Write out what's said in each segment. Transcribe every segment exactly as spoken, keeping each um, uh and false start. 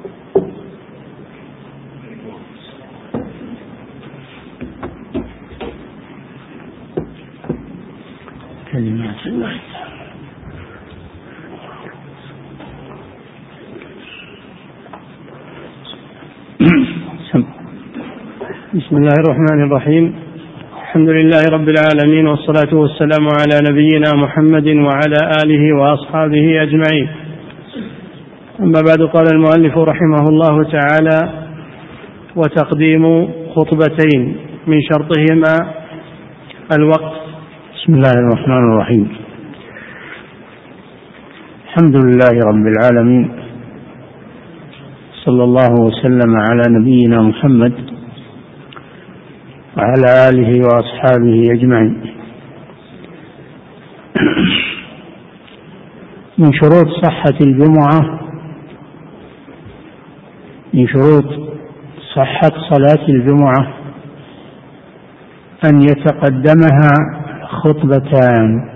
كلمات الله. بسم الله الرحمن الرحيم. الحمد لله رب العالمين، والصلاة والسلام على نبينا محمد وعلى آله وأصحابه أجمعين. أما بعد، قال المؤلف رحمه الله تعالى: وتقديم خطبتين من شرطهما الوقت. بسم الله الرحمن الرحيم. الحمد لله رب العالمين، صلى الله وسلم على نبينا محمد وعلى آله وأصحابه أجمعين. من شروط صحة الجمعة من شروط صحة صلاة الجمعة أن يتقدمها خطبتان،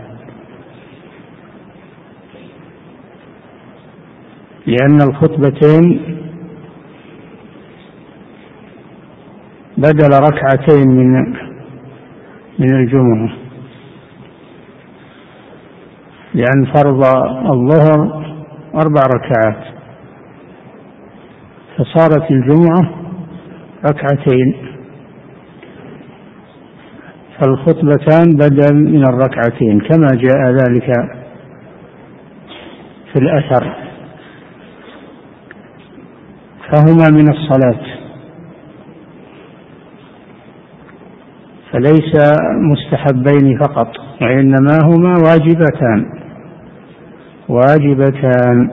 لأن الخطبتين بدل ركعتين من من الجمعة، لأن فرض الظهر أربع ركعات، فصارت الجمعة ركعتين، فالخطبتان بدل من الركعتين كما جاء ذلك في الأثر، فهما من الصلاة، فليس مستحبين فقط، وإنما هما واجبتان واجبتان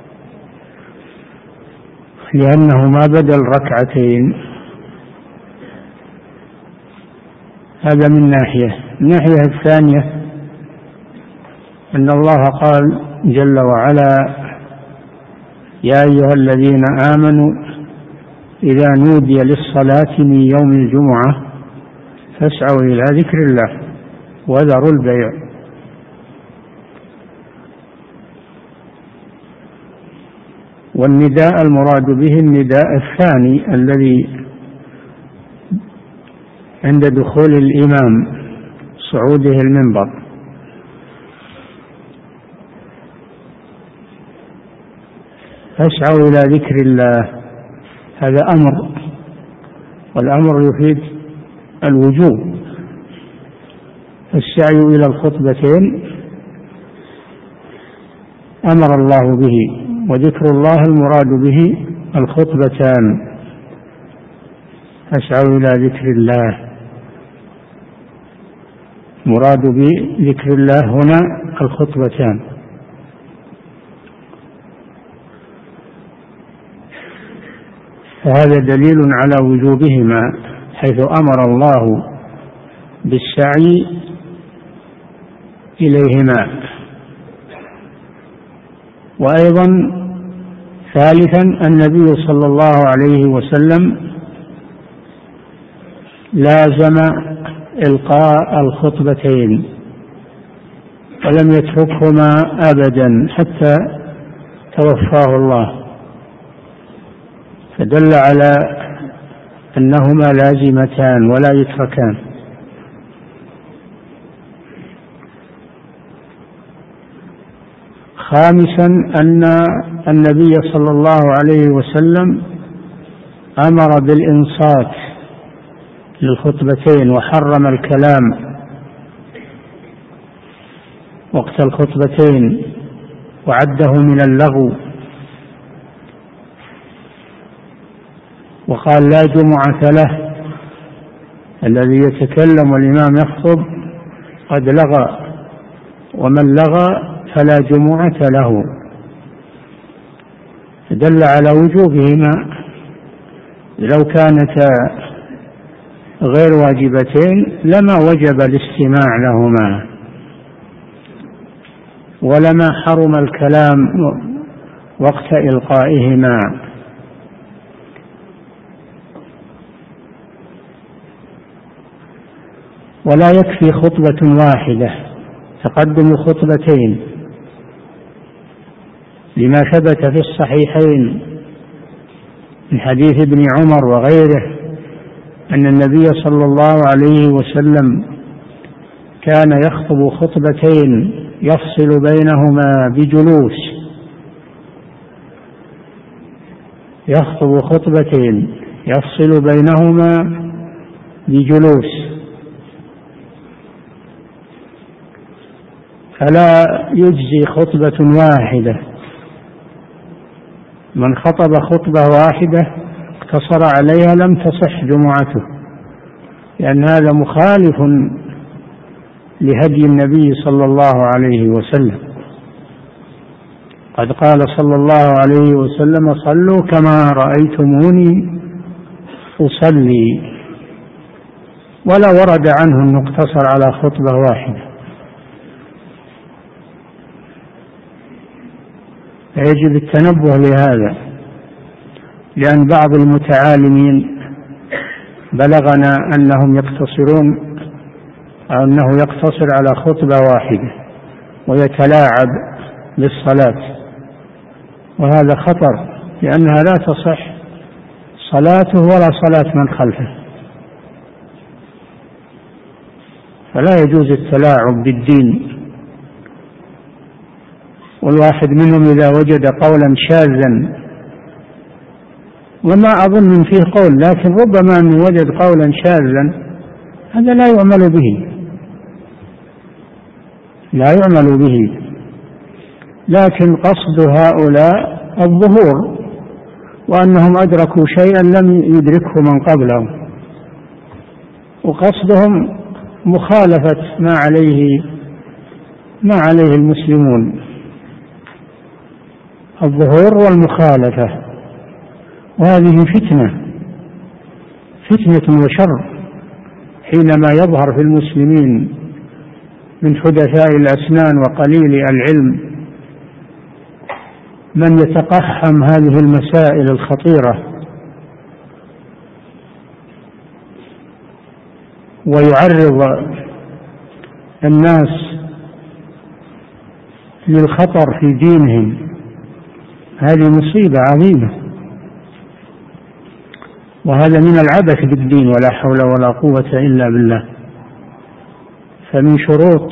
لأنهما بدل ركعتين. هذا من ناحية. الناحية الثانية أن الله قال جل وعلا: يا أيها الذين آمنوا إذا نودي للصلاة من يوم الجمعة فاسعوا إلى ذكر الله وذروا البيع. والنداء المراد به النداء الثاني الذي عند دخول الإمام صعوده المنبر. فاسعوا إلى ذكر الله، هذا أمر، والأمر يفيد الوجوب. السعي إلى الخطبتين أمر الله به، وذكر الله المراد به الخطبتان. فاسعوا إلى ذكر الله، مراد بذكر الله هنا الخطبتان. فهذا دليل على وجوبهما، حيث أمر الله بالسعي إليهما. وأيضا ثالثا النبي صلى الله عليه وسلم لازم إلقاء الخطبتين ولم يتركهما أبدا حتى توفاه الله، فدل على أنهما لازمتان ولا يتركان. خامسا أن النبي صلى الله عليه وسلم أمر بالإنصات للخطبتين وحرم الكلام وقت الخطبتين وعده من اللغو، وقال: لا جمعة له، الذي يتكلم والإمام يخطب قد لغى، ومن لغى فلا جمعة له. دل على وجوبهما. لو كانتا غير واجبتين لما وجب الاستماع لهما، ولما حرم الكلام وقت إلقائهما. ولا يكفي خطبة واحدة، تقدم خطبتين، لما ثبت في الصحيحين من حديث ابن عمر وغيره أن النبي صلى الله عليه وسلم كان يخطب خطبتين يفصل بينهما بجلوس، يخطب خطبتين يفصل بينهما بجلوس، فلا يجزي خطبة واحدة. من خطب خطبة واحدة اقتصر عليها لم تصح جمعته، لأن هذا مخالف لهدي النبي صلى الله عليه وسلم. قد قال صلى الله عليه وسلم: صلوا كما رأيتموني أصلي. ولا ورد عنه أنه اقتصر على خطبة واحدة. فيجب التنبه لهذا، لأن بعض المتعالمين بلغنا أنهم يقتصرون أو أنه يقتصر على خطبة واحدة ويتلاعب بالصلاة، وهذا خطر، لأنها لا تصح صلاته ولا صلاة من خلفه. فلا يجوز التلاعب بالدين. والواحد منهم إذا وجد قولا شاذا، وما أظن فيه قول، لكن ربما أنه وجد قولا شاذا، هذا لا يعمل به، لا يعمل به. لكن قصد هؤلاء الظهور، وأنهم أدركوا شيئا لم يدركه من قبلهم، وقصدهم مخالفة ما عليه ما عليه المسلمون، الظهور والمخالفة. وهذه فتنة فتنة وشر حينما يظهر في المسلمين من حدثاء الأسنان وقليل العلم من يتقحم هذه المسائل الخطيرة ويعرض الناس للخطر في دينهم. هذه مصيبة عظيمة، وهذا من العبث بالدين، ولا حول ولا قوة إلا بالله. فمن شروط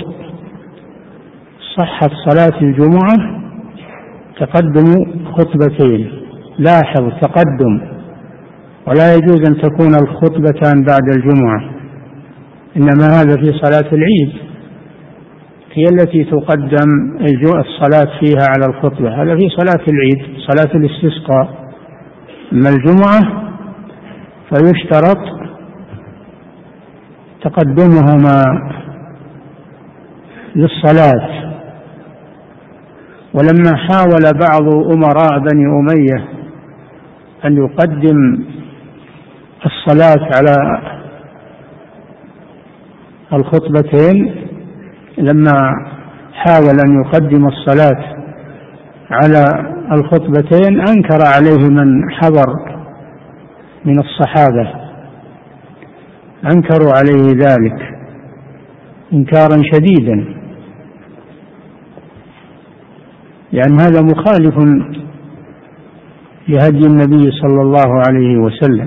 صحة صلاة الجمعة تقدم خطبتين. لاحظ تقدم، ولا يجوز أن تكون الخطبتان بعد الجمعة، إنما هذا في صلاة العيد هي التي تقدم الصلاة فيها على الخطبة، هذا في صلاة العيد، صلاة الاستسقاء. أما الجمعة فيشترط تقدمهما للصلاة. ولما حاول بعض أمراء بني أمية أن يقدم الصلاة على الخطبتين، لما حاول أن يقدم الصلاة على الخطبتين أنكر عليه من حضر من الصحابة، أنكروا عليه ذلك إنكارا شديدا، لأن هذا مخالف لهدي النبي صلى الله عليه وسلم.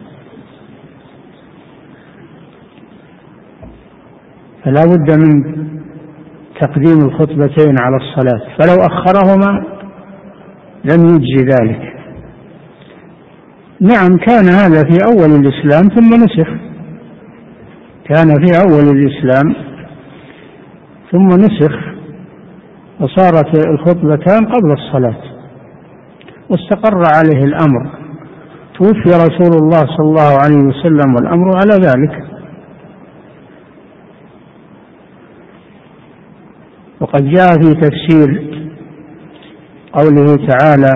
فلا بد من تقديم الخطبتين على الصلاة، فلو أخرهما لم يجزي ذلك. نعم، كان هذا في أول الإسلام ثم نسخ، كان في أول الإسلام ثم نسخ وصارت الخطبتان قبل الصلاة، واستقر عليه الأمر، توفي رسول الله صلى الله عليه وسلم والأمر على ذلك. وقد جاء في تفسير قوله تعالى: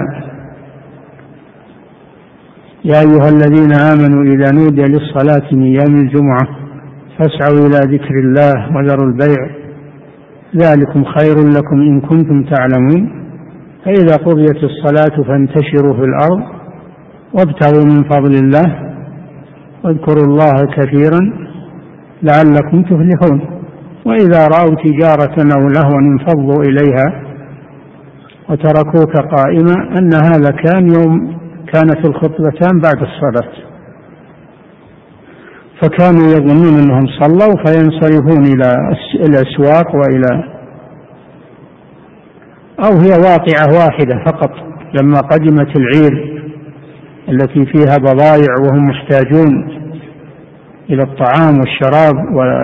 يا أيها الذين آمنوا إذا نودي للصلاة من يوم الجمعة فاسعوا إلى ذكر الله وذروا البيع ذلكم خير لكم إن كنتم تعلمون، فإذا قضيت الصلاة فانتشروا في الأرض وابتغوا من فضل الله واذكروا الله كثيرا لعلكم تفلحون. وإذا رأوا تجارة أو لهوا انفضوا إليها وتركوك قائما، أن هذا كان يوم كانت الخطبتان بعد الصلاة، فكانوا يظنون أنهم صلوا فينصرفون إلى الأسواق وإلى، أو هي واقعة واحدة فقط لما قدمت العير التي فيها بضائع وهم محتاجون إلى الطعام والشراب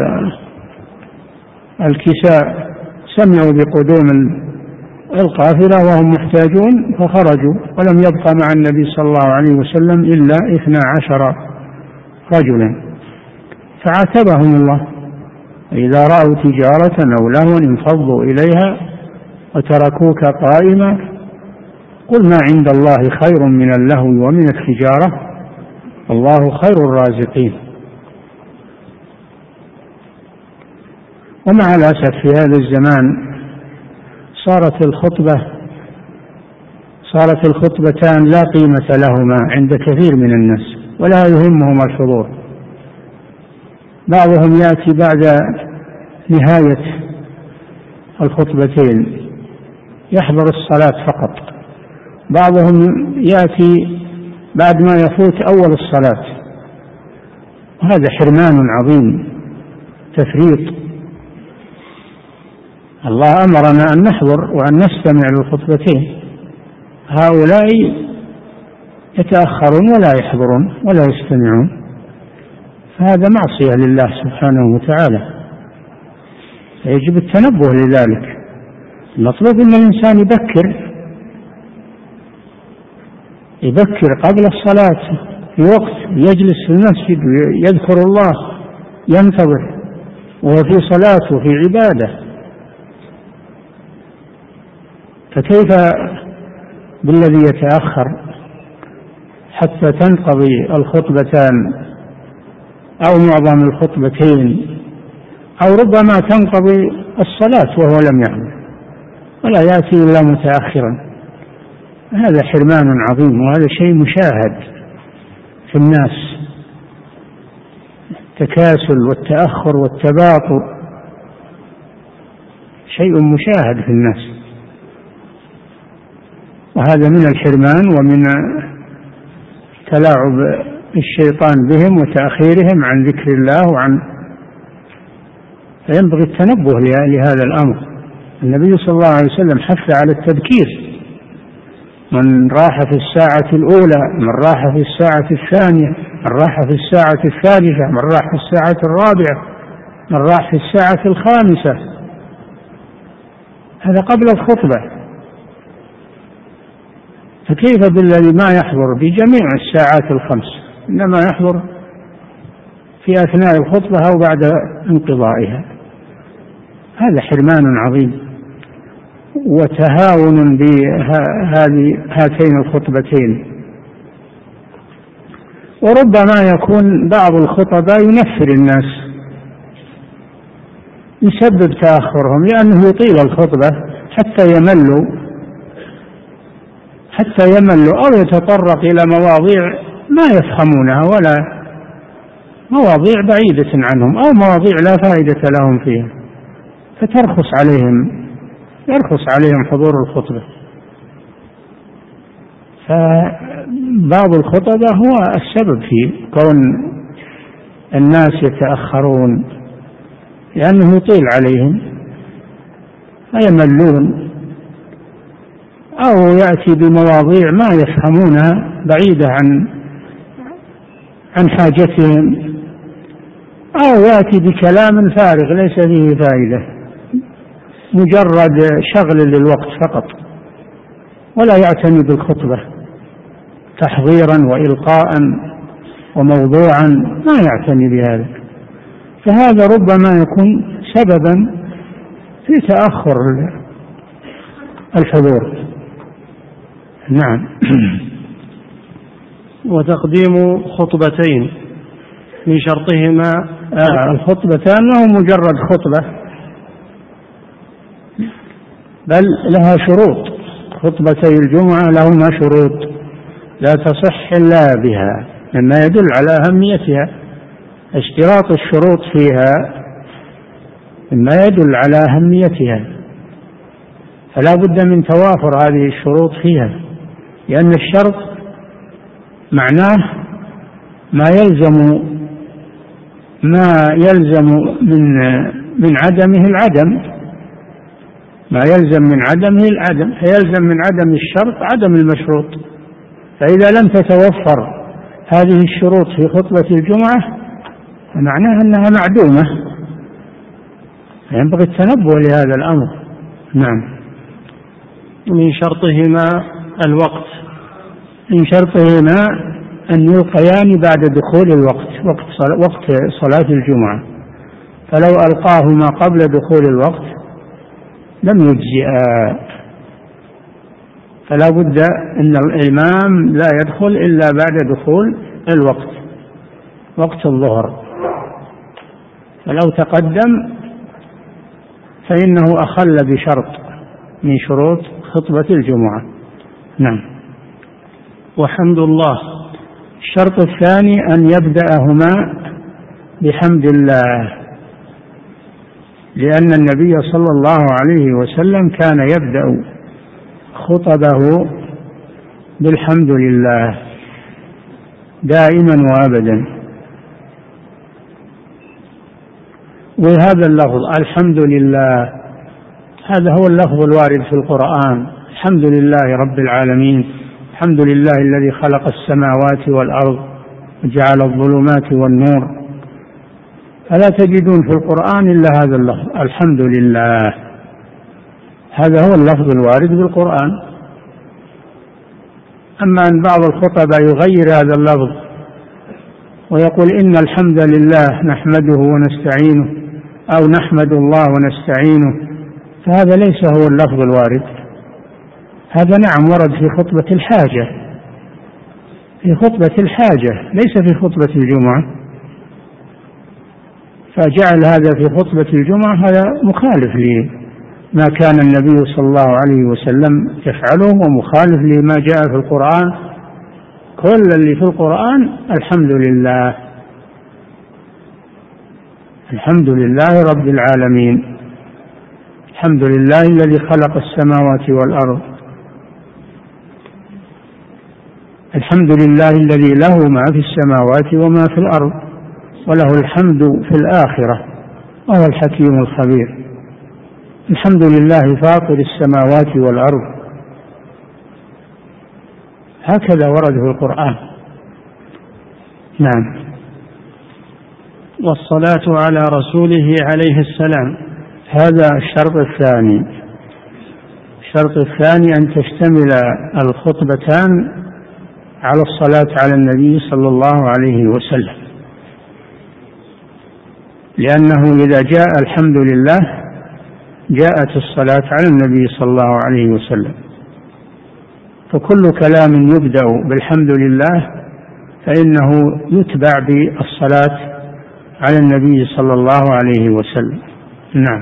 والكساء، سمعوا بقدوم القافلة وهم محتاجون فخرجوا، ولم يبقى مع النبي صلى الله عليه وسلم إلا اثنا عشر رجلا، فعاتبهم الله: إذا رأوا تجارة أو لهوا انفضوا إليها وتركوك قائما، قل ما عند الله خير من اللهو ومن التجارة والله خير الرازقين. ومع الأسف في هذا الزمان صارت الخطبة صارت الخطبتان لا قيمة لهما عند كثير من الناس ولا يهمهم الحضور. بعضهم يأتي بعد نهاية الخطبتين يحضر الصلاة فقط، بعضهم يأتي بعد ما يفوت أول الصلاة، وهذا حرمان عظيم، تفريط. الله أمرنا أن نحضر وأن نستمع للخطبتين، هؤلاء يتأخرون ولا يحضرون ولا يستمعون، فهذا معصية لله سبحانه وتعالى، فيجب التنبه لذلك. المطلوب أن الإنسان يبكر يبكر قبل الصلاة في وقت، يجلس في المسجد ويذكر الله، ينتظر وهو في صلاة وفي عبادة، فكيف بالذي يتأخر حتى تنقضي الخطبتان أو معظم الخطبتين، أو ربما تنقضي الصلاة وهو لم يعمل ولا يأتي إلا متأخرا؟ هذا حرمان عظيم، وهذا شيء مشاهد في الناس، التكاسل والتأخر والتباطؤ شيء مشاهد في الناس، وهذا من الحرمان ومن تلاعب الشيطان بهم وتأخيرهم عن ذكر الله وعن، فينبغي التنبه لهذا الأمر. النبي صلى الله عليه وسلم حث على التذكير: من راح في الساعة الأولى، من راح في الساعة الثانية، من راح في الساعة الثالثة، من راح في الساعة الرابعة، من راح في الساعة الخامسة، هذا قبل الخطبة. فكيف بالذي ما يحضر في جميع الساعات الخمس، إنما يحضر في أثناء الخطبة أو بعد انقضائها؟ هذا حرمان عظيم وتهاون بهذه هاتين الخطبتين. وربما يكون بعض الخطباء ينفر الناس، يسبب تأخرهم لأنه يطيل الخطبة حتى يملوا حتى يملوا أو يتطرق إلى مواضيع ما يفهمونها ولا مواضيع بعيدة عنهم أو مواضيع لا فائدة لهم فيها، فترخص عليهم يرخص عليهم حضور الخطبة. فبعض الخطبة هو السبب في كون الناس يتأخرون، لأنه يطيل عليهم فيملون أو يأتي بمواضيع ما يفهمونها بعيدة عن عن حاجتهم، أو يأتي بكلام فارغ ليس فيه فائدة، مجرد شغل للوقت فقط، ولا يعتني بالخطبة تحضيرا وإلقاء وموضوعا، ما يعتني بهذا، فهذا ربما يكون سببا في تأخر الحضور. نعم. وتقديم خطبتين من شرطهما آه الخطبتان ما هو مجرد خطبة، بل لها شروط. خطبتي الجمعة لهما شروط لا تصح إلا بها، مما يدل على أهميتها. اشتراط الشروط فيها مما يدل على أهميتها، فلا بد من توافر هذه الشروط فيها، لأن الشرط معناه ما يلزم ما يلزم من من عدمه العدم، ما يلزم من عدمه العدم، فيلزم من عدم الشرط عدم المشروط. فإذا لم تتوفر هذه الشروط في خطبة الجمعة فمعناها أنها معدومة، ينبغي التنبه لهذا الأمر. نعم. من شرطهما الوقت. من شرطهما أن يلقيان بعد دخول الوقت، وقت وقت صلاة الجمعة، فلو ألقاهما قبل دخول الوقت لم يجزئا، فلا بد أن الإمام لا يدخل إلا بعد دخول الوقت، وقت الظهر، فلو تقدم فإنه أخل بشرط من شروط خطبة الجمعة. نعم. وحمد الله. الشرط الثاني أن يبدأهما بحمد الله، لأن النبي صلى الله عليه وسلم كان يبدأ خطبه بالحمد لله دائما وأبدا. وهذا اللفظ الحمد لله هذا هو اللفظ الوارد في القرآن، الحمد لله رب العالمين، الحمد لله الذي خلق السماوات والأرض وجعل الظلمات والنور. فلا تجدون في القرآن إلا هذا اللفظ الحمد لله، هذا هو اللفظ الوارد في القرآن. أما أن بعض الخطباء يغير هذا اللفظ ويقول إن الحمد لله نحمده ونستعينه أو نحمد الله ونستعينه، فهذا ليس هو اللفظ الوارد. هذا نعم ورد في خطبة الحاجة، في خطبة الحاجة ليس في خطبة الجمعة، فجعل هذا في خطبة الجمعة هذا مخالف لما كان النبي صلى الله عليه وسلم يفعله، ومخالف لما جاء في القرآن. كل اللي في القرآن الحمد لله، الحمد لله رب العالمين، الحمد لله الذي خلق السماوات والأرض، الحمد لله الذي له ما في السماوات وما في الأرض وله الحمد في الآخرة وهو الحكيم الخبير. الحمد لله فاطر السماوات والأرض، هكذا ورد في القرآن. نعم. والصلاة على رسوله عليه السلام. هذا الشرط الثاني. الشرط الثاني أن تشتمل الخطبتان على الصلاة على النبي صلى الله عليه وسلم، لأنه إذا جاء الحمد لله جاءت الصلاة على النبي صلى الله عليه وسلم، فكل كلام يبدأ بالحمد لله فإنه يتبع بالصلاة على النبي صلى الله عليه وسلم. نعم.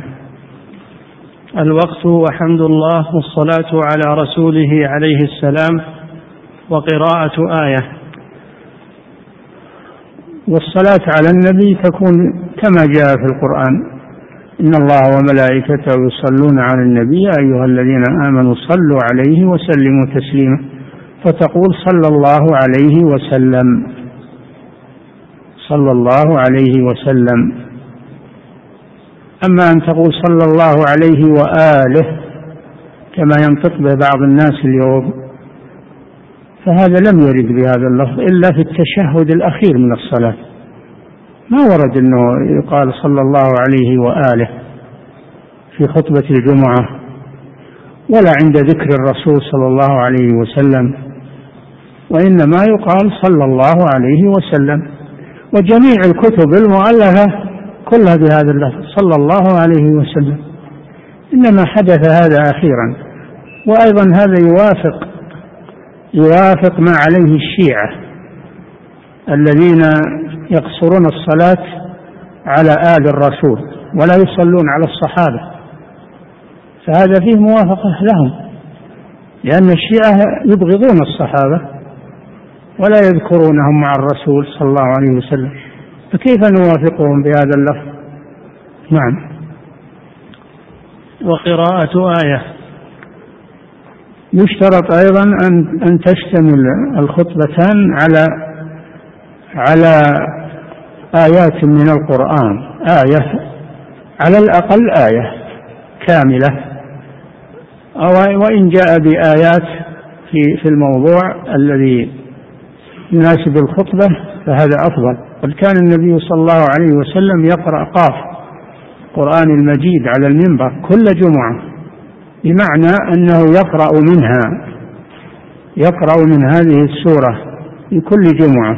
الوقت وحمد الله والصلاة على رسوله عليه السلام وقراءة آية. والصلاة على النبي تكون كما جاء في القرآن إن الله وملائكته يصلون على النبي أيها الذين آمنوا صلوا عليه وسلموا تسليما، فتقول صلى الله عليه وسلم، صلى الله عليه وسلم. أما أن تقول صلى الله عليه وآله كما ينطق به بعض الناس اليوم فهذا لم يرد بهذا اللفظ إلا في التشهد الأخير من الصلاة، ما ورد أنه يقال صلى الله عليه وآله في خطبة الجمعة ولا عند ذكر الرسول صلى الله عليه وسلم، وإنما يقال صلى الله عليه وسلم. وجميع الكتب المؤلفة كلها بهذا اللفظ صلى الله عليه وسلم، إنما حدث هذا أخيرا. وأيضا هذا يوافق يوافق ما عليه الشيعة الذين يقصرون الصلاة على آل الرسول ولا يصلون على الصحابة، فهذا فيه موافقة لهم، لأن الشيعة يبغضون الصحابة ولا يذكرونهم مع الرسول صلى الله عليه وسلم، فكيف نوافقهم بهذا اللفظ؟ نعم. وقراءة آية. يشترط أيضا أن أن تشتمل الخطبتان على على آيات من القرآن، آية على الأقل آية كاملة، أو وإن جاء بآيات في في الموضوع الذي يناسب الخطبة فهذا أفضل. قد كان النبي صلى الله عليه وسلم يقرأ قاف القرآن المجيد على المنبر كل جمعة، بمعنى أنه يقرأ منها يقرأ من هذه السورة في كل جمعة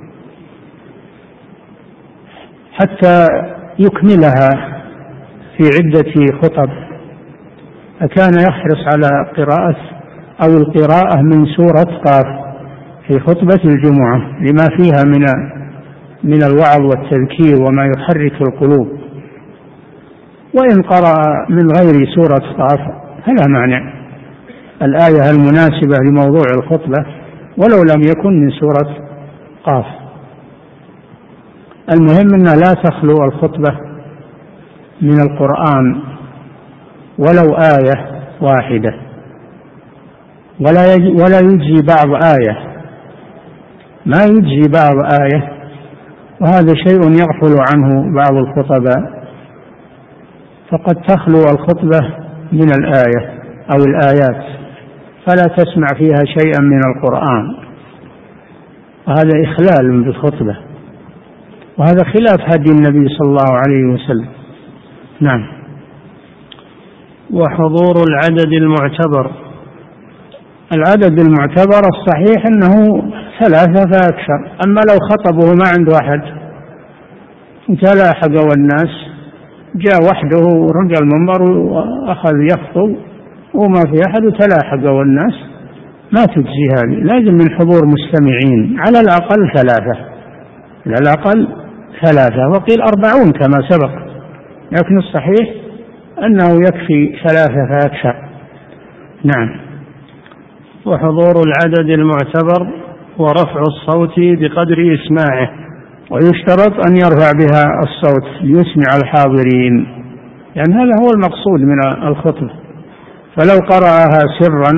حتى يكملها في عدة خطب، فكان يحرص على قراءة أو القراءة من سورة قاف في خطبة الجمعة لما فيها من من الوعظ والتذكير وما يحرك القلوب. وإن قرأ من غير سورة قاف فلا مانع، الآية المناسبة لموضوع الخطبة ولو لم يكن من سورة قاف. المهم أن لا تخلو الخطبة من القرآن ولو آية واحدة، ولا ولا يجزي بعض آية، ما يجزي بعض آية، وهذا شيء يغفل عنه بعض الخطباء، فقد تخلو الخطبة من الآية أو الآيات فلا تسمع فيها شيئا من القرآن، وهذا إخلال بالخطبة، وهذا خلاف هدي النبي صلى الله عليه وسلم. نعم. وحضور العدد المعتبر. العدد المعتبر الصحيح أنه ثلاثة فأكثر، أما لو خطبه ما عنده أحد تلاحق والناس جاء وحده ورجع المنبر وأخذ يخطب وما في أحد وتلاحق والناس ما تجزي هذه، لازم من حضور مستمعين على الأقل ثلاثة، على الأقل ثلاثة، وقيل أربعون كما سبق، لكن الصحيح أنه يكفي ثلاثة فأكثر. نعم. وحضور العدد المعتبر ورفع الصوت بقدر إسماعه. ويشترط أن يرفع بها الصوت ليسمع الحاضرين، يعني هذا هو المقصود من الخطبة. فلو قرأها سرا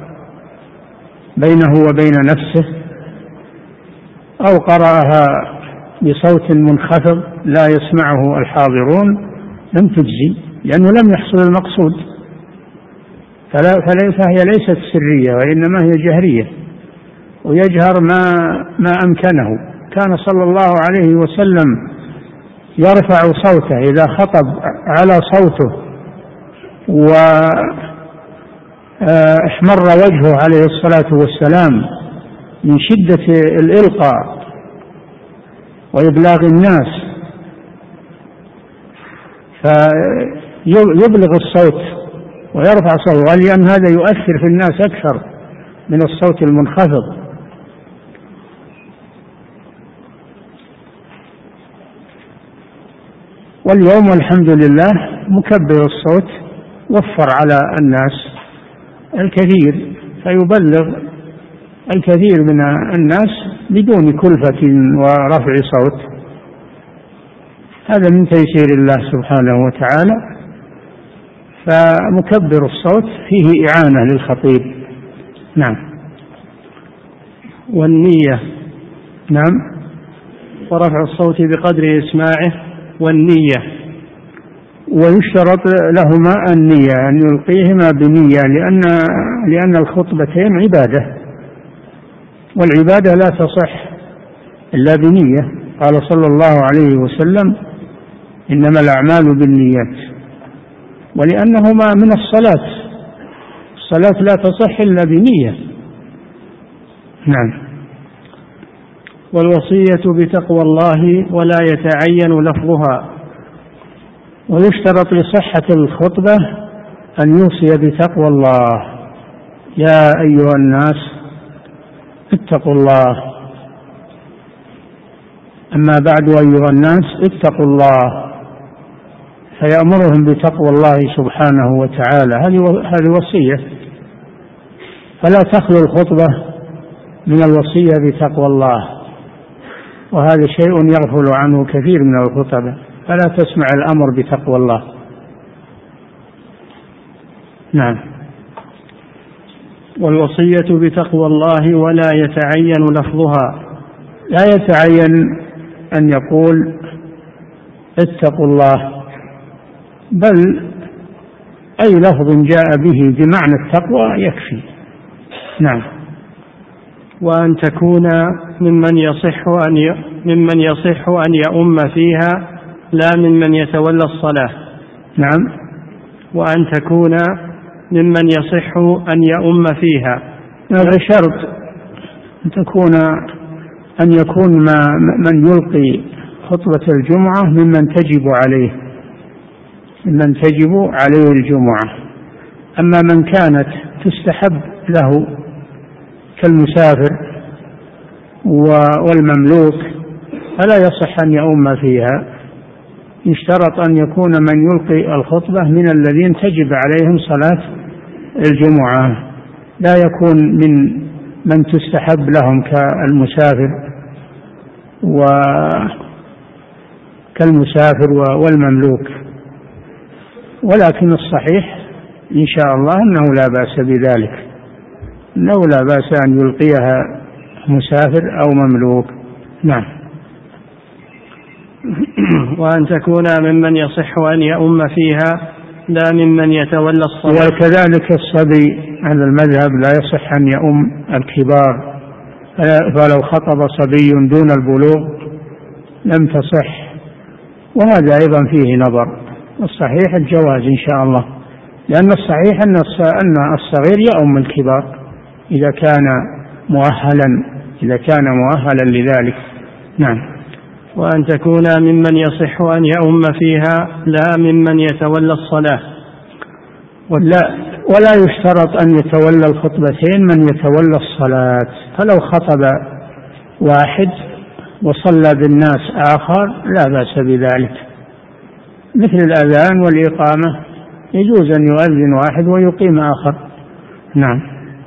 بينه وبين نفسه أو قرأها بصوت منخفض لا يسمعه الحاضرون لم تجزي، لأنه لم يحصل المقصود، فهي ليست سرية وإنما هي جهرية، ويجهر ما ما أمكنه. كان صلى الله عليه وسلم يرفع صوته إذا خطب على صوته وإحمر وجهه عليه الصلاة والسلام من شدة الإلقاء وإبلاغ الناس، فيبلغ الصوت ويرفع صوته، ولأن هذا يؤثر في الناس أكثر من الصوت المنخفض. واليوم والحمد لله مكبر الصوت وفر على الناس الكثير، فيبلغ الكثير من الناس بدون كلفة ورفع صوت، هذا من تيسير الله سبحانه وتعالى. فمكبر الصوت فيه إعانة للخطيب. نعم. والنية. نعم. ورفع الصوت بقدر إسماعه والنية. ويشترط لهما النية، أن يلقيهما بنية، لأن لأن الخطبتين عبادة، والعبادة لا تصح إلا بنية. قال صلى الله عليه وسلم: إنما الأعمال بالنيات. ولأنهما من الصلاة، الصلاة لا تصح إلا بنية. نعم. والوصية بتقوى الله ولا يتعين لفظها. ويشترط لصحة الخطبة أن يوصي بتقوى الله: يا أيها الناس اتقوا الله. أما بعد أيها الناس اتقوا الله، فيأمرهم بتقوى الله سبحانه وتعالى. هذه وصية، فلا تخلو الخطبة من الوصية بتقوى الله، وهذا شيء يغفل عنه كثير من الخطبة، فلا تسمع الأمر بتقوى الله. نعم. والوصية بتقوى الله ولا يتعين لفظها. لا يتعين أن يقول اتقوا الله، بل أي لفظ جاء به بمعنى التقوى يكفي. نعم. وأن تكون ممن يصح أن ممن يصح أن يؤم فيها لا ممن يتولى الصلاة. نعم. وأن تكون ممن يصح أن يؤم فيها. هذا شرط أن تكون أن يكون ما من يلقي خطبة الجمعة ممن تجب عليه ممن تجب عليه الجمعة. أما من كانت تستحب له كالمسافر والمملوك فلا يصح أن يؤم فيها، يشترط أن يكون من يلقي الخطبة من الذين تجب عليهم صلاة الجمعة، لا يكون من من تستحب لهم كالمسافر وكالمسافر والمملوك. ولكن الصحيح إن شاء الله أنه لا بأس بذلك، أنه لا بأس أن يلقيها مسافر أو مملوك. نعم. وأن تكون ممن يصح أن يؤم فيها لا ممن يتولى الصلاة. وكذلك الصبي على المذهب لا يصح أن يؤم الكبار، فلو خطب صبي دون البلوغ لم تصح، وهذا أيضا فيه نظر. الصحيح الجواز إن شاء الله، لأن الصحيح أن الصغير يؤم الكبار إذا كان مؤهلا إذا كان مؤهلا لذلك. نعم. وأن تكون ممن يصح أن يؤم فيها لا ممن يتولى الصلاة. ولا, ولا يشترط أن يتولى الخطبتين من يتولى الصلاة، فلو خطب واحد وصلى بالناس آخر لا بأس بذلك، مثل الأذان والإقامة يجوز أن يؤذن واحد ويقيم آخر. نعم.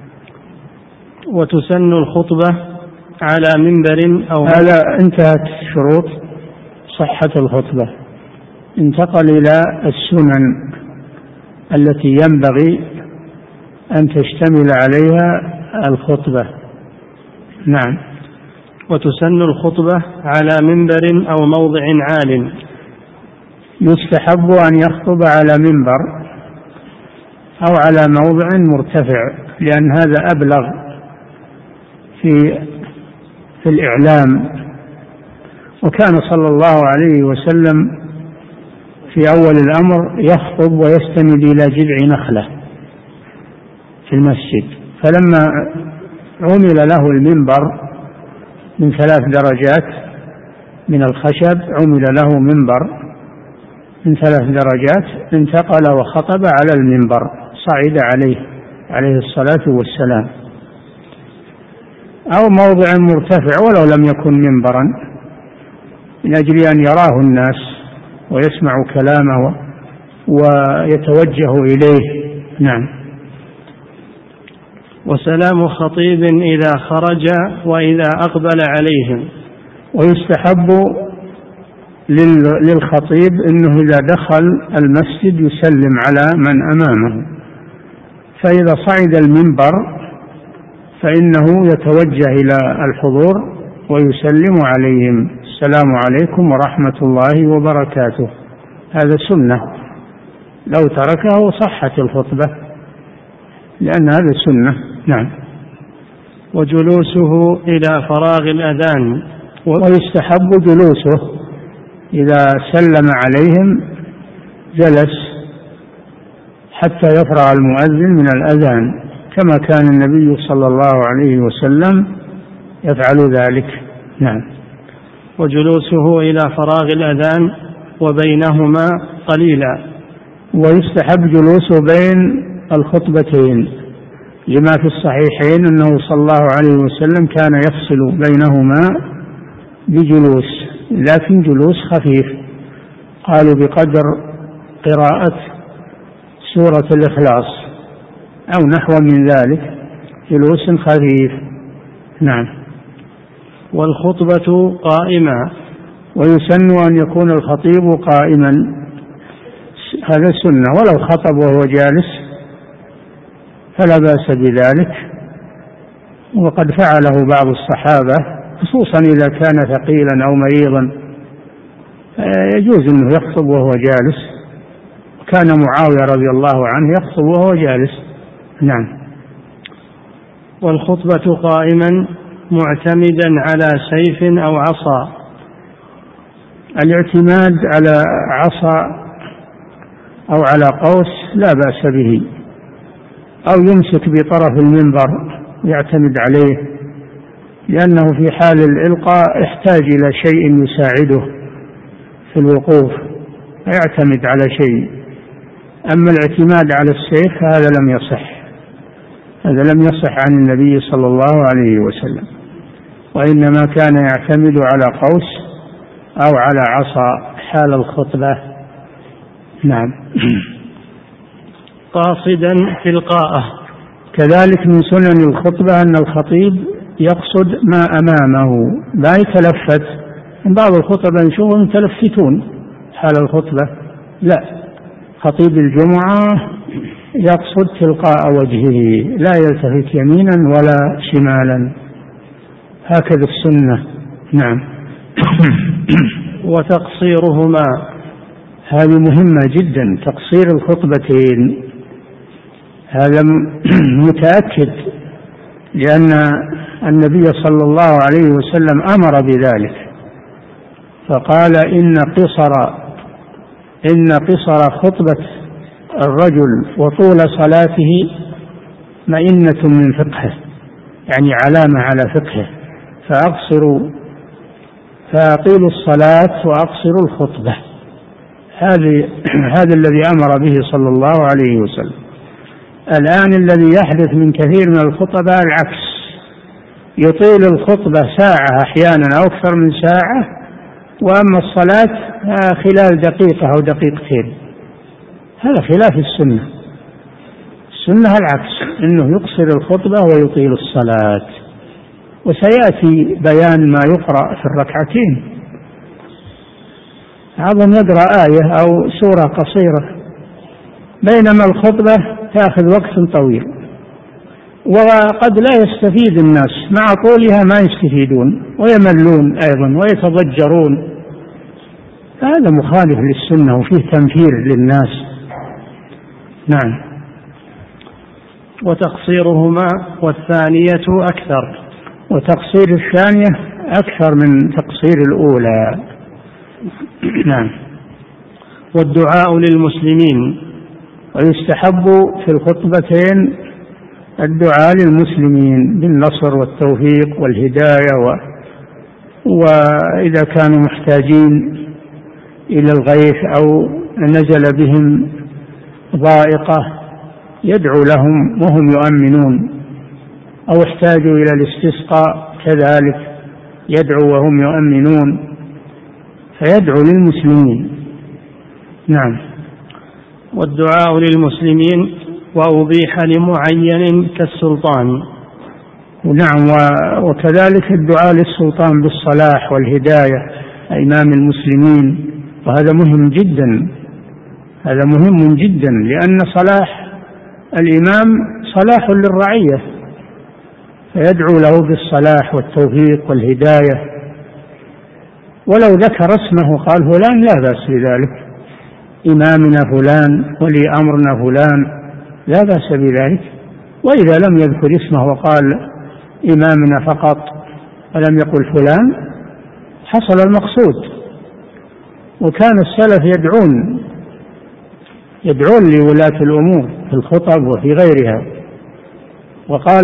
وتسن الخطبة على منبر أو هذا انتهت شروط صحة الخطبة، انتقل إلى السنن التي ينبغي أن تشتمل عليها الخطبة. نعم. وتسن الخطبة على منبر أو موضع عال. يستحب أن يخطب على منبر أو على موضع مرتفع، لأن هذا أبلغ في في الإعلام. وكان صلى الله عليه وسلم في أول الأمر يخطب ويستند إلى جذع نخلة في المسجد، فلما عمل له المنبر من ثلاث درجات من الخشب، عمل له منبر من ثلاث درجات، انتقل وخطب على المنبر، صعد عليه عليه الصلاة والسلام، أو موضع مرتفع ولو لم يكن منبرا، من أجل أن يراه الناس ويسمعوا كلامه ويتوجه إليه. نعم. وسلام خطيب إذا خرج وإذا أقبل عليهم. ويستحب للخطيب أنه إذا دخل المسجد يسلم على من أمامه، فإذا صعد المنبر فإنه يتوجه إلى الحضور ويسلم عليهم: السلام عليكم ورحمة الله وبركاته. هذا سنة، لو تركه صحت الخطبة لأن هذا سنة. نعم. وجلوسه إلى فراغ الأذان. ويستحب جلوسه إذا سلم عليهم جلس حتى يفرغ المؤذن من الأذان، كما كان النبي صلى الله عليه وسلم يفعل ذلك. نعم. وجلوسه إلى فراغ الأذان وبينهما قليلا. ويستحب جلوسه بين الخطبتين، لما في الصحيحين أنه صلى الله عليه وسلم كان يفصل بينهما بجلوس، لكن جلوس خفيف، قالوا بقدر قراءة سورة الإخلاص أو نحو من ذلك، جلوس خفيف. نعم. والخطبة قائمة. ويسن أن يكون الخطيب قائما، هذا سنة، ولو خطب وهو جالس فلا بأس بذلك، وقد فعله بعض الصحابة خصوصا إذا كان ثقيلا أو مريضا يجوز أنه يخطب وهو جالس. كان معاوية رضي الله عنه يخطب وهو جالس. نعم. والخطبة قائما معتمدا على سيف أو عصا. الاعتماد على عصا أو على قوس لا بأس به، أو يمسك بطرف المنبر يعتمد عليه، لأنه في حال الإلقاء يحتاج إلى شيء يساعده في الوقوف، يعتمد على شيء. أما الاعتماد على السيف هذا لم يصح، هذا لم يصح عن النبي صلى الله عليه وسلم، وإنما كان يعتمد على قوس أو على عصا حال الخطبة. نعم. قاصدا تلقاءه. كذلك من سنن الخطبة أن الخطيب يقصد ما أمامه لا يتلفت. من بعض الخطبة نشوفهم متلفتون حال الخطبة، لا، خطيب الجمعة يقصد تلقاء وجهه، لا يلتفت يمينا ولا شمالا، هكذا السنة. نعم. وتقصيرهما، هذه مهمة جدا، تقصير الخطبتين هذا متأكد، لأن النبي صلى الله عليه وسلم أمر بذلك، فقال إن قصر إن قصر خطبة الرجل وطول صلاته مئنة من فقهه، يعني علامة على فقهه، فأقصروا فأطيلوا الصلاة وأقصروا الخطبة. هذا هذا الذي أمر به صلى الله عليه وسلم. الآن الذي يحدث من كثير من الخطباء العكس، يطيل الخطبة ساعة أحيانا أو أكثر من ساعة، وأما الصلاة خلال دقيقة أو دقيقتين، هذا خلاف السنة. السنة العكس، إنه يقصر الخطبة ويطيل الصلاة، وسيأتي بيان ما يقرأ في الركعتين. أظن يقرأ آية أو سورة قصيرة، بينما الخطبة تأخذ وقت طويل، وقد لا يستفيد الناس، مع طولها ما يستفيدون ويملون أيضا ويتضجرون. هذا مخالف للسنة وفيه تنفير للناس. نعم. وتقصيرهما والثانية أكثر. وتقصير الثانية أكثر من تقصير الأولى. نعم. والدعاء للمسلمين. ويستحب في الخطبتين الدعاء للمسلمين بالنصر والتوفيق والهداية، و... وإذا كانوا محتاجين إلى الغيث أو نزل بهم ضائقة يدعو لهم وهم يؤمنون، أو احتاجوا إلى الاستسقاء كذلك يدعو وهم يؤمنون، فيدعو للمسلمين. نعم. والدعاء للمسلمين وأبيح لمعين كالسلطان. نعم. وكذلك الدعاء للسلطان بالصلاح والهداية إمام المسلمين، وهذا مهم جدا، هذا مهم جدا، لأن صلاح الإمام صلاح للرعية، فيدعو له بالصلاح والتوفيق والهداية. ولو ذكر اسمه قال فلان لا بأس بذلك، إمامنا فلان ولي أمرنا فلان، لا بأس بذلك. وإذا لم يذكر اسمه وقال إمامنا فقط ولم يقل فلان حصل المقصود. وكان السلف يدعون يدعون لولاة الأمور في الخطب وفي غيرها. وقال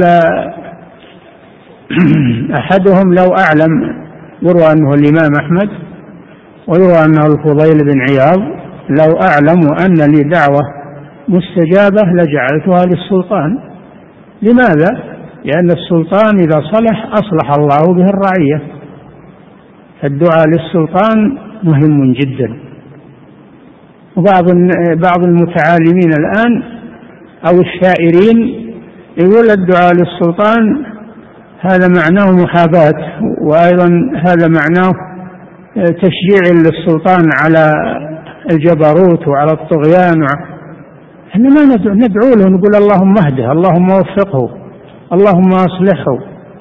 أحدهم لو أعلم، يروى أنه الإمام أحمد ويروى أنه الفضيل بن عياض، لو أعلم أن لي دعوة مستجابة لجعلتها للسلطان. لماذا؟ لأن السلطان إذا صلح أصلح الله به الرعية، فالدعاء للسلطان مهم جدا. وبعض بعض المتعالمين الآن أو الشائرين يقول الدعاء للسلطان هذا معناه محاباة، وأيضا هذا معناه تشجيع للسلطان على الجبروت وعلى الطغيان. احنا ما ندعو له نقول اللهم اهده، اللهم وفقه، اللهم اصلحه،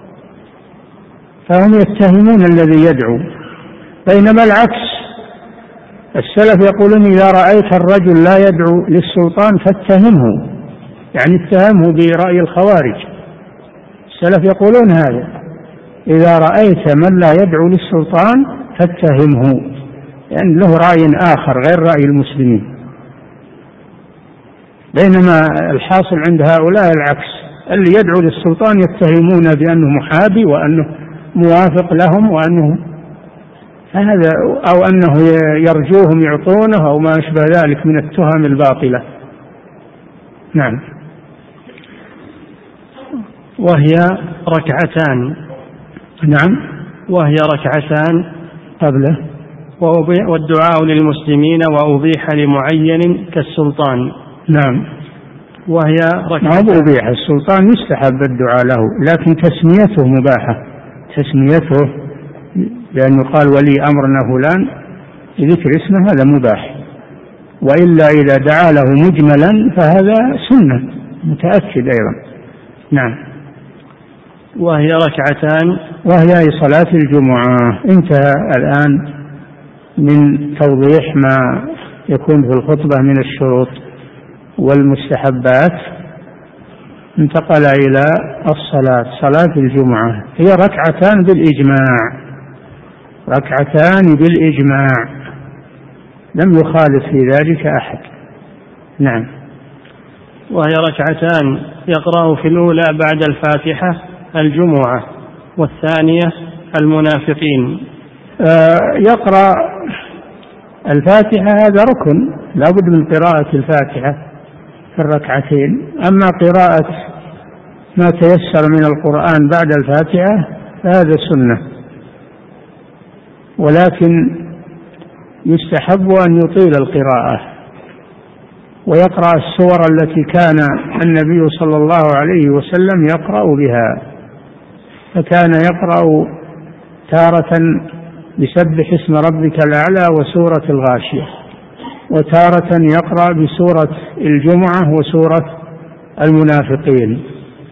فهم يتهمون الذي يدعو. بينما العكس، السلف يقولون إذا رأيت الرجل لا يدعو للسلطان فاتهمه، يعني اتهمه برأي الخوارج. السلف يقولون هذا، إذا رأيت من لا يدعو للسلطان فاتهمه، لأن يعني له رأي آخر غير رأي المسلمين. بينما الحاصل عند هؤلاء العكس، اللي يدعو للسلطان يتهمون بأنه محابي وأنه موافق لهم وأنه هذا، أو أنه يرجوهم يعطونه أو ما أشبه ذلك من التهم الباطلة. نعم. وهي ركعتان. نعم. وهي ركعتان قبله. والدعاء للمسلمين وأبيح لمعين كالسلطان. نعم. وهي ركعتان. ما أبيح، السلطان يستحب الدعاء له، لكن تسميته مباحة، تسميته لأنه قال ولي أمرنا فلان ذكر اسمه هذا مباح، وإلا إذا دعا له مجملا فهذا سنة متأكد أيضا. نعم. وهي ركعتان. وهي صلاة الجمعة. انتهى الآن من توضيح ما يكون في الخطبة من الشروط والمستحبات، انتقل إلى الصلاة. صلاة الجمعة هي ركعتان بالإجماع، ركعتان بالإجماع، لم يخالف في ذلك أحد. نعم. وهي ركعتان يقرأ في الأولى بعد الفاتحة الجمعة، والثانية المنافقين. آه يقرأ الفاتحة، هذا ركن لا بد من قراءة الفاتحة في الركعتين. أما قراءة ما تيسر من القرآن بعد الفاتحة فهذا سنة، ولكن يستحب أن يطيل القراءة ويقرأ السور التي كان النبي صلى الله عليه وسلم يقرأ بها، فكان يقرأ تارة بسبح اسم ربك الأعلى وسورة الغاشية، وتارة يقرأ بسورة الجمعة وسورة المنافقين.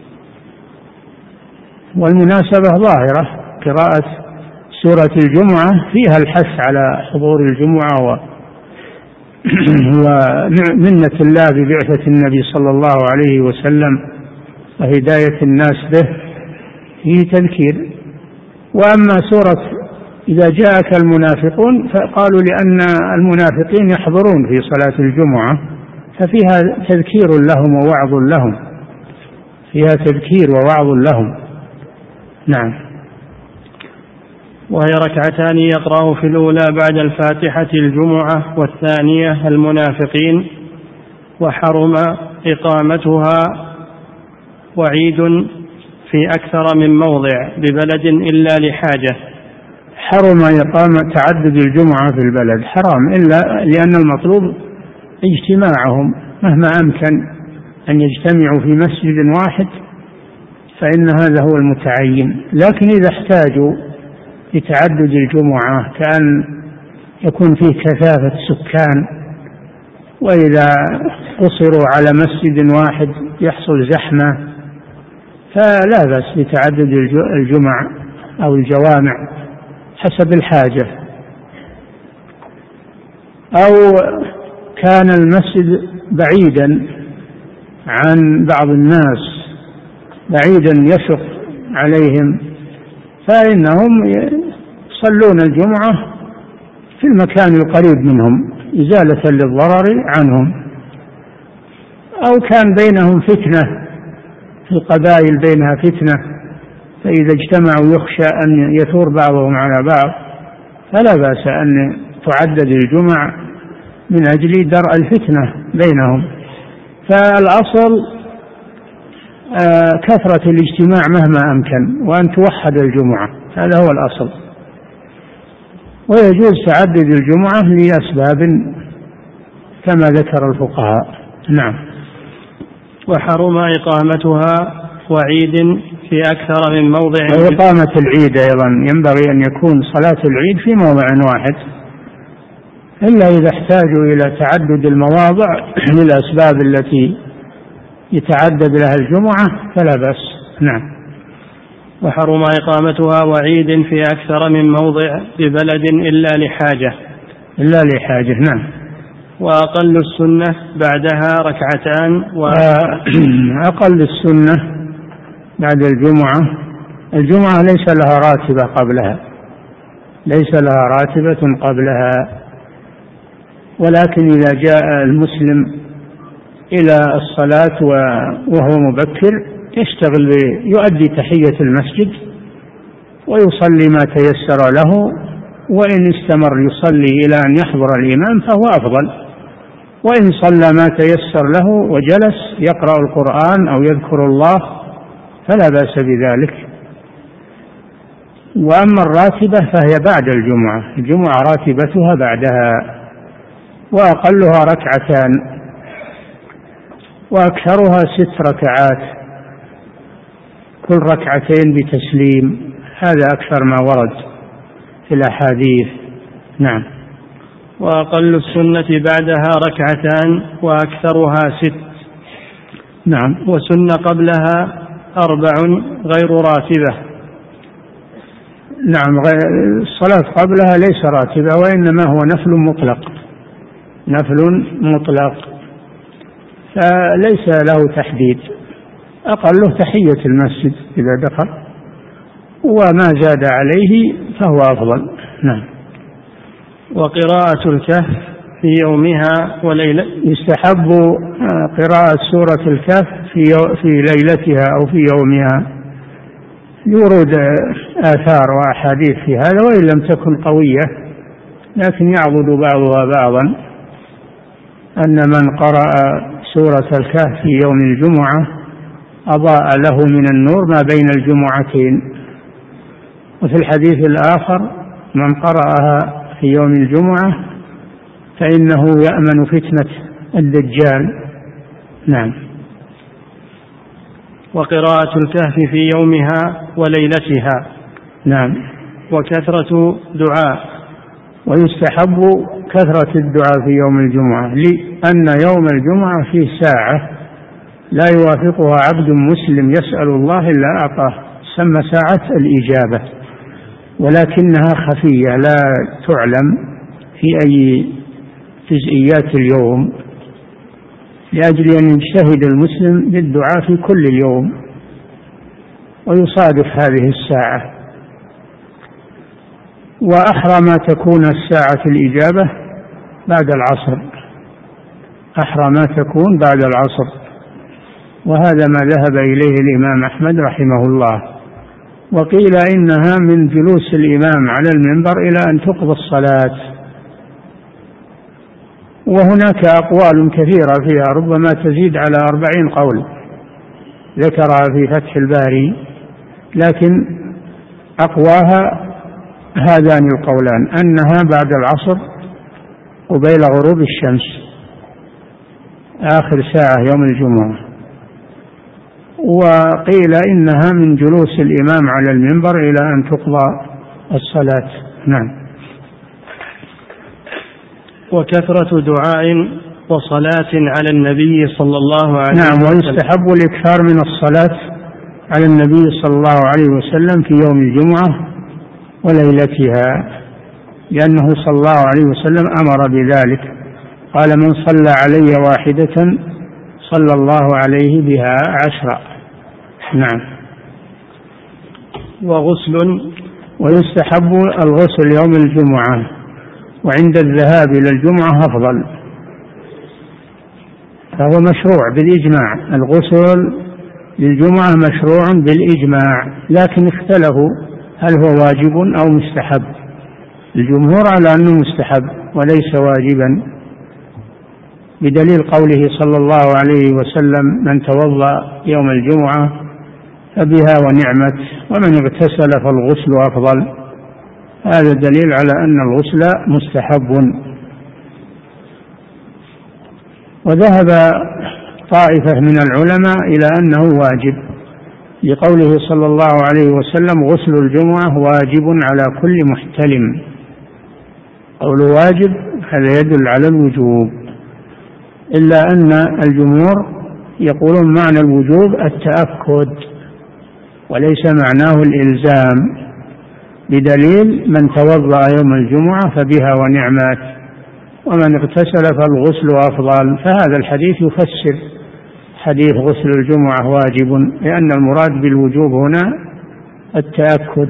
والمناسبة ظاهرة، قراءة سورة الجمعة فيها الحث على حضور الجمعة ومنة الله ببعثة النبي صلى الله عليه وسلم وهداية الناس به، فيه تذكير. وأما سورة إذا جاءك المنافقون فقالوا لأن المنافقين يحضرون في صلاة الجمعة ففيها تذكير لهم ووعظ لهم، فيها تذكير ووعظ لهم. نعم. وهي ركعتان يقرأ في الأولى بعد الفاتحة الجمعة، والثانية المنافقين. وحرم إقامتها وعيد في أكثر من موضع ببلد إلا لحاجة. حرم إقامة تعدد الجمعة في البلد، حرام، إلا لأن المطلوب اجتماعهم، مهما أمكن أن يجتمعوا في مسجد واحد فإن هذا هو المتعين. لكن إذا احتاجوا لتعدد الجمعة كأن يكون فيه كثافة سكان، وإذا قصروا على مسجد واحد يحصل زحمة، فلا بأس بتعدد الجمع أو الجوامع حسب الحاجة. أو كان المسجد بعيدا عن بعض الناس، بعيدا يشق عليهم، فإنهم يصلون الجمعة في المكان القريب منهم إزالة للضرر عنهم. أو كان بينهم فتنة، في القبائل بينها فتنة، فإذا اجتمعوا يخشى أن يثور بعضهم على بعض، فلا بأس أن تعدد الجمع من أجل درء الفتنة بينهم. فالأصل آه كثرة الاجتماع مهما أمكن، وأن توحد الجمعة، هذا هو الأصل. ويجوز تعدد الجمعة لأسباب كما ذكر الفقهاء. نعم. وحرم إقامتها وعيد في أكثر من موضع. وإقامة العيد أيضا ينبغي أن يكون صلاة العيد في موضع واحد، إلا إذا احتاجوا إلى تعدد المواضع للأسباب التي يتعدد لها الجمعة فلا بأس. نعم. وحرم إقامتها وعيد في أكثر من موضع ببلد إلا لحاجة إلا لحاجة. نعم. وأقل السنة بعدها ركعتان و... أقل السنة بعد الجمعة، الجمعة ليس لها راتبة قبلها، ليس لها راتبة قبلها، ولكن إذا جاء المسلم إلى الصلاة وهو مبكر يشتغل يؤدي تحية المسجد ويصلي ما تيسر له، وإن استمر يصلي إلى أن يحضر الإمام فهو أفضل، وإن صلى ما تيسر له وجلس يقرأ القرآن أو يذكر الله فلا بأس بذلك. وأما الراتبة فهي بعد الجمعة، الجمعة راتبتها بعدها، وأقلها ركعتان وأكثرها ست ركعات، كل ركعتين بتسليم، هذا أكثر ما ورد في الأحاديث. نعم. وأقل السنة بعدها ركعتان وأكثرها ست. نعم. وسنة قبلها أربع غير راتبة. نعم. الصلاة قبلها ليس راتبة وإنما هو نفل مطلق، نفل مطلق فليس له تحديد، أقله تحية المسجد إذا دخل، وما زاد عليه فهو أفضل. نعم. وقراءة الكهف في يومها وليلة، يستحب قراءة سورة الكهف في في ليلتها أو في يومها، يورد آثار وأحاديث في هذا وإن لم تكن قوية، لكن يعضد بعضها بعضا، أن من قرأ سورة الكهف في يوم الجمعة أضاء له من النور ما بين الجمعتين. وفي الحديث الآخر من قرأها في يوم الجمعة فإنه يأمن فتنة الدجال. نعم. وقراءة الكهف في يومها وليلتها. نعم. وكثرة دعاء، ويستحب كثرة الدعاء في يوم الجمعة، لأن يوم الجمعة فيه ساعة لا يوافقها عبد مسلم يسأل الله إلا أعطاه، سمى ساعة الإجابة، ولكنها خفية لا تعلم في أي جزئيات اليوم، لأجل أن يجتهد المسلم بالدعاء في كل اليوم ويصادف هذه الساعة. وأحرى ما تكون الساعة الإجابة بعد العصر، أحرى ما تكون بعد العصر، وهذا ما ذهب إليه الإمام أحمد رحمه الله. وقيل إنها من جلوس الإمام على المنبر إلى أن تقضى الصلاة. وهناك أقوال كثيرة فيها ربما تزيد على أربعين قول ذكرها في فتح الباري، لكن أقواها هذان القولان، أنها بعد العصر قبيل غروب الشمس آخر ساعة يوم الجمعة. وقيل إنها من جلوس الإمام على المنبر إلى أن تقضى الصلاة. نعم. وكثرة دعاء وصلاة على النبي صلى الله عليه وسلم. نعم. ويستحب الإكثار من الصلاة على النبي صلى الله عليه وسلم في يوم الجمعة وليلتها، لأنه صلى الله عليه وسلم أمر بذلك، قال من صلى علي واحدة صلى الله عليه بها عشرا. نعم. وغسل، ويستحب الغسل يوم الجمعة، وعند الذهاب إلى الجمعة أفضل، فهو مشروع بالإجماع، الغسل للجمعة مشروع بالإجماع، لكن اختلفوا هل هو واجب أو مستحب. الجمهور على أنه مستحب وليس واجبا، بدليل قوله صلى الله عليه وسلم من توضأ يوم الجمعة فبها ونعمت، ومن اغتسل فالغسل أفضل. هذا دليل على أن الغسل مستحب. وذهب طائفة من العلماء إلى أنه واجب، لقوله صلى الله عليه وسلم غسل الجمعة واجب على كل محتلم. قول واجب هذا يدل على الوجوب، إلا أن الجمهور يقولون معنى الوجوب التأكد وليس معناه الإلزام، بدليل من توضأ يوم الجمعة فبها ونعمت ومن اغتسل فالغسل أفضل. فهذا الحديث يفسر حديث غسل الجمعة واجب، لأن المراد بالوجوب هنا التأكد.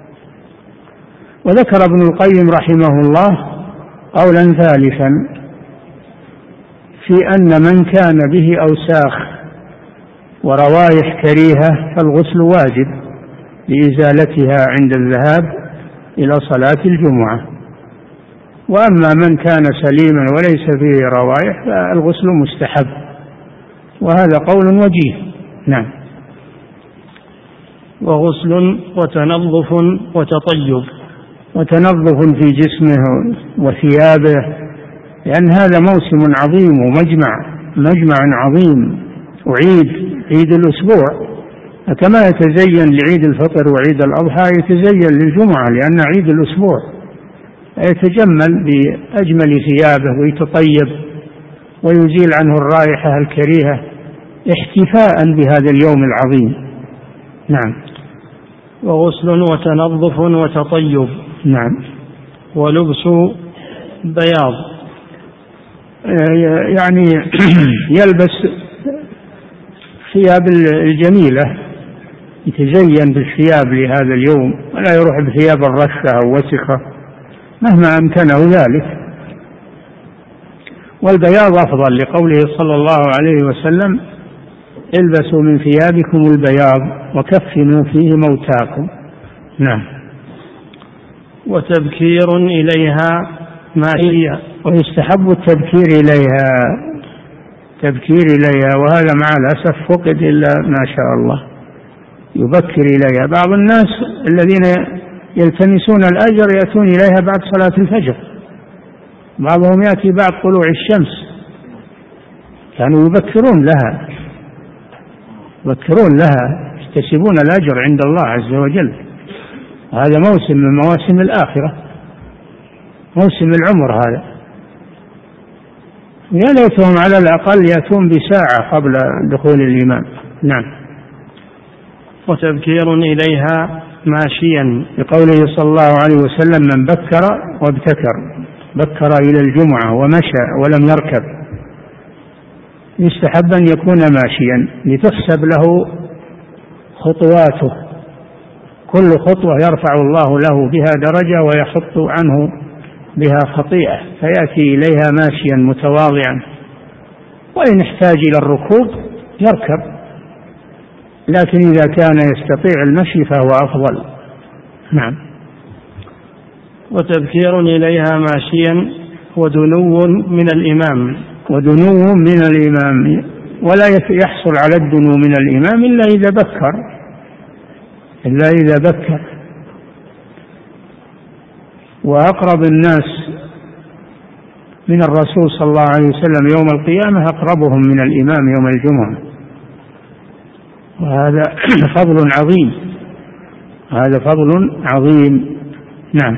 وذكر ابن القيم رحمه الله قولا ثالثا في أن من كان به أوساخ وروايح كريهة فالغسل واجب لإزالتها عند الذهاب إلى صلاة الجمعة، وأما من كان سليما وليس فيه روائح فالغسل مستحب، وهذا قول وجيه. نعم. وغسل وتنظف وتطيب. وتنظف في جسمه وثيابه، لأن هذا موسم عظيم ومجمع مجمع عظيم، وعيد عيد الأسبوع، كما يتزين لعيد الفطر وعيد الأضحى يتزين للجمعة لأن عيد الأسبوع، يتجمل بأجمل ثيابه ويتطيب ويزيل عنه الرائحة الكريهة احتفاء بهذا اليوم العظيم. نعم. وغسل وتنظف وتطيب. نعم. ولبس بياض، يعني يلبس ثياب الجميلة، يتزين بالثياب لهذا اليوم ولا يروح بثياب الرشة أو وسخة مهما أمكنه ذلك. والبياض أفضل لقوله صلى الله عليه وسلم البسوا من ثيابكم البياض وكفنوا فيه موتاكم. نعم. وتبكير إليها ماشية. ويستحب التبكير إليها تبكير إليها وهذا مع الأسف فقد إلا ما شاء الله، يبكر إليها. بعض الناس الذين يلتمسون الأجر يأتون إليها بعد صلاة الفجر، بعضهم يأتي بعد طلوع الشمس، كانوا يبكرون لها يبكرون لها يكتسبون الأجر عند الله عز وجل. هذا موسم من مواسم الآخرة، موسم العمر هذا، يا ليتهم على الأقل يأتون بساعة قبل دخول الإمام. نعم. وتبكير إليها ماشيا، لقوله صلى الله عليه وسلم من بكر وابتكر، بكر إلى الجمعة ومشى ولم يركب، يستحب أن يكون ماشيا لتحسب له خطواته، كل خطوة يرفع الله له بها درجة ويحط عنه بها خطيئة، فيأتي إليها ماشيا متواضعا، وإن احتاج إلى الركوب يركب، لكن إذا كان يستطيع المشي فهو أفضل. نعم. وتبكير إليها ماشيا ودنو من الإمام. ودنو من الإمام، ولا يحصل على الدنو من الإمام إلا إذا بكر إلا إذا بكر وأقرب الناس من الرسول صلى الله عليه وسلم يوم القيامة أقربهم من الإمام يوم الجمعة، وهذا فضل عظيم، هذا فضل عظيم. نعم.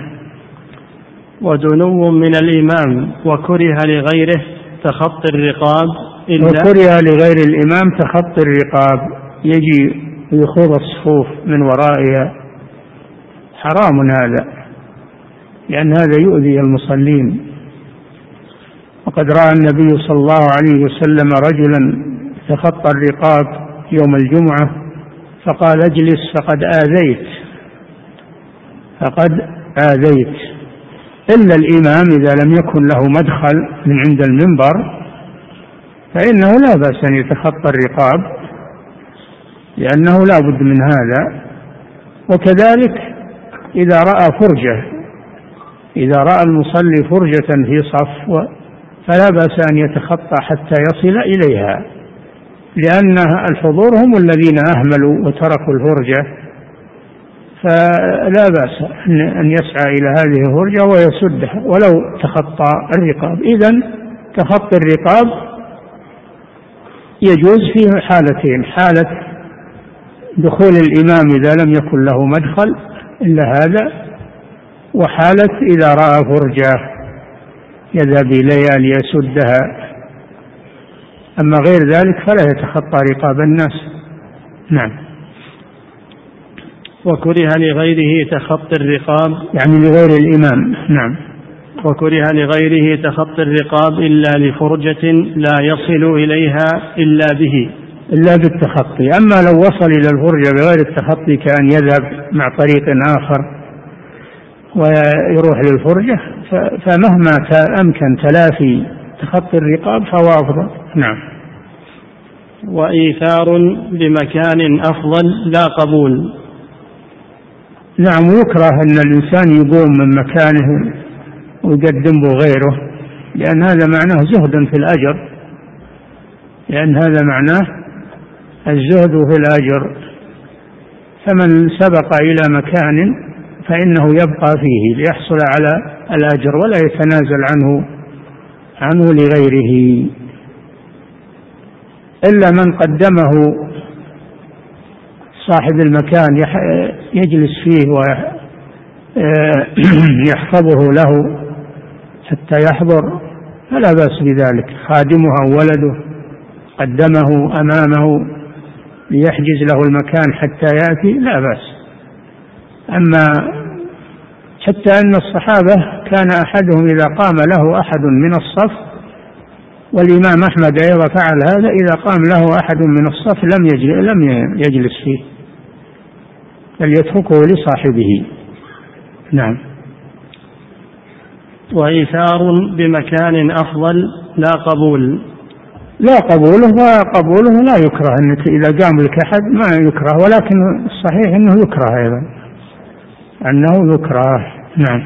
ودنو من الإمام وكره لغيره تخطي الرقاب إلا وكره لغير الإمام تخطي الرقاب، يجي يخوض الصفوف من ورائها، حرام هذا، لأن هذا يؤذي المصلين. وقد رأى النبي صلى الله عليه وسلم رجلا تخطى الرقاب يوم الجمعة فقال اجلس فقد آذيت فقد آذيت إلا الإمام إذا لم يكن له مدخل من عند المنبر فإنه لا بأس أن يتخطى الرقاب، لأنه لا بد من هذا. وكذلك إذا رأى فرجة إذا رأى المصلي فرجة في صف فلا بأس أن يتخطى حتى يصل إليها، لأن الحضور هم الذين أهملوا وتركوا الفرجة، فلا بأس أن يسعى إلى هذه الفرجة ويسدها ولو تخطى الرقاب. إذن تخطي الرقاب يجوز في حالتين: حالة دخول الإمام إذا لم يكن له مدخل إلا هذا، وحالة إذا رأى فرجة يذهب إليها ليسدها، أما غير ذلك فلا يتخطى رقاب الناس. نعم. وكره لغيره تخطي الرقاب، يعني لغير الإمام. نعم. وكره لغيره تخطي الرقاب إلا لفرجة لا يصل إليها إلا به، إلا بالتخطي. أما لو وصل إلى الفرجة بغير التخطي كأن يذهب مع طريق آخر ويروح للفرجة فمهما أمكن تلافي تخطي الرقاب فهو أفضل. نعم. وإيثار بمكان أفضل لا قبول. نعم. ويكره أن الإنسان يقوم من مكانه ويقدم به غيره، لأن هذا معناه زهد في الأجر، لأن هذا معناه الزهد في الأجر. فمن سبق إلى مكان فإنه يبقى فيه ليحصل على الأجر ولا يتنازل عنه عنه لغيره، إلا من قدمه صاحب المكان يجلس فيه ويحفظه له حتى يحضر فلا بأس بذلك. خادمه أو ولده قدمه أمامه ليحجز له المكان حتى يأتي لا بأس. أما حتى أن الصحابة كان أحدهم إذا قام له أحد من الصف، والإمام أحمد أيضا فعل هذا، إذا قام له أحد من الصف لم يجلس, لم يجلس فيه بل يتركه لصاحبه. نعم. وإيثار بمكان أفضل لا قبول. لا قبوله، وقبوله لا يكره، أنك إذا قام لك أحد ما يكره، ولكن الصحيح أنه يكره أيضا، أنه يكره. نعم.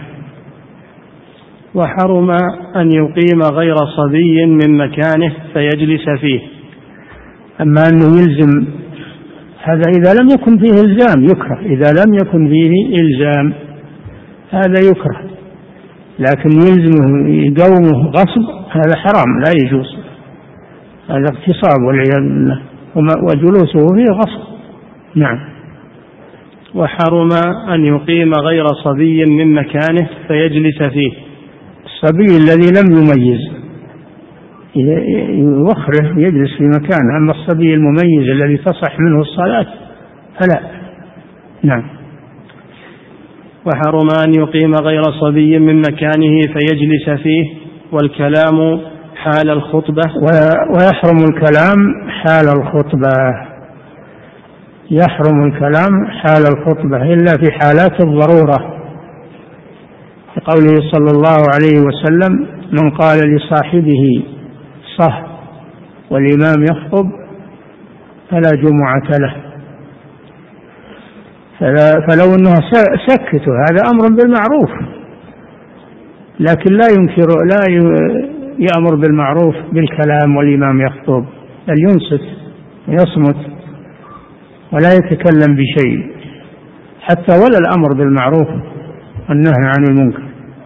وحرم أن يقيم غير صبي من مكانه فيجلس فيه. أما أنه يلزم هذا إذا لم يكن فيه إلزام يكره، إذا لم يكن فيه إلزام هذا يكره، لكن يلزمه يقومه غصب هذا حرام لا يجوز، هذا اغتصاب والعياذ بالله، وجلوسه فيه غصب. نعم. وحرم أن يقيم غير صبي من مكانه فيجلس فيه. الصبي الذي لم يميز يوخره يجلس في مكانه، أما الصبي المميز الذي تصح منه الصلاة فلا. نعم. وحرم أن يقيم غير صبي من مكانه فيجلس فيه، والكلام حال الخطبة. ويحرم الكلام حال الخطبة، يحرم الكلام حال الخطبة إلا في حالات الضرورة، لقوله صلى الله عليه وسلم: من قال لصاحبه صح والإمام يخطب فلا جمعة له. فلو أنه سكته هذا أمر بالمعروف، لكن لا ينكر لا يأمر بالمعروف بالكلام والإمام يخطب، بل ينصت ويصمت ولا يتكلم بشيء، حتى ولا الأمر بالمعروف والنهي عن المنكر.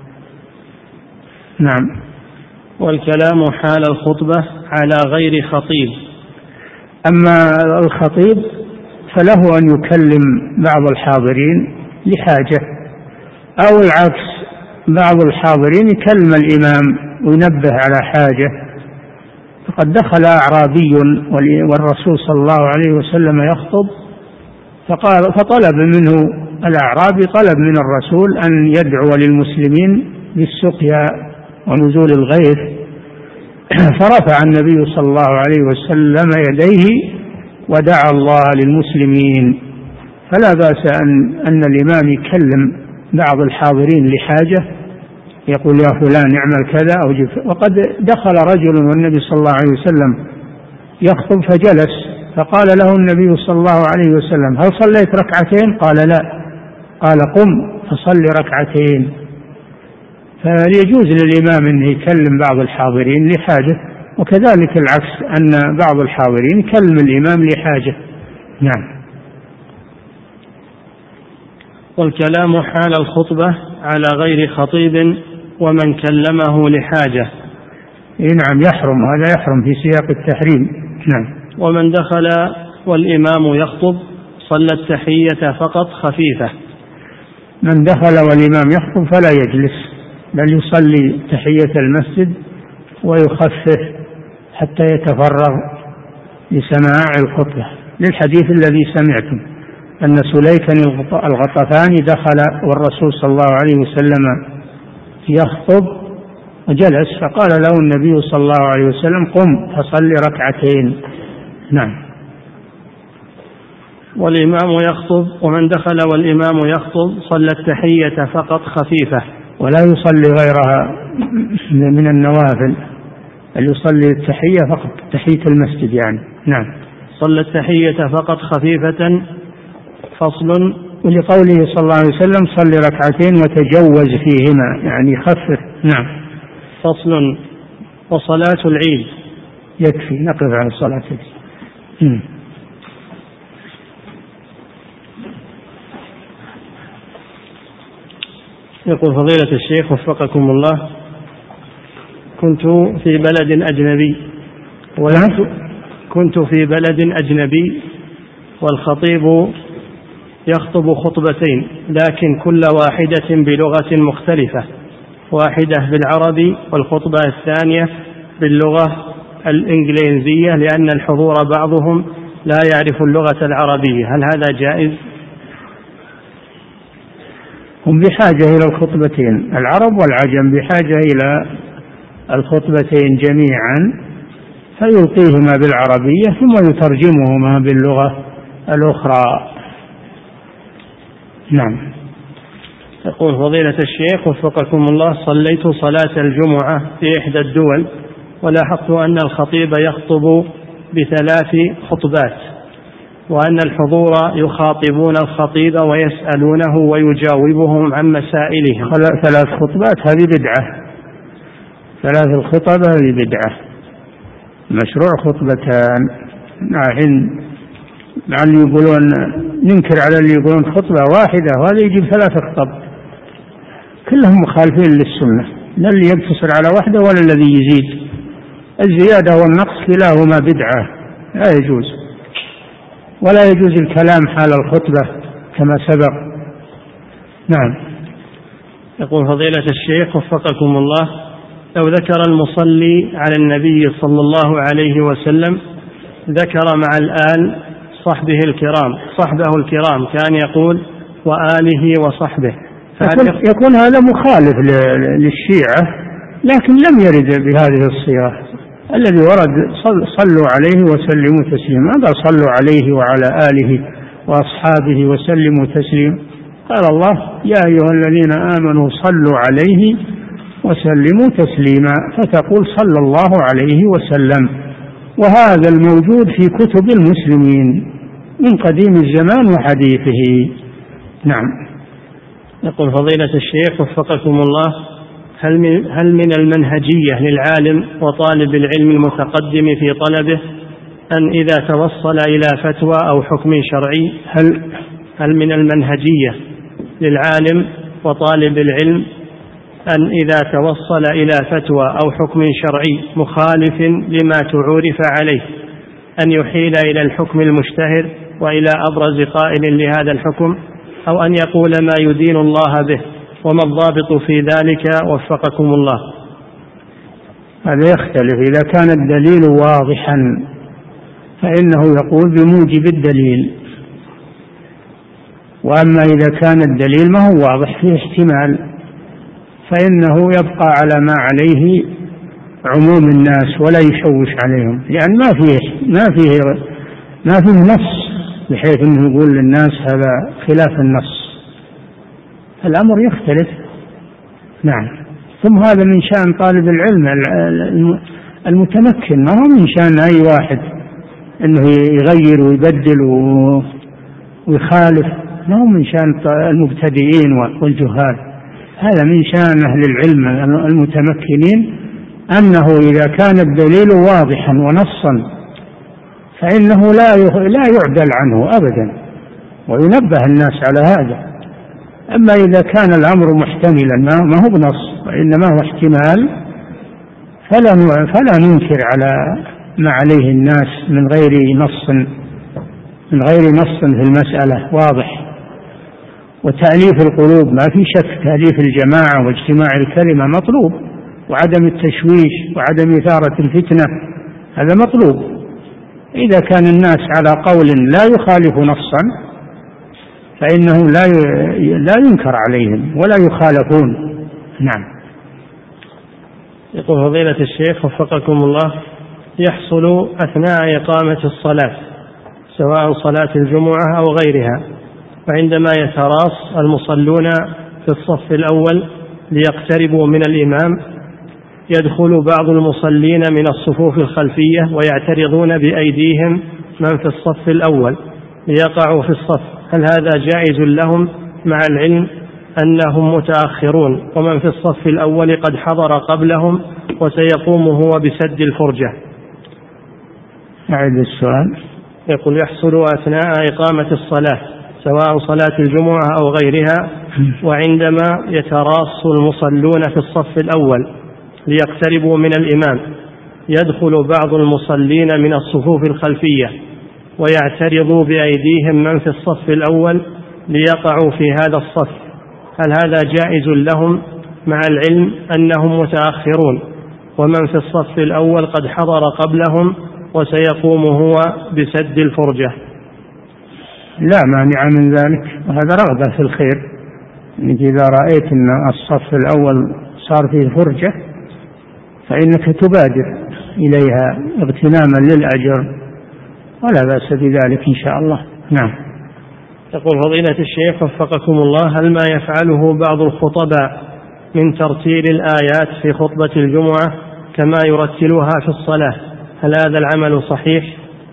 نعم. والكلام حال الخطبة على غير خطيب. أما الخطيب فله أن يكلم بعض الحاضرين لحاجة، أو العكس، بعض الحاضرين يكلم الإمام وينبه على حاجة. فقد دخل أعرابي والرسول صلى الله عليه وسلم يخطب، فقال فطلب منه الأعرابي طلب من الرسول أن يدعو للمسلمين بالسقيا ونزول الغيث، فرفع النبي صلى الله عليه وسلم يديه ودعا الله للمسلمين. فلا بأس أن, أن الإمام يكلم بعض الحاضرين لحاجة، يقول: يا فلان اعمل كذا أو جف. وقد دخل رجل والنبي صلى الله عليه وسلم يخطب فجلس، فقال له النبي صلى الله عليه وسلم: هل صليت ركعتين؟ قال: لا. قال: قم فصل ركعتين. فيجوز للإمام أن يكلم بعض الحاضرين لحاجة، وكذلك العكس، أن بعض الحاضرين يكلم الإمام لحاجة. نعم. والكلام حال الخطبة على غير خطيب ومن كلمه لحاجة. نعم، يحرم، هذا يحرم في سياق التحريم. نعم. ومن دخل والإمام يخطب صلى التحية فقط خفيفة. من دخل والإمام يخطب فلا يجلس، بل يصلي تحية المسجد ويخفف حتى يتفرغ لسماع الخطبة، للحديث الذي سمعتم أن سليكا الغطفاني دخل والرسول صلى الله عليه وسلم يخطب وجلس، فقال له النبي صلى الله عليه وسلم قم فصلي ركعتين. نعم. والإمام يخطب، ومن دخل والإمام يخطب صلى التحية فقط خفيفة ولا يصلي غيرها من النوافل، بل يصلي التحية فقط، تحية المسجد يعني. نعم. صلى التحية فقط خفيفة. فصل. ولقوله صلى الله عليه وسلم صلي ركعتين وتجوز فيهما، يعني خفف. نعم. فصل. وصلاة العيد. يكفي، نقف على صلاة العيد. يقول فضيلة الشيخ وفقكم الله: كنت في بلد أجنبي ولم كنت في بلد أجنبي والخطيب يخطب خطبتين، لكن كل واحدة بلغة مختلفة، واحدة بالعربي والخطبة الثانية باللغة الإنجليزية، لأن الحضور بعضهم لا يعرف اللغة العربية، هل هذا جائز؟ هم بحاجة إلى الخطبتين، العرب والعجم بحاجة إلى الخطبتين جميعا، فيلقيهما بالعربية ثم يترجمهما باللغة الأخرى. نعم. يقول فضيلة الشيخ وفقكم الله: صليت صلاة الجمعة في إحدى الدول، ولاحظت أن الخطيب يخطب بثلاث خطبات، وأن الحضور يخاطبون الخطيب ويسألونه ويجاوبهم عن مسائلهم. ثلاث خطبات هذه بدعة، ثلاث الخطب هذه بدعة، مشروع خطبتان. نحن لعل يقولون ننكر على اللي يقولون خطبة واحدة وهذا يجيب ثلاث خطب، كلهم مخالفين للسنة، لا اللي يقتصر على واحدة ولا الذي يزيد. الزيادة والنقص كلاهما بدعة لا يجوز، ولا يجوز الكلام حال الخطبة كما سبق. نعم. يقول فضيلة الشيخ وفقكم الله: لو ذكر المصلي على النبي صلى الله عليه وسلم ذكر مع الآل صحبه الكرام صحبه الكرام كان يقول وآله وصحبه، يكون, يكون هذا مخالف للشيعة، لكن لم يرد بهذه الصيغة. الذي ورد صلوا عليه وسلموا تسليما، هذا صلوا عليه وعلى آله وأصحابه وسلموا تسليما. قال الله: يا أيها الذين آمنوا صلوا عليه وسلموا تسليما، فتقول صلى الله عليه وسلم، وهذا الموجود في كتب المسلمين من قديم الزمان وحديثه. نعم. يقول فضيلة الشيخ وفقكم الله: هل من, هل من المنهجية للعالم وطالب العلم المتقدم في طلبه أن إذا توصل إلى فتوى أو حكم شرعي هل, هل من المنهجية للعالم وطالب العلم أن إذا توصل إلى فتوى أو حكم شرعي مخالف لما تعورف عليه أن يحيل إلى الحكم المشتهر وإلى أبرز قائل لهذا الحكم، أو أن يقول ما يدين الله به؟ وما الضابط في ذلك وفقكم الله؟ هذا يختلف. إذا كان الدليل واضحا فإنه يقول بموجب الدليل، وأما إذا كان الدليل ما هو واضح فيه احتمال فإنه يبقى على ما عليه عموم الناس ولا يشوش عليهم، لأن ما فيه ما فيه ما فيه نص بحيث أنه يقول للناس هذا خلاف النص، الأمر يختلف. نعم. ثم هذا من شأن طالب العلم المتمكن، ما هو من شأن أي واحد أنه يغير ويبدل ويخالف، ما هو من شأن المبتدئين والجهال، هذا من شأن أهل العلم المتمكنين، أنه إذا كان الدليل واضحا ونصا فإنه لا لا يعدل عنه أبدا، وينبه الناس على هذا. أما إذا كان الأمر محتملا ما هو بنص وإنما هو احتمال فلا فلا ننكر على ما عليه الناس من غير نص من غير نص في المسألة واضح. وتأليف القلوب، ما في شك تأليف الجماعة واجتماع الكلمة مطلوب، وعدم التشويش وعدم إثارة الفتنة هذا مطلوب. إذا كان الناس على قول لا يخالف نصا فإنه لا لا ينكر عليهم ولا يخالفون. نعم. يقول فضيلة الشيخ وفقكم الله: يحصل أثناء إقامة الصلاة سواء صلاة الجمعة أو غيرها، فعندما يتراص المصلون في الصف الأول ليقتربوا من الإمام يدخل بعض المصلين من الصفوف الخلفية ويعترضون بأيديهم من في الصف الأول ليقعوا في الصف، هل هذا جائز لهم مع العلم أنهم متأخرون ومن في الصف الأول قد حضر قبلهم وسيقوم هو بسد الفرجة؟ أعد السؤال. يقول: يحصل أثناء إقامة الصلاة سواء صلاة الجمعة أو غيرها، وعندما يتراص المصلون في الصف الأول ليقتربوا من الإمام يدخل بعض المصلين من الصفوف الخلفية ويعترضوا بأيديهم من في الصف الأول ليقعوا في هذا الصف، هل هذا جائز لهم مع العلم أنهم متأخرون ومن في الصف الأول قد حضر قبلهم وسيقوم هو بسد الفرجة؟ لا مانع من ذلك، وهذا رغبة في الخير، إنك إذا رأيت أن الصف الأول صار فيه فرجة فإنك تبادر إليها اغتناما للأجر، ولا بأس بذلك إن شاء الله. نعم. يقول فضيلة الشيخ وفقكم الله: هل ما يفعله بعض الخطباء من ترتيل الآيات في خطبة الجمعة كما يرتلها في الصلاة، هل هذا العمل صحيح؟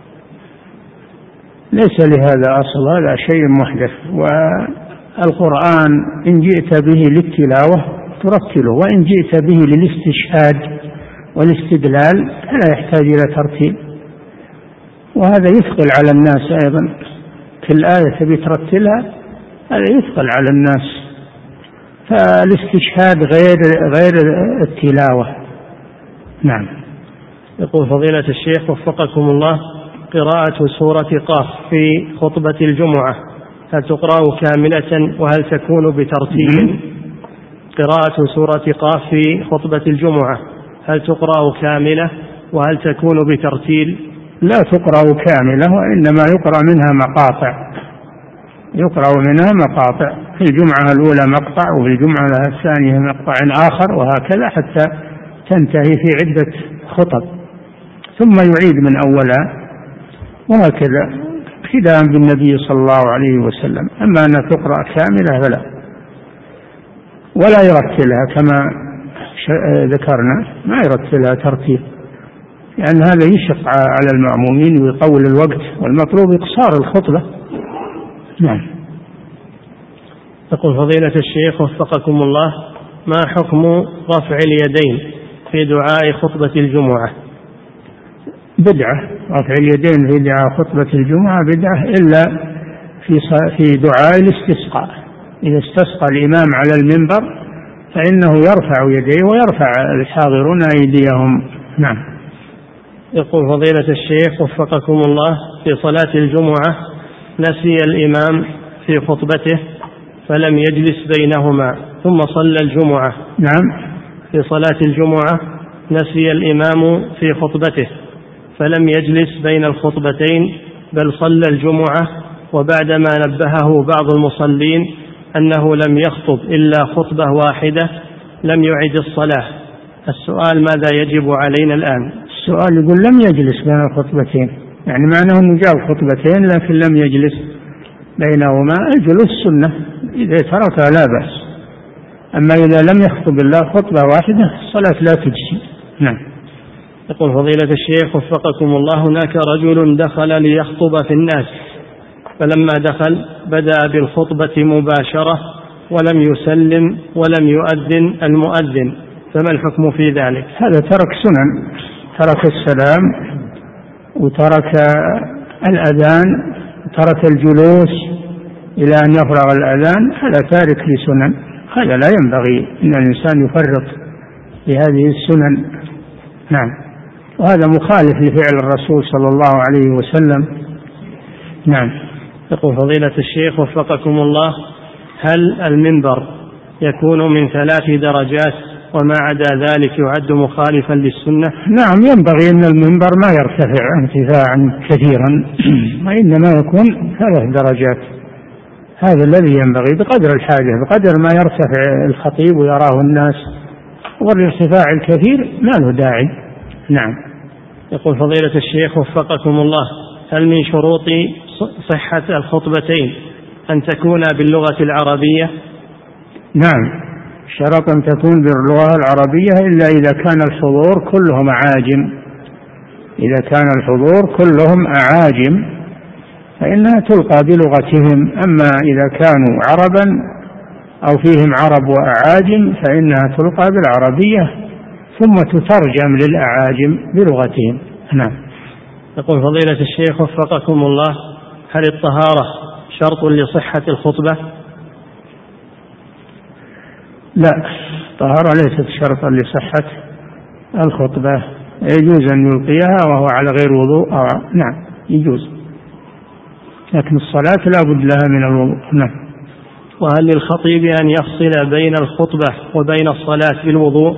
ليس لهذا أصل، هذا شيء محدث، والقرآن إن جئت به للتلاوة ترتله، وإن جئت به للاستشهاد والاستدلال فلا يحتاج إلى ترتيل، وهذا يثقل على الناس أيضا. كل آية تبي ترتلها هذا يثقل على الناس، فالاستشهاد غير غير التلاوة. نعم. يقول فضيلة الشيخ وفقكم الله: قراءة سورة قاف في خطبة الجمعة هل تقرأ كاملة وهل تكون بترتيل؟ قراءة سورة قاف في خطبة الجمعة هل تقرأ كاملة وهل تكون بترتيل؟ لا تقرأ كاملة، وإنما يقرأ منها مقاطع، يقرأ منها مقاطع، في الجمعة الأولى مقطع وفي الجمعة الثانية مقطع آخر، وهكذا حتى تنتهي في عدة خطب، ثم يعيد من أولها، وهكذا اقتداء بالنبي صلى الله عليه وسلم. أما أن تقرأ كاملة فلا، ولا يرتلها كما ذكرنا، ما يرتلها ترتيل، لأن يعني هذا يشق على المأمومين ويطول الوقت، والمطلوب إقصار الخطبة. نعم. يقول فضيلة الشيخ وفقكم الله: ما حكم رفع اليدين في دعاء خطبة الجمعة؟ بدعة، رفع اليدين في دعاء خطبة الجمعة بدعة، إلا في في دعاء الاستسقاء، إذا استسقى الإمام على المنبر فإنه يرفع يديه ويرفع الحاضرون أيديهم. نعم. يقول فضيلة الشيخ وفقكم الله: في صلاة الجمعة نسي الإمام في خطبته فلم يجلس بينهما ثم صلى الجمعة. نعم. في صلاة الجمعة نسي الإمام في خطبته فلم يجلس بين الخطبتين بل صلى الجمعة، وبعدما نبهه بعض المصلين أنه لم يخطب إلا خطبة واحدة لم يعد الصلاة، السؤال ماذا يجب علينا الآن؟ السؤال يقول لم يجلس بين الخطبتين، يعني معناه أنه جاء خطبتين لكن لم يجلس بينهما، الجلوس سنة إذا تركها لا بأس، أما إذا لم يخطب إلا خطبة واحدة الصلاة لا تجزي. نعم. يقول فضيلة الشيخ وفقكم الله: هناك رجل دخل ليخطب في الناس، فلما دخل بدأ بالخطبة مباشرة ولم يسلم ولم يؤذن المؤذن، فما الحكم في ذلك؟ هذا ترك سنن، ترك السلام وترك الأذان، ترك الجلوس إلى أن يفرغ الأذان، هذا تارك لسنن، هذا لا ينبغي أن الإنسان يفرط بهذه السنن. نعم. وهذا مخالف لفعل الرسول صلى الله عليه وسلم. نعم. يقول فضيلة الشيخ وفقكم الله: هل المنبر يكون من ثلاث درجات وما عدا ذلك يعد مخالفا للسنة؟ نعم، ينبغي أن المنبر ما يرتفع ارتفاعا كثيرا وإنما يكون ثلاث درجات، هذا الذي ينبغي بقدر الحاجة، بقدر ما يرتفع الخطيب ويراه الناس، والارتفاع الكثير ما له داعي. نعم. يقول فضيلة الشيخ وفقكم الله: هل من شروط صحة الخطبتين أن تكون باللغة العربية؟ نعم، شرط أن تكون باللغة العربية إلا إذا كان الحضور كلهم أعاجم، إذا كان الحضور كلهم أعاجم فإنها تلقى بلغتهم، أما إذا كانوا عربا أو فيهم عرب وأعاجم فإنها تلقى بالعربية ثم تترجم للأعاجم بلغتهم. نعم. يقول فضيلة الشيخ وفقكم الله: هل الطهارة شرط لصحة الخطبة؟ لا، الطهارة ليست شرطا لصحة الخطبة، يجوز أن يلقيها وهو على غير وضوء. نعم يجوز، لكن الصلاة لا بد لها من الوضوء. نعم. وهل للخطيب أن يفصل بين الخطبة وبين الصلاة بالوضوء؟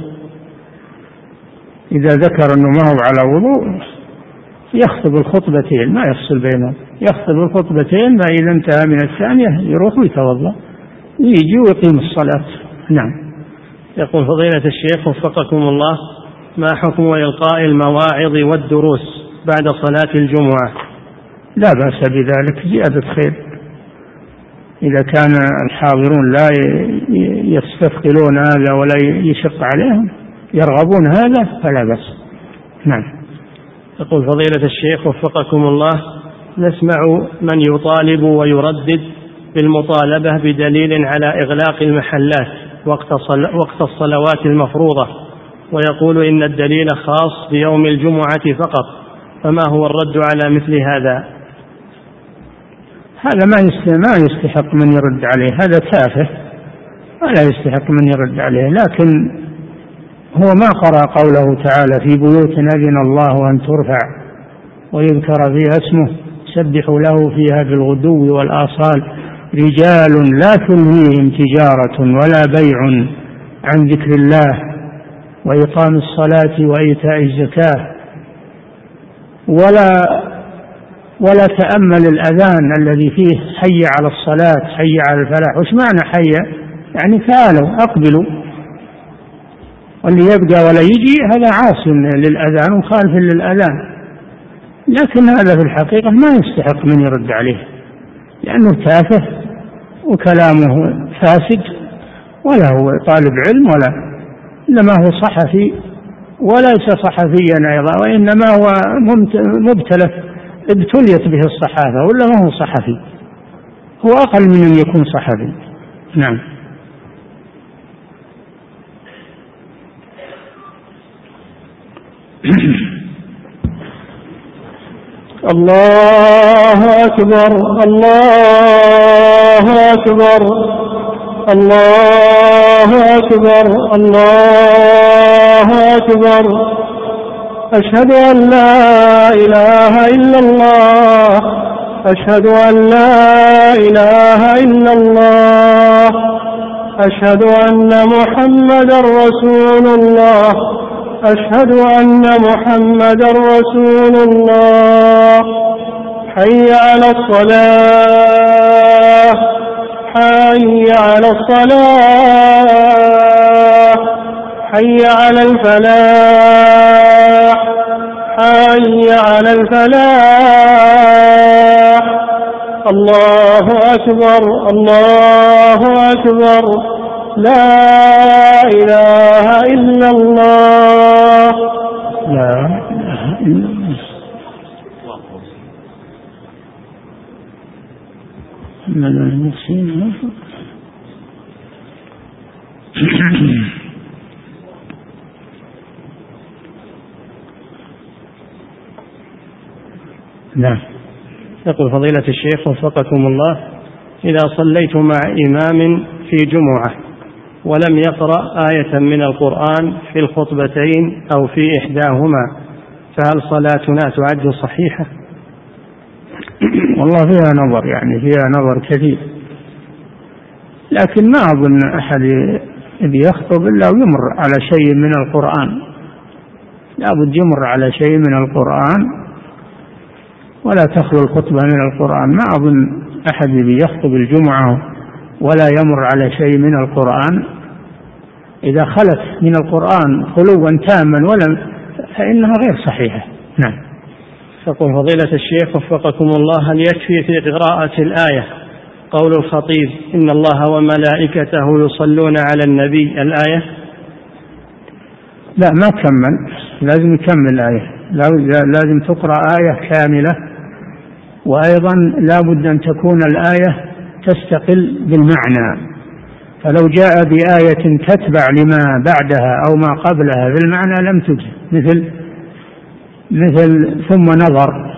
إذا ذكر أنه ما هو على وضوء يخطب الخطبتين، ما يفصل بينهم، يخطب الخطبتين فإذا انتهى من الثانية يروح ويتوضأ ويجي ويقيم الصلاة. نعم. يقول فضيلة الشيخ وفقكم الله: ما حكم إلقاء المواعظ والدروس بعد صلاة الجمعة؟ لا بأس بذلك، زيادة خير، إذا كان الحاضرون لا يستثقلون هذا ولا يشق عليهم، يرغبون هذا فلا بأس. نعم. يقول فضيلة الشيخ وفقكم الله: نسمع من يطالب ويردد بالمطالبة بدليل على إغلاق المحلات وقت الصلوات المفروضة، ويقول إن الدليل خاص بيوم الجمعة فقط، فما هو الرد على مثل هذا؟ هذا ما يستحق من يرد عليه، هذا تافه ولا يستحق من يرد عليه، لكن هو ما قرأ قوله تعالى: في بيوت أذن الله أن ترفع ويذكر فيها اسمه سبحوا له فيها بالغدو والآصال رجال لا تلهيهم تجارة ولا بيع عن ذكر الله وإقام الصلاة وإيتاء الزكاة. ولا ولا تأمل الأذان الذي فيه حي على الصلاة حي على الفلاح، وش معنى حي؟ يعني تعالوا أقبلوا، واللي يبقى ولا يجي هذا عاص للأذان ومخالف للأذان، لكن هذا في الحقيقة ما يستحق من يرد عليه، لأنه تافه وكلامه فاسد، ولا هو طالب علم ولا إنما هو صحفي، وليس صحفيا أيضا، وإنما هو مبتلى ابتليت به الصحافة، ولا ما هو صحفي، هو أقل من أن يكون صحفي. نعم. الله أكبر الله أكبر الله أكبر الله أكبر أشهد أن لا إله إلا الله أشهد أن لا إله إلا الله أشهد أن محمدا رسول الله أشهد أن محمدا رسول الله حي على الصلاة حي على الصلاة حي على الفلاح حي على الفلاح الله أكبر الله أكبر لا إله إلا الله لا إله إلا الله من المسلمين. نعم. يقول فضيلة الشيخ وفقكم الله: إذا صليت مع إمام في جمعة ولم يقرأ آية من القرآن في الخطبتين أو في إحداهما فهل صلاتنا تعد صحيحة؟ والله فيها نظر، يعني فيها نظر كثير، لكن ما أظن أحد يخطب إلا ويمر على شيء من القرآن، لا بد يمر على شيء من القرآن، ولا تخلو الخطبة من القرآن. ما أظن أحد يخطب الجمعة ولا يمر على شيء من القرآن. إذا خلت من القرآن خلوا تاما ولم فإنها غير صحيحة. نعم. يقول فضيلة الشيخ وفقكم الله: هل يكفي في قراءة الآية قول الخطيب إن الله وملائكته يصلون على النبي الآية؟ لا، ما كمل، لازم يكمل الآية، لازم تقرأ آية كاملة، وأيضا لا بد أن تكون الآية تستقل بالمعنى، فلو جاء بآية تتبع لما بعدها أو ما قبلها بالمعنى لم تجز، مثل مثل ثم نظر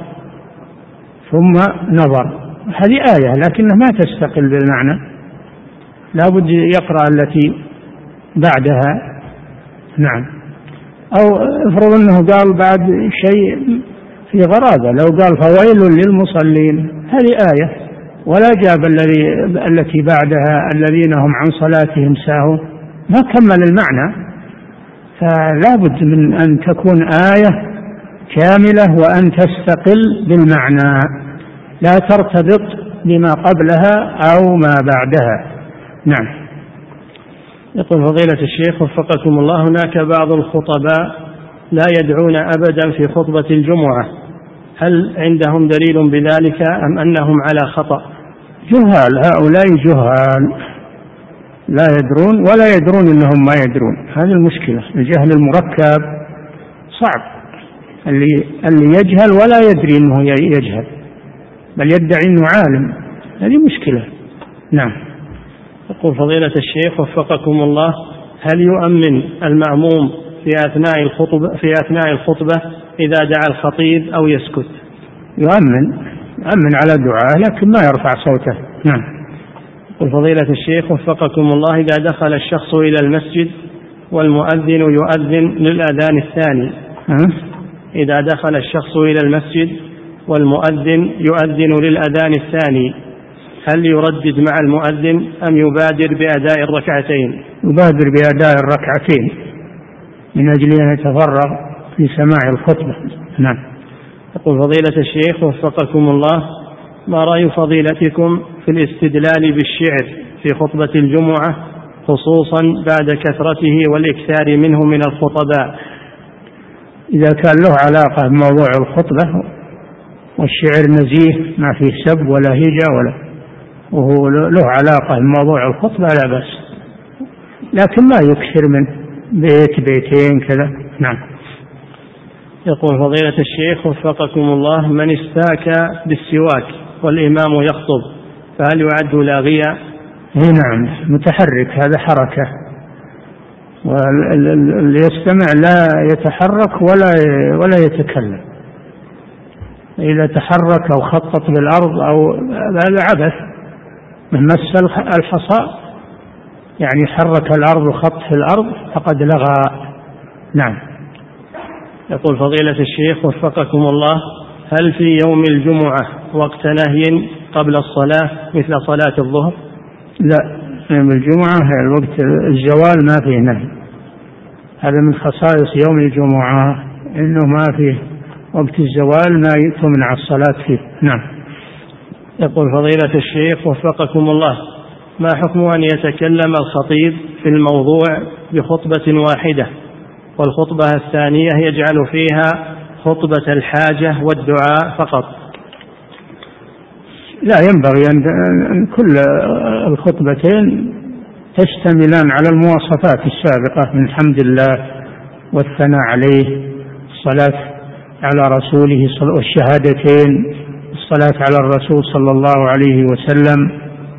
ثم نظر، هذه آية لكنها ما تستقل بالمعنى، لا بد يقرأ التي بعدها. نعم. أو افرض أنه قال بعد شيء في غرابة، لو قال فويل للمصلين هذه آية، ولا جاب الذي التي بعدها الذين هم عن صلاتهم ساهون، ما كمل المعنى. فلا بد من أن تكون آية كاملة وأن تستقل بالمعنى، لا ترتبط بما قبلها أو ما بعدها. نعم. يقول فضيلة الشيخ وفقكم الله: هناك بعض الخطباء لا يدعون أبدا في خطبة الجمعة، هل عندهم دليل بذلك أم أنهم على خطأ؟ جهال، هؤلاء جهال لا يدرون ولا يدرون أنهم ما يدرون، هذه المشكلة. الجهل المركب صعب، اللي, اللي يجهل ولا يدري أنه يجهل بل يدعي أنه عالم، هذه مشكلة. نعم. يقول فضيلة الشيخ وفقكم الله: هل يؤمن المأموم في أثناء الخطبة في أثناء الخطبة إذا دعا الخطيب أو يسكت؟ يؤمن يؤمن على دعاء لكن ما يرفع صوته. نعم. يقول فضيلة الشيخ وفقكم الله: إذا دخل الشخص إلى المسجد والمؤذن يؤذن للأذان الثاني أه؟ إذا دخل الشخص إلى المسجد والمؤذن يؤذن للأذان الثاني، هل يردد مع المؤذن أم يبادر بأداء الركعتين؟ يبادر بأداء الركعتين من أجل أن يتفرغ في سماع الخطبة. نعم. يقول فضيلة الشيخ وفقكم الله: ما رأي فضيلتكم في الاستدلال بالشعر في خطبة الجمعة خصوصا بعد كثرته والإكثار منه من الخطباء؟ إذا كان له علاقة بموضوع الخطبة والشعر نزيه ما فيه سب ولا هجا ولا وهو له علاقة بموضوع الخطبة لا بأس، لكن ما يكثر من بيت بيتين كذا. نعم. يقول فضيلة الشيخ وفقكم الله: من استاك بالسواك والإمام يخطب فهل يعد لاغيا؟ نعم، متحرك، هذا حركة، واللي يستمع لا يتحرك ولا ولا يتكلم. إذا تحرك أو خطط بالأرض أو هذا عبث، من مس الحصى يعني حرك الأرض وخط في الأرض فقد لغى. نعم. يقول فضيلة الشيخ وفقكم الله: هل في يوم الجمعة وقت نهي قبل الصلاة مثل صلاة الظهر؟ لا، يوم الجمعة الوقت الزوال ما فيه نهي، هذا من خصائص يوم الجمعة إنه ما فيه وقت الزوال ما تمنع الصلاة فيه. نعم. يقول فضيلة الشيخ وفقكم الله: ما حكم أن يتكلم الخطيب في الموضوع بخطبة واحدة والخطبة الثانية يجعل فيها خطبة الحاجة والدعاء فقط؟ لا، ينبغي أن كل الخطبتين تشتملان على المواصفات السابقة من حمد الله والثناء عليه، الصلاة على رسوله والشهادتين، الصلاة على الرسول صلى الله عليه وسلم،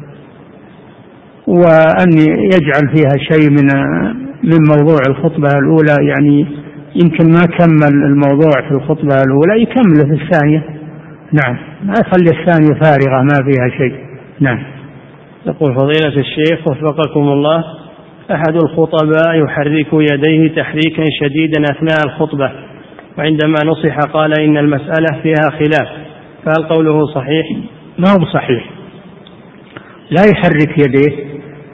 وأن يجعل فيها شيء من من موضوع الخطبة الأولى، يعني يمكن ما كمل الموضوع في الخطبة الأولى يكمله في الثانية. نعم، ما يخلي الثانية فارغة ما فيها شيء. نعم. يقول فضيلة الشيخ وفقكم الله: أحد الخطباء يحرك يديه تحريكا شديدا أثناء الخطبة، وعندما نصح قال إن المسألة فيها خلاف، فهل قوله صحيح؟ ما هو صحيح، لا يحرك يديه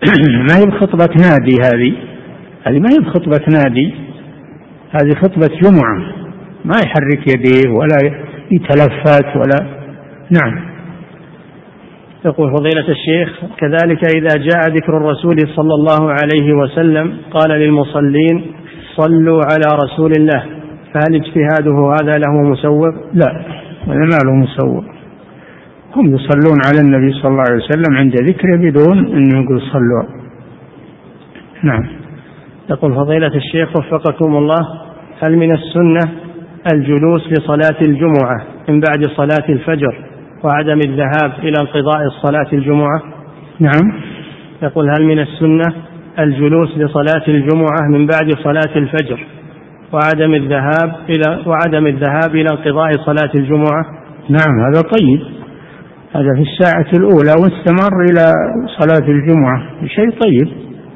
ما هي بخطبة نادي، هذه هذه ما هي بخطبة نادي، هذه خطبة جمعة، ما يحرك يديه ولا يتلفت ولا. نعم. يقول فضيلة الشيخ: كذلك إذا جاء ذكر الرسول صلى الله عليه وسلم قال للمصلين: صلوا على رسول الله، فهل اجتهاده هذا له مسوغ؟ لا، هذا ما له مسوغ، هم يصلون على النبي صلى الله عليه وسلم عند ذكره بدون أن يقول صلوا. نعم. يقول فضيلة الشيخ وفقكم الله: هل من السنة الجلوس لصلاة الجمعة من بعد صلاة الفجر وعدم الذهاب إلى انقضاء الصلاة الجمعة؟ نعم. يقول: هل من السنة الجلوس لصلاة الجمعة من بعد صلاة الفجر وعدم الذهاب إلى وعدم الذهاب إلى انقضاء صلاة الجمعة؟ نعم، هذا طيب، هذا في الساعة الأولى واستمر إلى صلاة الجمعة، شيء طيب.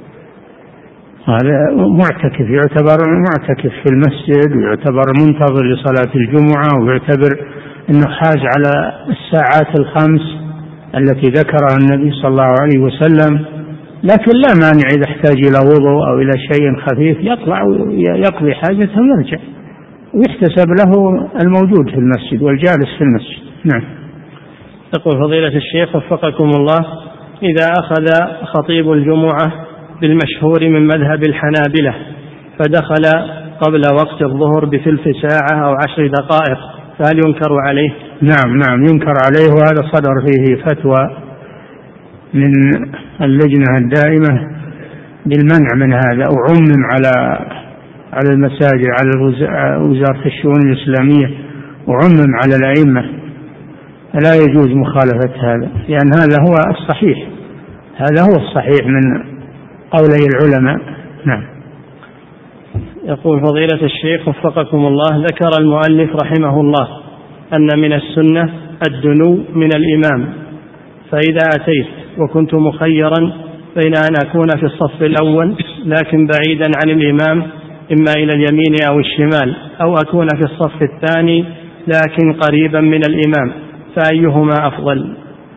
هذا معتكف، يعتبر معتكف في المسجد، ويعتبر منتظر لصلاة الجمعة، ويعتبر أنه حاز على الساعات الخمس التي ذكرها النبي صلى الله عليه وسلم. لكن لا مانع إذا احتاج إلى وضوء أو إلى شيء خفيف يطلع ويقضي حاجته ويرجع، ويحتسب له الموجود في المسجد والجالس في المسجد. نعم. يقول فضيلة الشيخ وفقكم الله: إذا أخذ خطيب الجمعة بالمشهور من مذهب الحنابلة فدخل قبل وقت الظهر بثلث ساعة أو عشر دقائق، فهل ينكر عليه؟ نعم نعم ينكر عليه، وهذا صدر فيه فتوى من اللجنة الدائمة بالمنع من هذا، وعمم على على المساجد، على وزارة الشؤون الإسلامية، وعمم على الأئمة. لا يجوز مخالفة هذا، لأن هذا هو الصحيح، هذا هو الصحيح من قولي العلماء. نعم. يقول فضيلة الشيخ وفقكم الله: ذكر المؤلف رحمه الله أن من السنة الدنو من الإمام، فإذا أتيت وكنت مخيرا بين أن أكون في الصف الأول لكن بعيدا عن الإمام إما إلى اليمين أو الشمال، أو أكون في الصف الثاني لكن قريبا من الإمام، فأيهما أفضل؟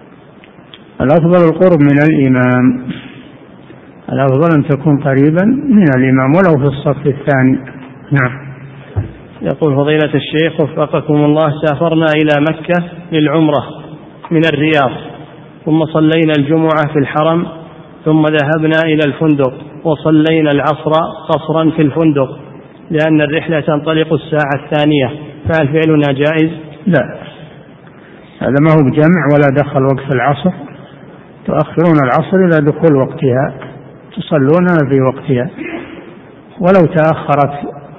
الأفضل القرب من الإمام، الأفضل أن تكون قريبا من الإمام ولو في الصف الثاني. نعم. يقول فضيلة الشيخ وفقكم الله: سافرنا إلى مكة للعمرة من الرياض، ثم صلينا الجمعة في الحرم، ثم ذهبنا إلى الفندق وصلينا العصر قصرا في الفندق لأن الرحلة تنطلق الساعة الثانية، فهل فعلنا جائز؟ لا، هذا ما هو بجمع ولا دخل وقت العصر، تؤخرون العصر إلى دخول وقتها، تصلونها في وقتها، ولو تأخرت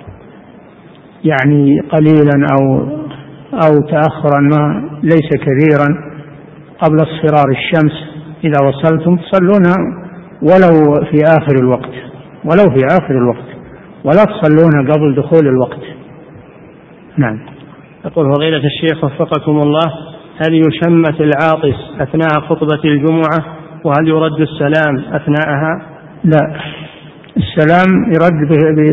يعني قليلا أو أو تأخرا ما ليس كثيرا قبل اصفرار الشمس، إذا وصلتم تصلونها ولو في آخر الوقت، ولو في آخر الوقت، ولا تصلونها قبل دخول الوقت. نعم. يقول فضيلة الشيخ وفقكم الله: هل يشمت العاطس أثناء خطبة الجمعة؟ وهل يرد السلام أثناءها؟ لا، السلام يرد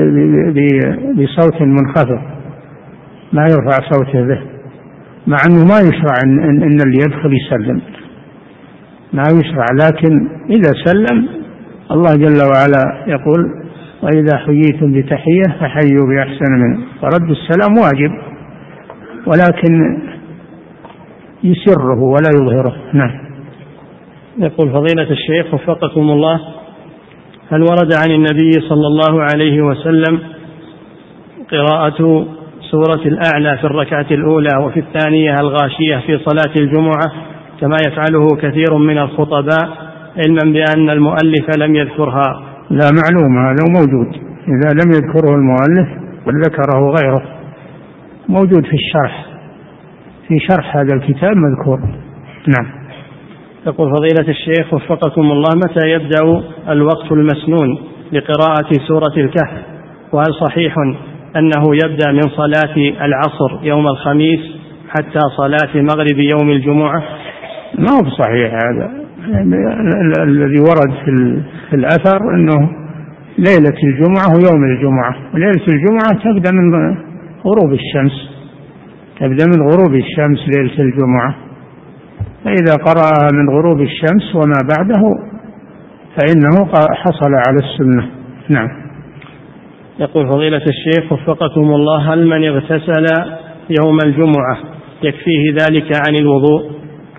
بصوت منخفض، ما يرفع صوته به، مع أنه ما يشرع إن, إن اللي يدخل يسلم، ما يشرع، لكن إذا سلم الله جل وعلا يقول: وإذا حييتم بتحية فحيوا بأحسن منه، فرد السلام واجب، ولكن يسره ولا يظهره. نعم. يقول فضيلة الشيخ وفقكم الله: هل ورد عن النبي صلى الله عليه وسلم قراءة سورة الأعلى في الركعة الأولى وفي الثانية الغاشية في صلاة الجمعة كما يفعله كثير من الخطباء، علما بأن المؤلف لم يذكرها؟ لا، معلوم، هذا موجود، إذا لم يذكره المؤلف بل ذكره غيره موجود في الشرح، في شرح هذا الكتاب مذكور. نعم. يقول فضيلة الشيخ وفقكم الله: متى يبدأ الوقت المسنون لقراءة سورة الكهف؟ وهل صحيح أنه يبدأ من صلاة العصر يوم الخميس حتى صلاة مغرب يوم الجمعة؟ ما هو صحيح هذا، الذي ورد في الأثر أنه ليلة الجمعة ويوم الجمعة، وليلة الجمعة تبدأ من غروب الشمس، تبدأ من غروب الشمس ليلة الجمعة، فإذا قرأها من غروب الشمس وما بعده فإنه حصل على السنة. نعم. يقول فضيلة الشيخ وفقكم الله: هل من اغتسل يوم الجمعة يكفيه ذلك عن الوضوء؟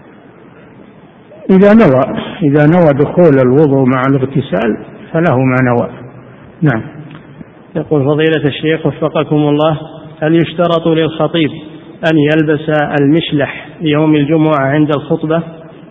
إذا نوى إذا نوى دخول الوضوء مع الاغتسال فله ما نوى. نعم. يقول فضيلة الشيخ وفقكم الله: هل يشترط للخطيب أن يلبس المشلح يوم الجمعة عند الخطبة؟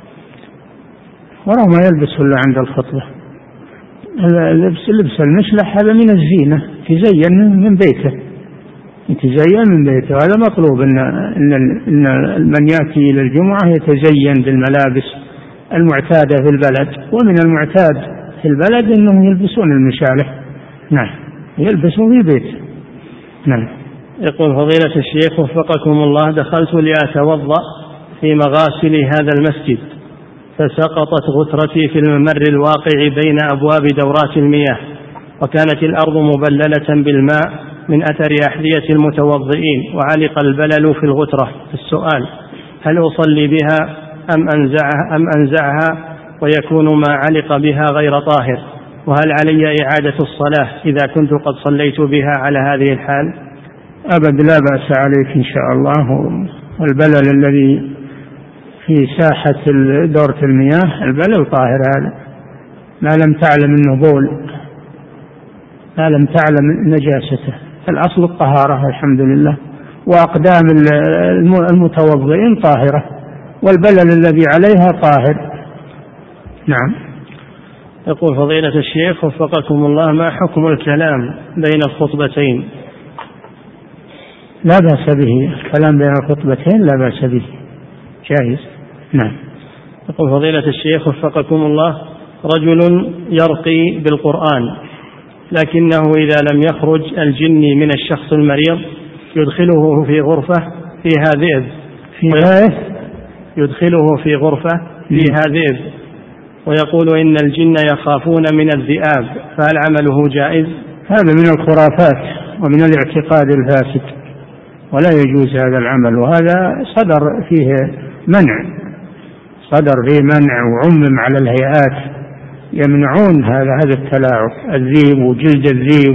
ولا ما يلبس إلا عند الخطبة. لبس لبس المشلح هذا من الزينة، يتزين من بيته يتزين من بيته هذا مطلوب. إن, إن, إن من يأتي إلى الجمعة يتزين بالملابس المعتادة في البلد، ومن المعتاد في البلد أنهم يلبسون المشالح. نعم، يلبسون في بيته. نعم. يقول فضيلة الشيخ وفقكم الله: دخلت لأتوضأ في مغاسل هذا المسجد فسقطت غترتي في الممر الواقع بين أبواب دورات المياه، وكانت الأرض مبللة بالماء من أثر أحذية المتوضئين، وعلق البلل في الغترة. السؤال: هل أصلي بها أم أنزعها, أم أنزعها ويكون ما علق بها غير طاهر؟ وهل علي إعادة الصلاة إذا كنت قد صليت بها على هذه الحال؟ أبد، لا بأس عليك إن شاء الله. والبلل الذي في ساحة دورة المياه البلل طاهر، هذا ما لم تعلم أنه بول، ما لم تعلم نجاسته. الأصل الطهارة الحمد لله، وأقدام المتوضئين طاهرة، والبلل الذي عليها طاهر. نعم. يقول فضيلة الشيخ وفقكم الله: ما حكم الكلام بين الخطبتين؟ لا بأس به، الكلام بين الخطبتين لا بأس به، جائز. نعم. يقول فضيلة الشيخ وفقكم الله: رجل يرقي بالقرآن لكنه إذا لم يخرج الجني من الشخص المريض يدخله في غرفة فيها ذئب فيها يدخله في غرفة فيها ذئب ويقول إن الجن يخافون من الذئاب، فهل عمله جائز؟ هذا من الخرافات ومن الاعتقاد الفاسد، ولا يجوز هذا العمل، وهذا صدر فيه منع صدر فيه منع وعمم على الهيئات، يمنعون هذا هذا التلاعب. الذيب وجلد الذيب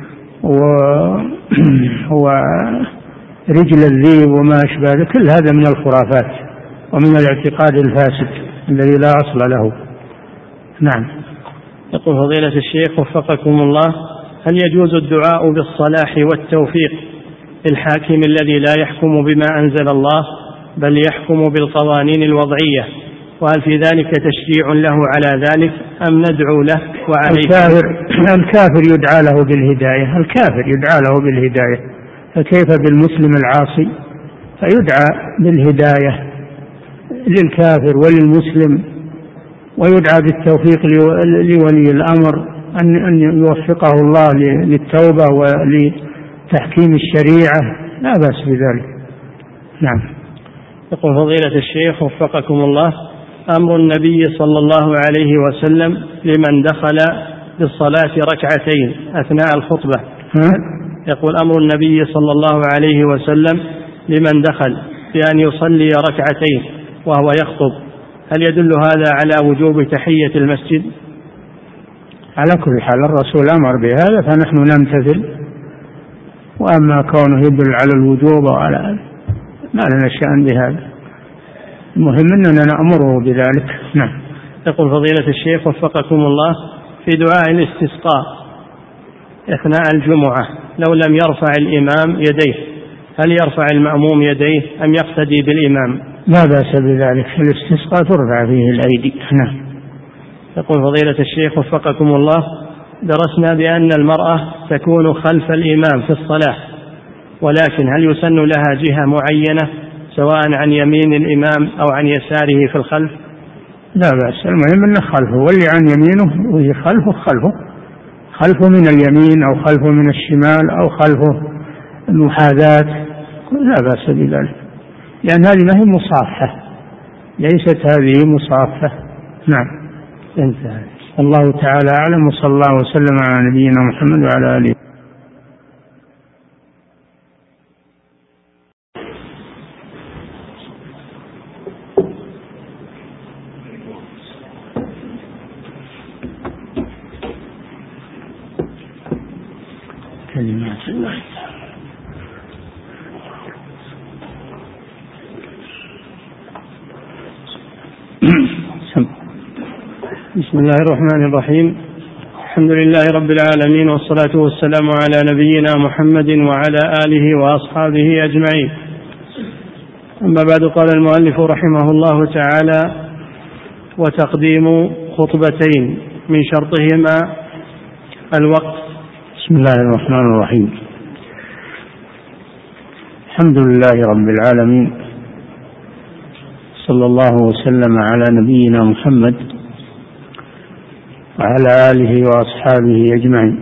ورجل الذيب وما أشبه، كل هذا من الخرافات ومن الاعتقاد الفاسد الذي لا أصل له. نعم. يقول فضيلة الشيخ وفقكم الله: هل يجوز الدعاء بالصلاح والتوفيق للحاكم الذي لا يحكم بما أنزل الله بل يحكم بالقوانين الوضعية؟ وهل في ذلك تشجيع له على ذلك أم ندعو له وعليه؟ الكافر, الكافر يدعى له بالهداية الكافر يدعى له بالهداية فكيف بالمسلم العاصي؟ فيدعى بالهداية للكافر وللمسلم، ويدعى بالتوفيق لولي الأمر أن يوفقه الله للتوبة ولتحكيم الشريعة، لا بأس بذلك. نعم. يقول فضيلة الشيخ وفقكم الله: أمر النبي صلى الله عليه وسلم لمن دخل بالصلاة ركعتين أثناء الخطبة. يقول أمر النبي صلى الله عليه وسلم لمن دخل بأن يصلي ركعتين وهو يخطب، هل يدل هذا على وجوب تحية المسجد؟ على كل حال الرسول أمر بهذا فنحن نمتثل، وأما كونه يدل على الوجوب وعلى ما لنا شأن بهذا، المهم أننا نأمره بذلك. نعم. يقول فضيلة الشيخ وفقكم الله: في دعاء الاستسقاء أثناء الجمعة لو لم يرفع الإمام يديه هل يرفع المأموم يديه أم يقتدي بالإمام؟ لا بأس بذلك، الاستسقاء ترفع فيه الأيدي. نعم. يقول فضيلة الشيخ وفقكم الله: درسنا بأن المرأة تكون خلف الإمام في الصلاة، ولكن هل يسن لها جهة معينة سواء عن يمين الإمام أو عن يساره في الخلف؟ لا بأس، المهم أنه خلفه، واللي عن يمينه وهي خلفه خلفه خلفه من اليمين أو خلفه من الشمال أو خلفه المحاذاة، لا بأس بذلك، لأن هذه ما هي مصافحة، ليست هذه مصافحة. نعم. انتهى. الله تعالى أعلم، وصلى الله وسلم على نبينا محمد وعلى آله. كلمات الله. بسم الله الرحمن الرحيم. الحمد لله رب العالمين، والصلاة والسلام على نبينا محمد وعلى آله وأصحابه أجمعين. أما بعد، قال المؤلف رحمه الله تعالى: وتقديم خطبتين من شرطهما الوقت. بسم الله الرحمن الرحيم. الحمد لله رب العالمين، صلى الله وسلم على نبينا محمد وعلى آله وأصحابه أجمعين.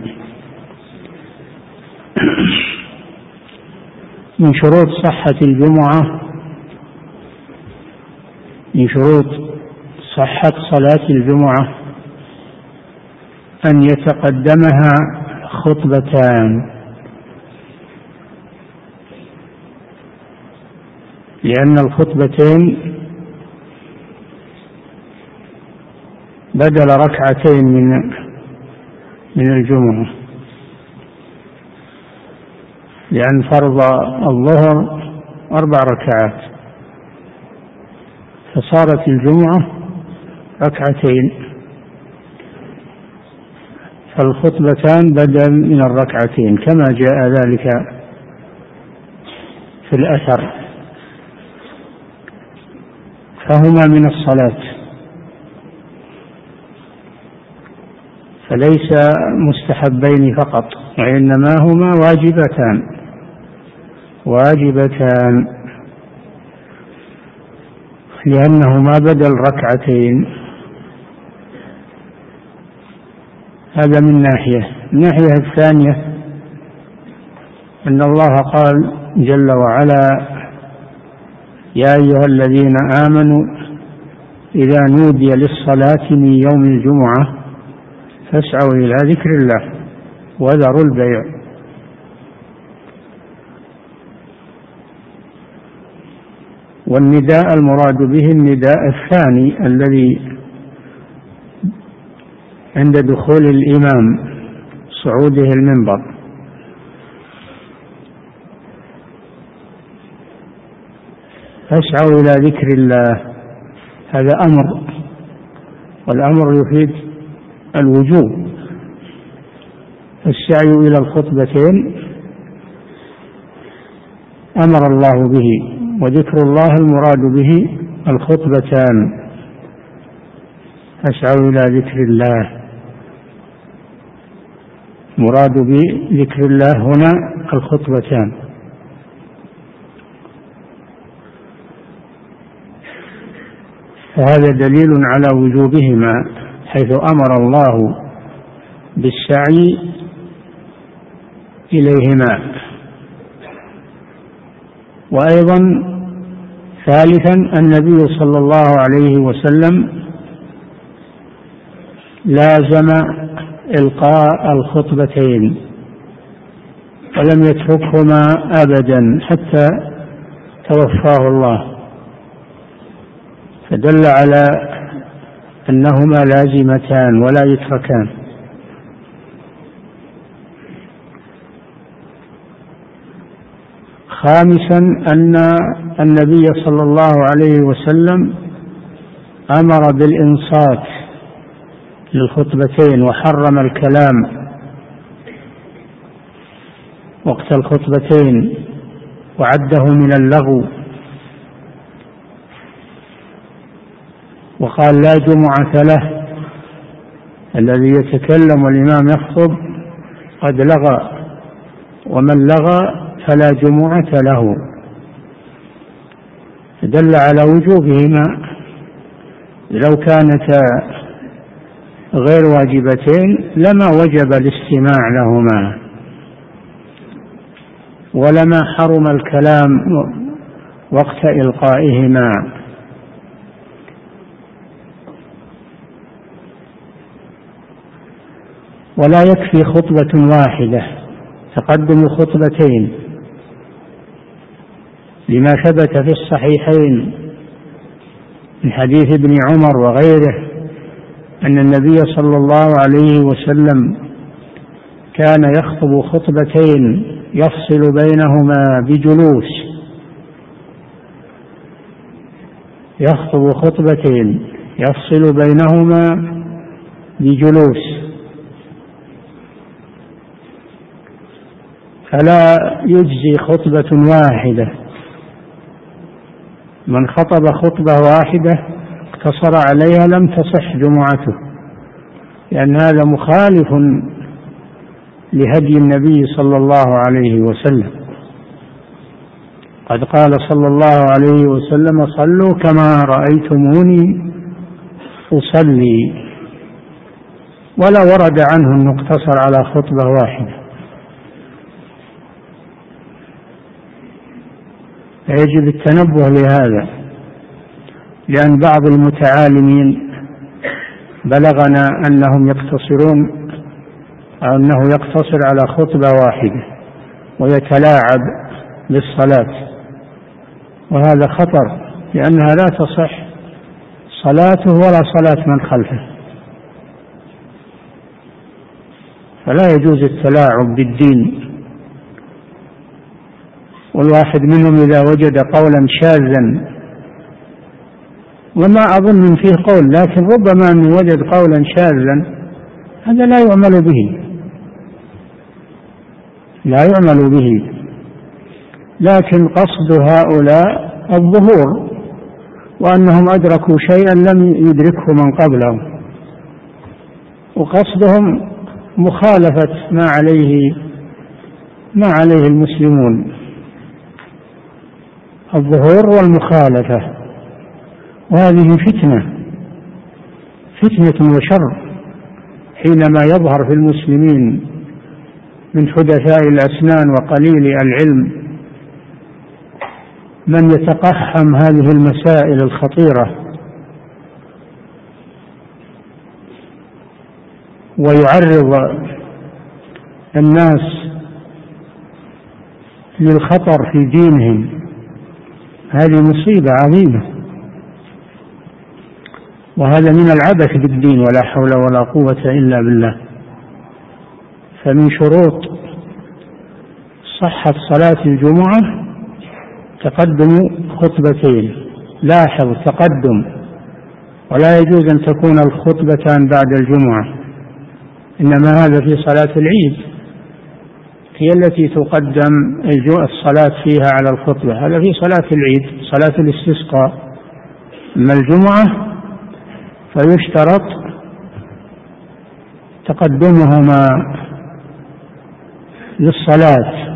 من شروط صحة الجمعة من شروط صحة صلاة الجمعة أن يتقدمها خطبتان، لأن الخطبتين بدل ركعتين من من الجمعة، لأن فرض الظهر أربع ركعات، فصارت الجمعة ركعتين، فالخطبتان بدل من الركعتين كما جاء ذلك في الأثر، فهما من الصلاة، فليس مستحبين فقط، وإنما هما واجبتان واجبتان لأنهما بدل ركعتين. هذا من ناحية. الناحية الثانية أن الله قال جل وعلا: يا أيها الذين آمنوا إذا نودي للصلاة من يوم الجمعة فاسعوا إلى ذكر الله وذروا البيع. والنداء المراد به النداء الثاني الذي عند دخول الإمام صعوده المنبر. فاسعوا إلى ذكر الله، هذا أمر، والأمر يفيد الوجوب. السعي إلى الخطبتين أمر الله به، وذكر الله المراد به الخطبتان. فاسعوا إلى ذكر الله، مراد بذكر الله هنا الخطبتان. فهذا دليل على وجوبهما، حيث أمر الله بالسعي إليهما. وأيضا ثالثا النبي صلى الله عليه وسلم لازم إلقاء الخطبتين ولم يتركهما أبدا حتى توفاه الله، فدل على أنهما لازمتان ولا يتركان. خامسا أن النبي صلى الله عليه وسلم أمر بالإنصات للخطبتين وحرم الكلام وقت الخطبتين وعده من اللغو، وقال: لا جمعة له، الذي يتكلم والإمام يخطب قد لغى، ومن لغى فلا جمعة له. دل على وجوبهما. لو كانتا غير واجبتين لما وجب الاستماع لهما، ولما حرم الكلام وقت إلقائهما. ولا يكفي خطبة واحدة، تقدم خطبتين، لما ثبت في الصحيحين من حديث ابن عمر وغيره أن النبي صلى الله عليه وسلم كان يخطب خطبتين يفصل بينهما بجلوس، يخطب خطبتين يفصل بينهما بجلوس، فلا يجزي خطبة واحدة. من خطب خطبة واحدة اقتصر عليها لم تصح جمعته، لأن هذا مخالف لهدي النبي صلى الله عليه وسلم. قد قال صلى الله عليه وسلم: صلوا كما رأيتموني أصلي. ولا ورد عنه أن اقتصر على خطبة واحدة. يجب التنبه لهذا، لأن بعض المتعالمين بلغنا أنهم يقتصرون أو أنه يقتصر على خطبة واحدة ويتلاعب بالصلاة، وهذا خطر، لأنها لا تصح صلاته ولا صلاة من خلفه. فلا يجوز التلاعب بالدين. والواحد منهم إذا وجد قولا شاذا، وما أظن فيه قول، لكن ربما أن وجد قولا شاذا، هذا لا يعمل به، لا يعمل به. لكن قصد هؤلاء الظهور، وأنهم أدركوا شيئا لم يدركه من قبلهم، وقصدهم مخالفة ما عليه ما عليه المسلمون، الظهور والمخالفة. وهذه فتنة فتنة وشر حينما يظهر في المسلمين من حدثاء الأسنان وقليل العلم من يتقحم هذه المسائل الخطيرة ويعرض الناس للخطر في دينهم. هذه مصيبة عظيمة، وهذا من العبث بالدين، ولا حول ولا قوة إلا بالله. فمن شروط صحة صلاة الجمعة تقدم خطبتين. لاحظ تقدم، ولا يجوز أن تكون الخطبتان بعد الجمعة، إنما هذا في صلاة العيد هي التي تقدم الصلاة فيها على الخطبة. هذا في صلاة العيد، صلاة الاستسقاء. أما الجمعة فيشترط تقدمهما للصلاة.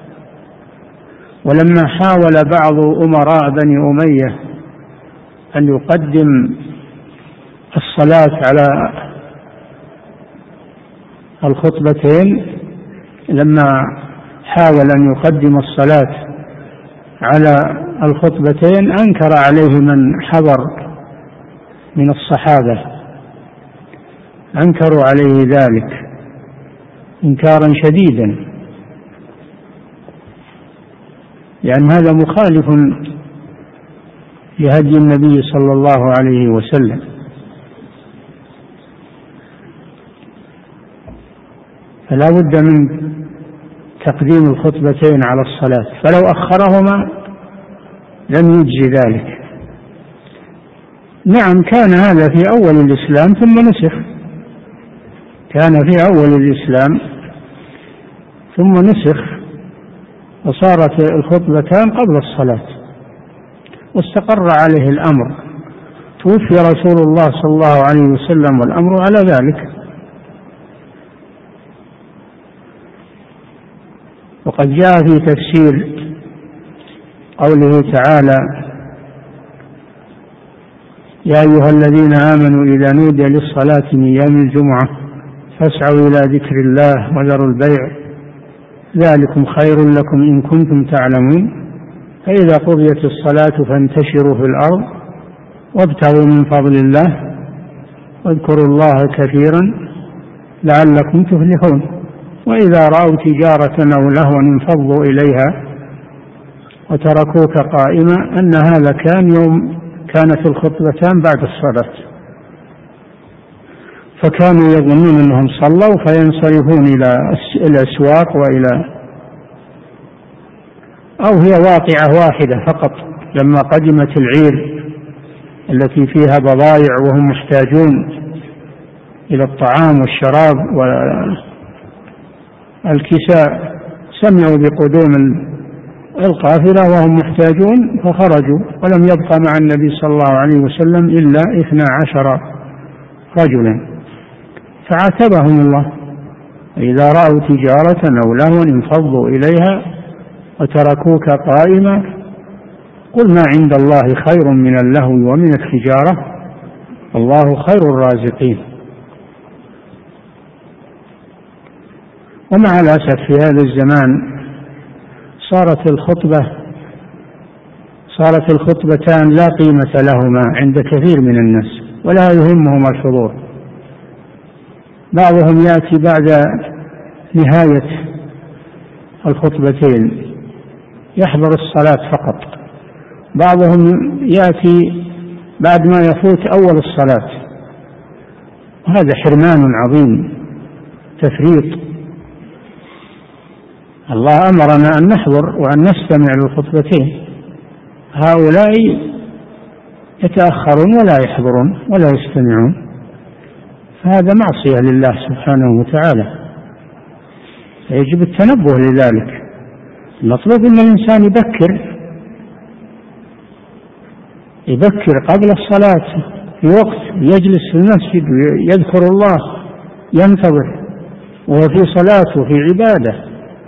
ولما حاول بعض أمراء بني أمية أن يقدم الصلاة على الخطبتين، لما حاول أن يقدم الصلاة على الخطبتين أنكر عليه من حضر من الصحابة، أنكروا عليه ذلك إنكارا شديدا، لأن هذا مخالف لهدي النبي صلى الله عليه وسلم. فلا بد من تقديم الخطبتين على الصلاة، فلو أخرهما لم يجزي ذلك. نعم، كان هذا في أول الإسلام ثم نسخ، كان في أول الإسلام ثم نسخ، وصارت الخطبتان قبل الصلاة، واستقر عليه الأمر. توفي رسول الله صلى الله عليه وسلم والأمر على ذلك. وقد جاء في تفسير قوله تعالى: يا أيها الذين آمنوا إذا نودي للصلاة من يوم الجمعة فاسعوا إلى ذكر الله وذروا البيع ذلكم خير لكم إن كنتم تعلمون فإذا قضيت الصلاة فانتشروا في الأرض وابتغوا من فضل الله واذكروا الله كثيرا لعلكم تفلحون وإذا رأوا تجارة أو لهوا انفضوا إليها وتركوك قائما أن هذا كان يوم كانت الخطبتان بعد الصلاة. فكانوا يظنون أنهم صلوا فينصرفون إلى الأسواق وإلى، أو هي واقعة واحدة فقط لما قدمت العير التي فيها بضائع وهم محتاجون إلى الطعام والشراب والكساء، سمعوا بقدوم القافلة وهم محتاجون فخرجوا، ولم يبقى مع النبي صلى الله عليه وسلم إلا اثنا عشر رجلا، فعاتبهم الله: إذا رأوا تجارة أو لهوا انفضوا إليها وتركوك قائما، قل ما عند الله خير من اللهو ومن التجارة والله خير الرازقين. ومع الأسف في هذا الزمان صارت الخطبة صارت الخطبتان لا قيمة لهما عند كثير من الناس ولا يهمهم الحضور. بعضهم يأتي بعد نهاية الخطبتين يحضر الصلاة فقط، بعضهم يأتي بعد ما يفوت أول الصلاة، وهذا حرمان عظيم، تفريط. الله أمرنا أن نحضر وأن نستمع للخطبتين، هؤلاء يتأخرون ولا يحضرون ولا يستمعون، فهذا معصية لله سبحانه وتعالى، فيجب التنبه لذلك. المطلوب أن الإنسان يبكر يبكر قبل الصلاة في وقت، يجلس في المسجد ويذكر الله، ينتظر وهو في صلاة وفي عبادة،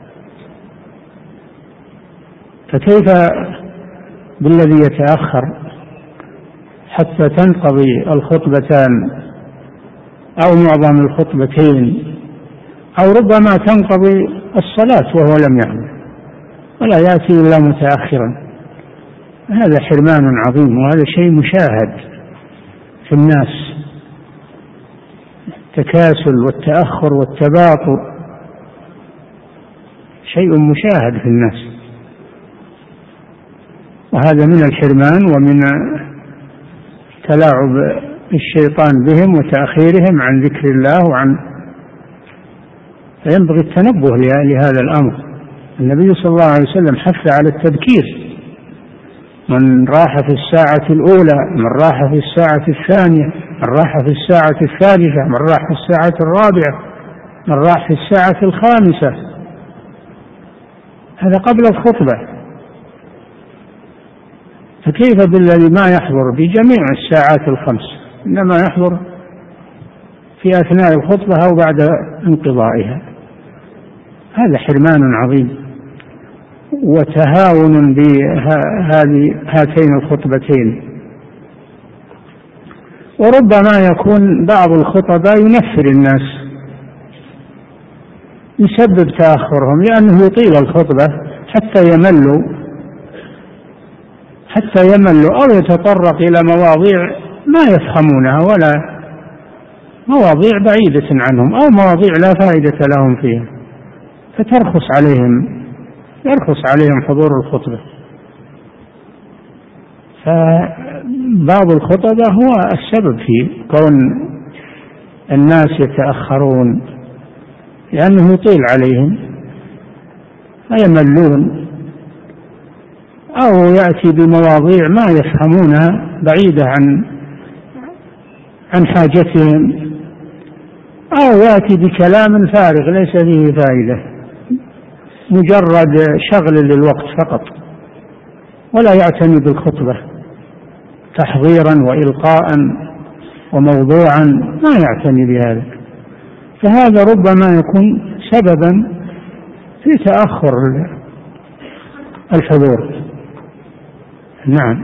فكيف بالذي يتأخر حتى تنقضي الخطبتان أو معظم الخطبتين، أو ربما تنقضي الصلاة وهو لم يعمل ولا يأتي إلا متأخرا؟ هذا حرمان عظيم، وهذا شيء مشاهد في الناس، التكاسل والتأخر والتباطؤ شيء مشاهد في الناس، وهذا من الحرمان ومن تلاعب الشيطان بهم وتأخيرهم عن ذكر الله وعن فينبغي التنبه لهذا الأمر. النبي صلى الله عليه وسلم حث على التبكير، من راح في الساعة الأولى، من راح في الساعة الثانية، من راح في الساعة الثالثة، من راح في الساعة الرابعة، من راح في الساعة الخامسة، هذا قبل الخطبة، فكيف بالذي ما يحضر بجميع الساعات الخمس، إنما يحضر في أثناء الخطبة أو بعد انقضائها؟ هذا حرمان عظيم وتهاون بهذه هاتين الخطبتين. وربما يكون بعض الخطباء ينفر الناس، يسبب تأخرهم لأنه يطيل الخطبة حتى يملوا حتى يملوا أو يتطرق إلى مواضيع ما يفهمونها ولا مواضيع بعيدة عنهم أو مواضيع لا فائدة لهم فيها، فترخص عليهم يرخص عليهم حضور الخطبة. فبعض الخطبة هو السبب في كون الناس يتأخرون، لأنه يطيل عليهم فيملون أو يأتي بمواضيع ما يفهمونها بعيدة عن عن حاجتهم، أو يأتي بكلام فارغ ليس فيه فائدة، مجرد شغل للوقت فقط، ولا يعتني بالخطبة تحضيرا وإلقاء وموضوعا، ما يعتني بهذا، فهذا ربما يكون سببا في تأخر الحضور. نعم.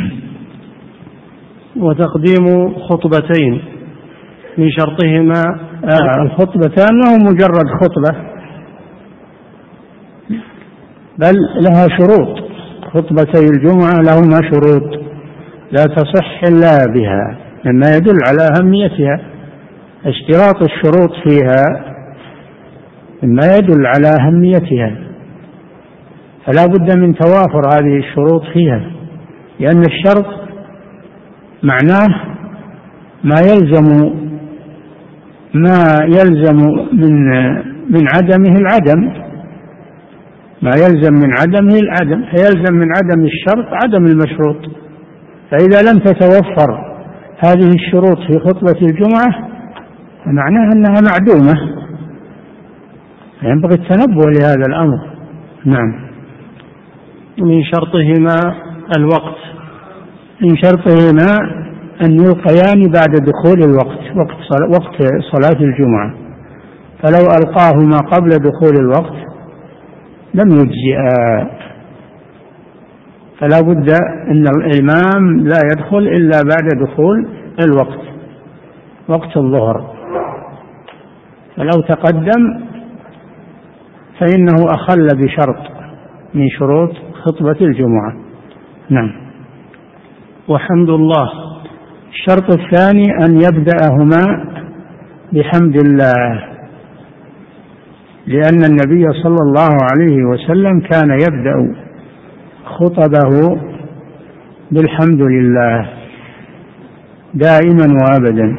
وتقديم خطبتين من شرطهما آه الخطبتان ما هو مجرد خطبة، بل لها شروط. خطبتي الجمعة لهما شروط لا تصح إلا بها، مما يدل على أهميتها. اشتراط الشروط فيها مما يدل على أهميتها، فلا بد من توافر هذه الشروط فيها، لأن الشرط معناه ما يلزم ما يلزم من من عدمه العدم، ما يلزم من عدمه العدم، فيلزم من عدم الشرط عدم المشروط. فإذا لم تتوفر هذه الشروط في خطبة الجمعة فمعناها أنها معدومة، ينبغي التنبه لهذا الأمر. نعم. من شرطهما الوقت، من شرطهما أن يلقيان بعد دخول الوقت، وقت وقت صلاة الجمعة، فلو ألقاهما قبل دخول الوقت لم يجزئا، فلا بد أن الإمام لا يدخل إلا بعد دخول الوقت، وقت الظهر، فلو تقدم فإنه أخل بشرط من شروط خطبة الجمعة. نعم. وحمد الله. الشرط الثاني أن يبدأهما بحمد الله، لأن النبي صلى الله عليه وسلم كان يبدأ خطبه بالحمد لله دائما وأبدا.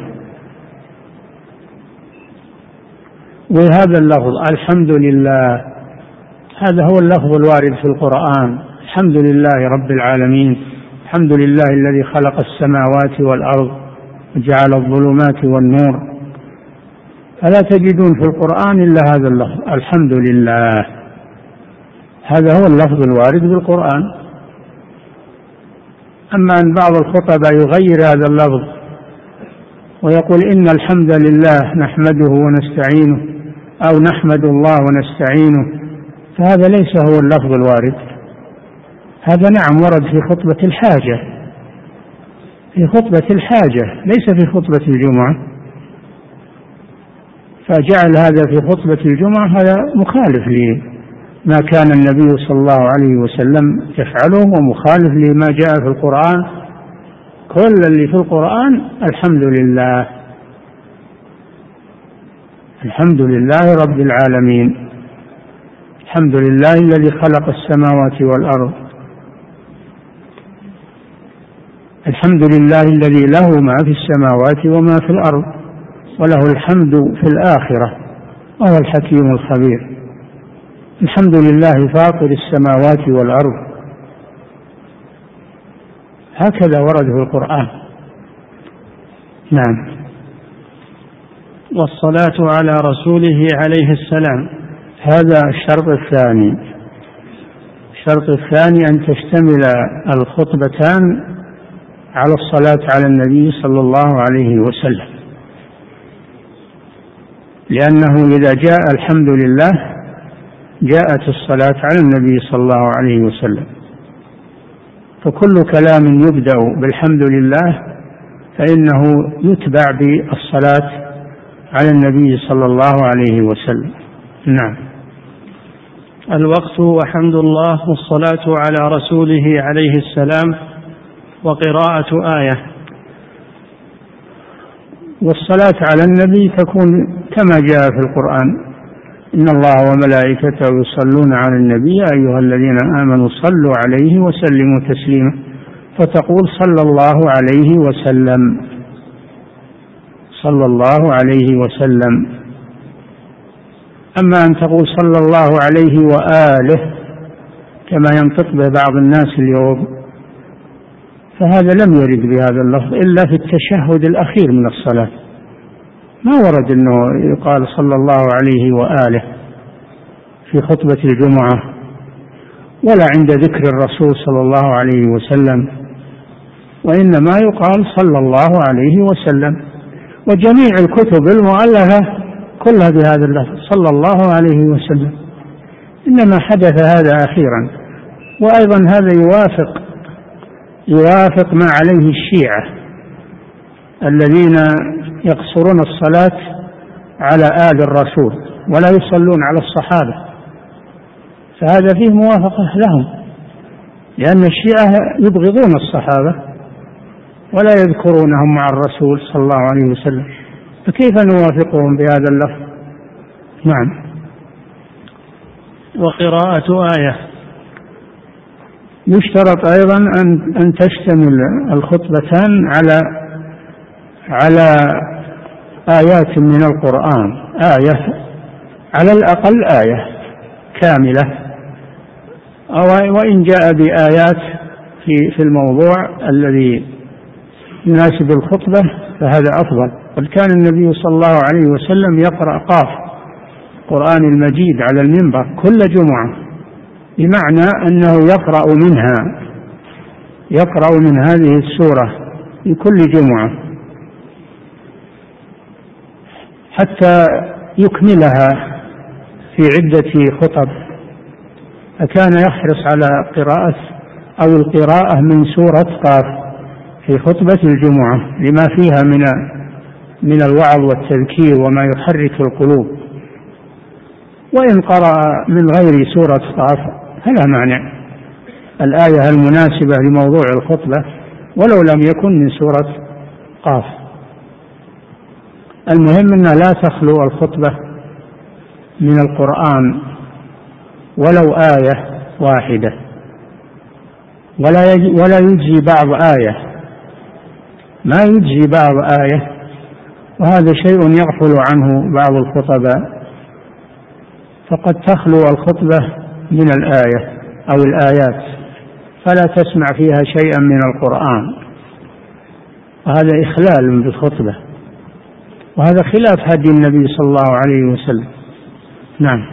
وهذا اللفظ الحمد لله هذا هو اللفظ الوارد في القرآن، الحمد لله رب العالمين، الحمد لله الذي خلق السماوات والأرض وجعل الظلمات والنور. فلا تجدون في القرآن إلا هذا اللفظ الحمد لله، هذا هو اللفظ الوارد في القرآن. أما أن بعض الخطباء يغير هذا اللفظ ويقول إن الحمد لله نحمده ونستعينه أو نحمد الله ونستعينه، فهذا ليس هو اللفظ الوارد. هذا نعم ورد في خطبة الحاجة، في خطبة الحاجة ليس في خطبة الجمعة، فجعل هذا في خطبة الجمعة هذا مخالف لما كان النبي صلى الله عليه وسلم يفعله، ومخالف لما جاء في القرآن. كل اللي في القرآن الحمد لله، الحمد لله رب العالمين، الحمد لله الذي خلق السماوات والأرض، الحمد لله الذي له ما في السماوات وما في الأرض وله الحمد في الآخرة وهو الحكيم الخبير. الحمد لله فاطر السماوات والأرض، هكذا ورد في القرآن. نعم. والصلاة على رسوله عليه السلام. هذا الشرط الثاني. الشرط الثاني أن تشتمل الخطبتان على الصلاة على النبي صلى الله عليه وسلم، لأنه إذا جاء الحمد لله جاءت الصلاة على النبي صلى الله عليه وسلم، فكل كلام يبدأ بالحمد لله فإنه يتبع بالصلاة على النبي صلى الله عليه وسلم. نعم. الوقت وحمد الله والصلاة على رسوله عليه السلام وقراءة آية. والصلاة على النبي تكون كما جاء في القرآن إن الله وملائكته يصلون على النبي يا أيها الذين آمنوا صلوا عليه وسلموا تسليما، فتقول صلى الله عليه وسلم، صلى الله عليه وسلم. أما أن تقول صلى الله عليه وآله كما ينطق به بعض الناس اليوم فهذا لم يرد بهذا اللفظ إلا في التشهد الأخير من الصلاة، ما ورد أنه يقال صلى الله عليه وآله في خطبة الجمعة ولا عند ذكر الرسول صلى الله عليه وسلم، وإنما يقال صلى الله عليه وسلم. وجميع الكتب المؤلفة كلها بهذا اللفظ صلى الله عليه وسلم، إنما حدث هذا أخيرا. وأيضا هذا يوافق يوافق ما عليه الشيعة الذين يقصرون الصلاة على آل الرسول ولا يصلون على الصحابة، فهذا فيه موافقة لهم، لأن الشيعة يبغضون الصحابة ولا يذكرونهم مع الرسول صلى الله عليه وسلم، فكيف نوافقهم بهذا اللفظ؟ نعم. وقراءة آية. يشترط أيضا أن أن تشتمل الخطبتان على على آيات من القرآن، آية على الأقل آية كاملة، أو وإن جاء بآيات في في الموضوع الذي يناسب الخطبة فهذا أفضل. قد كان النبي صلى الله عليه وسلم يقرأ قاف القرآن المجيد على المنبر كل جمعة، بمعنى أنه يقرأ منها يقرأ من هذه السورة في كل جمعة حتى يكملها في عدة خطب، فكان يحرص على قراءة أو القراءة من سورة قاف في خطبة الجمعة لما فيها من من الوعظ والتذكير وما يحرك القلوب. وإن قرأ من غير سورة قاف فلا مانع، الآية المناسبة لموضوع الخطبة ولو لم يكن من سورة قاف. المهم أن لا تخلو الخطبة من القرآن ولو آية واحدة، ولا ولا يجزي بعض آية، ما يجزي بعض آية، وهذا شيء يغفل عنه بعض الخطباء، فقد تخلو الخطبة من الآية أو الآيات فلا تسمع فيها شيئا من القرآن، وهذا إخلال بالخطبة، وهذا خلاف هدي النبي صلى الله عليه وسلم. نعم.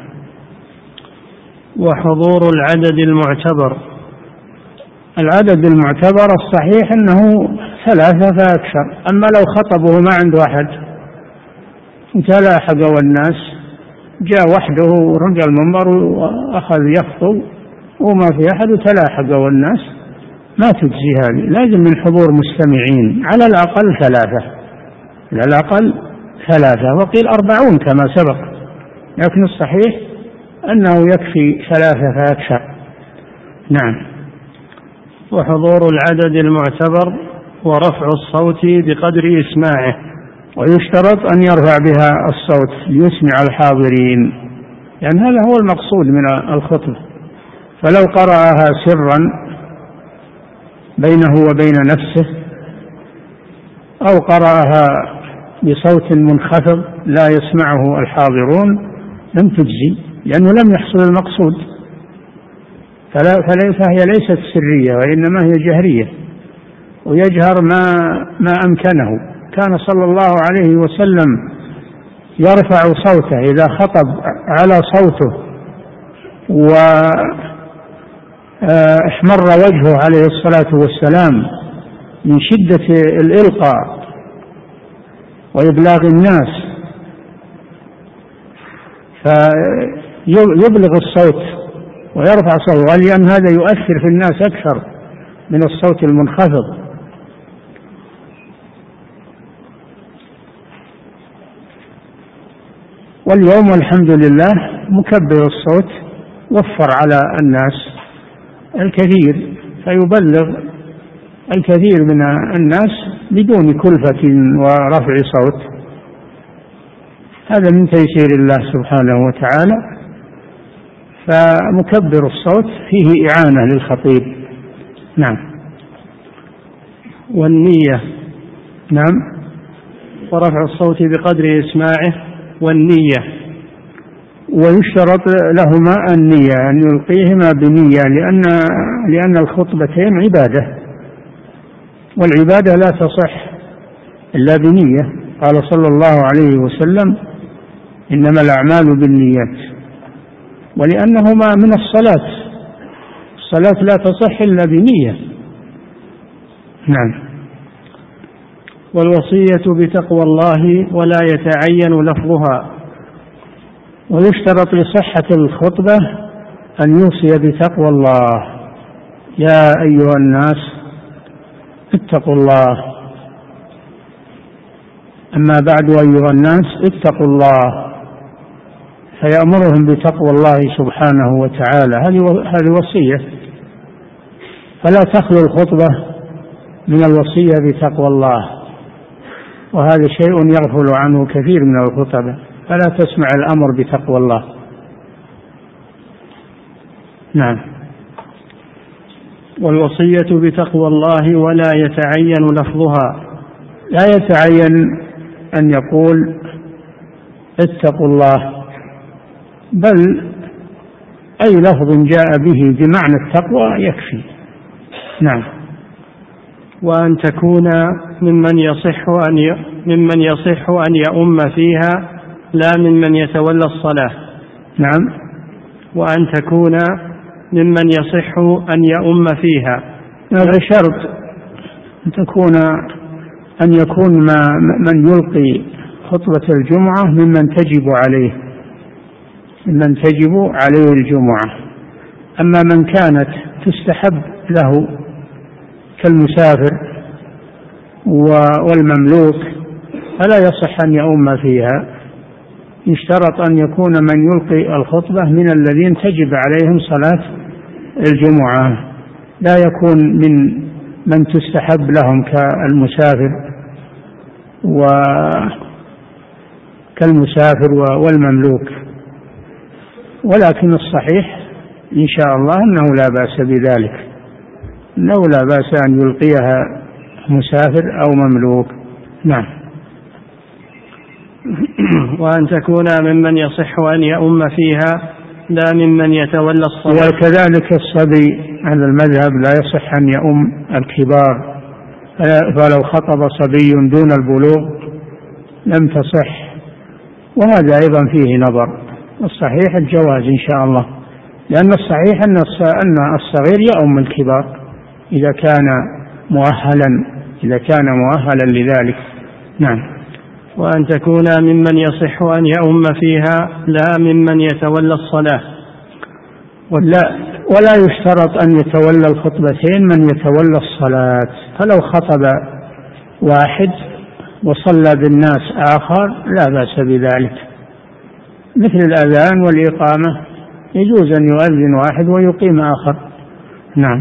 وحضور العدد المعتبر. العدد المعتبر الصحيح أنه ثلاثة فأكثر، أما لو خطبه ما عنده أحد تلاحق والناس جاء وحده ورجع المنبر وأخذ يخطب وما في أحد وتلاحق والناس، ما تجزي هذه، لازم من حضور مستمعين على الأقل ثلاثة، على الأقل ثلاثة، وقيل أربعون كما سبق، لكن الصحيح أنه يكفي ثلاثة فأكثر. نعم. وحضور العدد المعتبر ورفع الصوت بقدر إسماعه. ويشترط أن يرفع بها الصوت ليسمع الحاضرين، لأن يعني هذا هو المقصود من الخطبة. فلو قرأها سرا بينه وبين نفسه أو قرأها بصوت منخفض لا يسمعه الحاضرون لم تجزي، لأنه لم يحصل المقصود، فهي ليست سرية وإنما هي جهرية، ويجهر ما ما أمكنه. كان صلى الله عليه وسلم يرفع صوته إذا خطب على صوته وإحمر وجهه عليه الصلاة والسلام من شدة الإلقاء وإبلاغ الناس، فيبلغ الصوت ويرفع صوته، لأن هذا يؤثر في الناس أكثر من الصوت المنخفض. واليوم والحمد لله مكبر الصوت وفر على الناس الكثير، فيبلغ الكثير من الناس بدون كلفة ورفع صوت، هذا من تيسير الله سبحانه وتعالى. فمكبر الصوت فيه إعانة للخطيب. نعم. والنية. نعم. ورفع الصوت بقدر إسماعه والنية. ويشترط لهما النية، أن يلقيهما بنية، لأن لأن الخطبتين عبادة، والعبادة لا تصح إلا بنية. قال صلى الله عليه وسلم: إنما الأعمال بالنيات. ولأنهما من الصلاة، الصلاة لا تصح إلا بنية. نعم. والوصية بتقوى الله ولا يتعين لفظها. ويشترط لصحة الخطبة أن يوصي بتقوى الله: يا أيها الناس اتقوا الله. أما بعد أيها الناس اتقوا الله، فيأمرهم بتقوى الله سبحانه وتعالى. هذه وصية، فلا تخلو الخطبة من الوصية بتقوى الله، وهذا شيء يغفل عنه كثير من الخطبة، فلا تسمع الأمر بتقوى الله. نعم. والوصية بتقوى الله ولا يتعين لفظها. لا يتعين أن يقول اتقوا الله، بل أي لفظ جاء به بمعنى التقوى يكفي. نعم. وأن تكون ممن يصح أن ممن يصح أن يؤم فيها لا ممن يتولى الصلاة. نعم. وأن تكون ممن يصح أن يؤم فيها، هذا شرط أن تكون أن يكون ما من يلقي خطبة الجمعة ممن تجب عليه ممن تجب عليه الجمعة. أما من كانت تستحب له كالمسافر والمملوك فلا يصح أن يؤم فيها، يشترط أن يكون من يلقي الخطبة من الذين تجب عليهم صلاة الجمعة، لا يكون من من تستحب لهم كالمسافر وكالمسافر والمملوك. ولكن الصحيح إن شاء الله أنه لا بأس بذلك، أنه لا بأس أن يلقيها مسافر أو مملوك. نعم. وأن تكون ممن يصح أن يؤم فيها لا ممن يتولى الصلاة. وكذلك الصبي على المذهب لا يصح أن يؤم الكبار، فلو خطب صبي دون البلوغ لم تصح، وهذا أيضا فيه نظر. الصحيح الجواز إن شاء الله، لأن الصحيح أن الصغير يؤم الكبار إذا كان مؤهلا إذا كان مؤهلا لذلك. نعم. وأن تكون ممن يصح أن يؤم فيها لا ممن يتولى الصلاة. ولا, ولا يشترط أن يتولى الخطبتين من يتولى الصلاة، فلو خطب واحد وصلى بالناس آخر لا بأس بذلك، مثل الأذان والإقامة يجوز أن يؤذن واحد ويقيم آخر. نعم.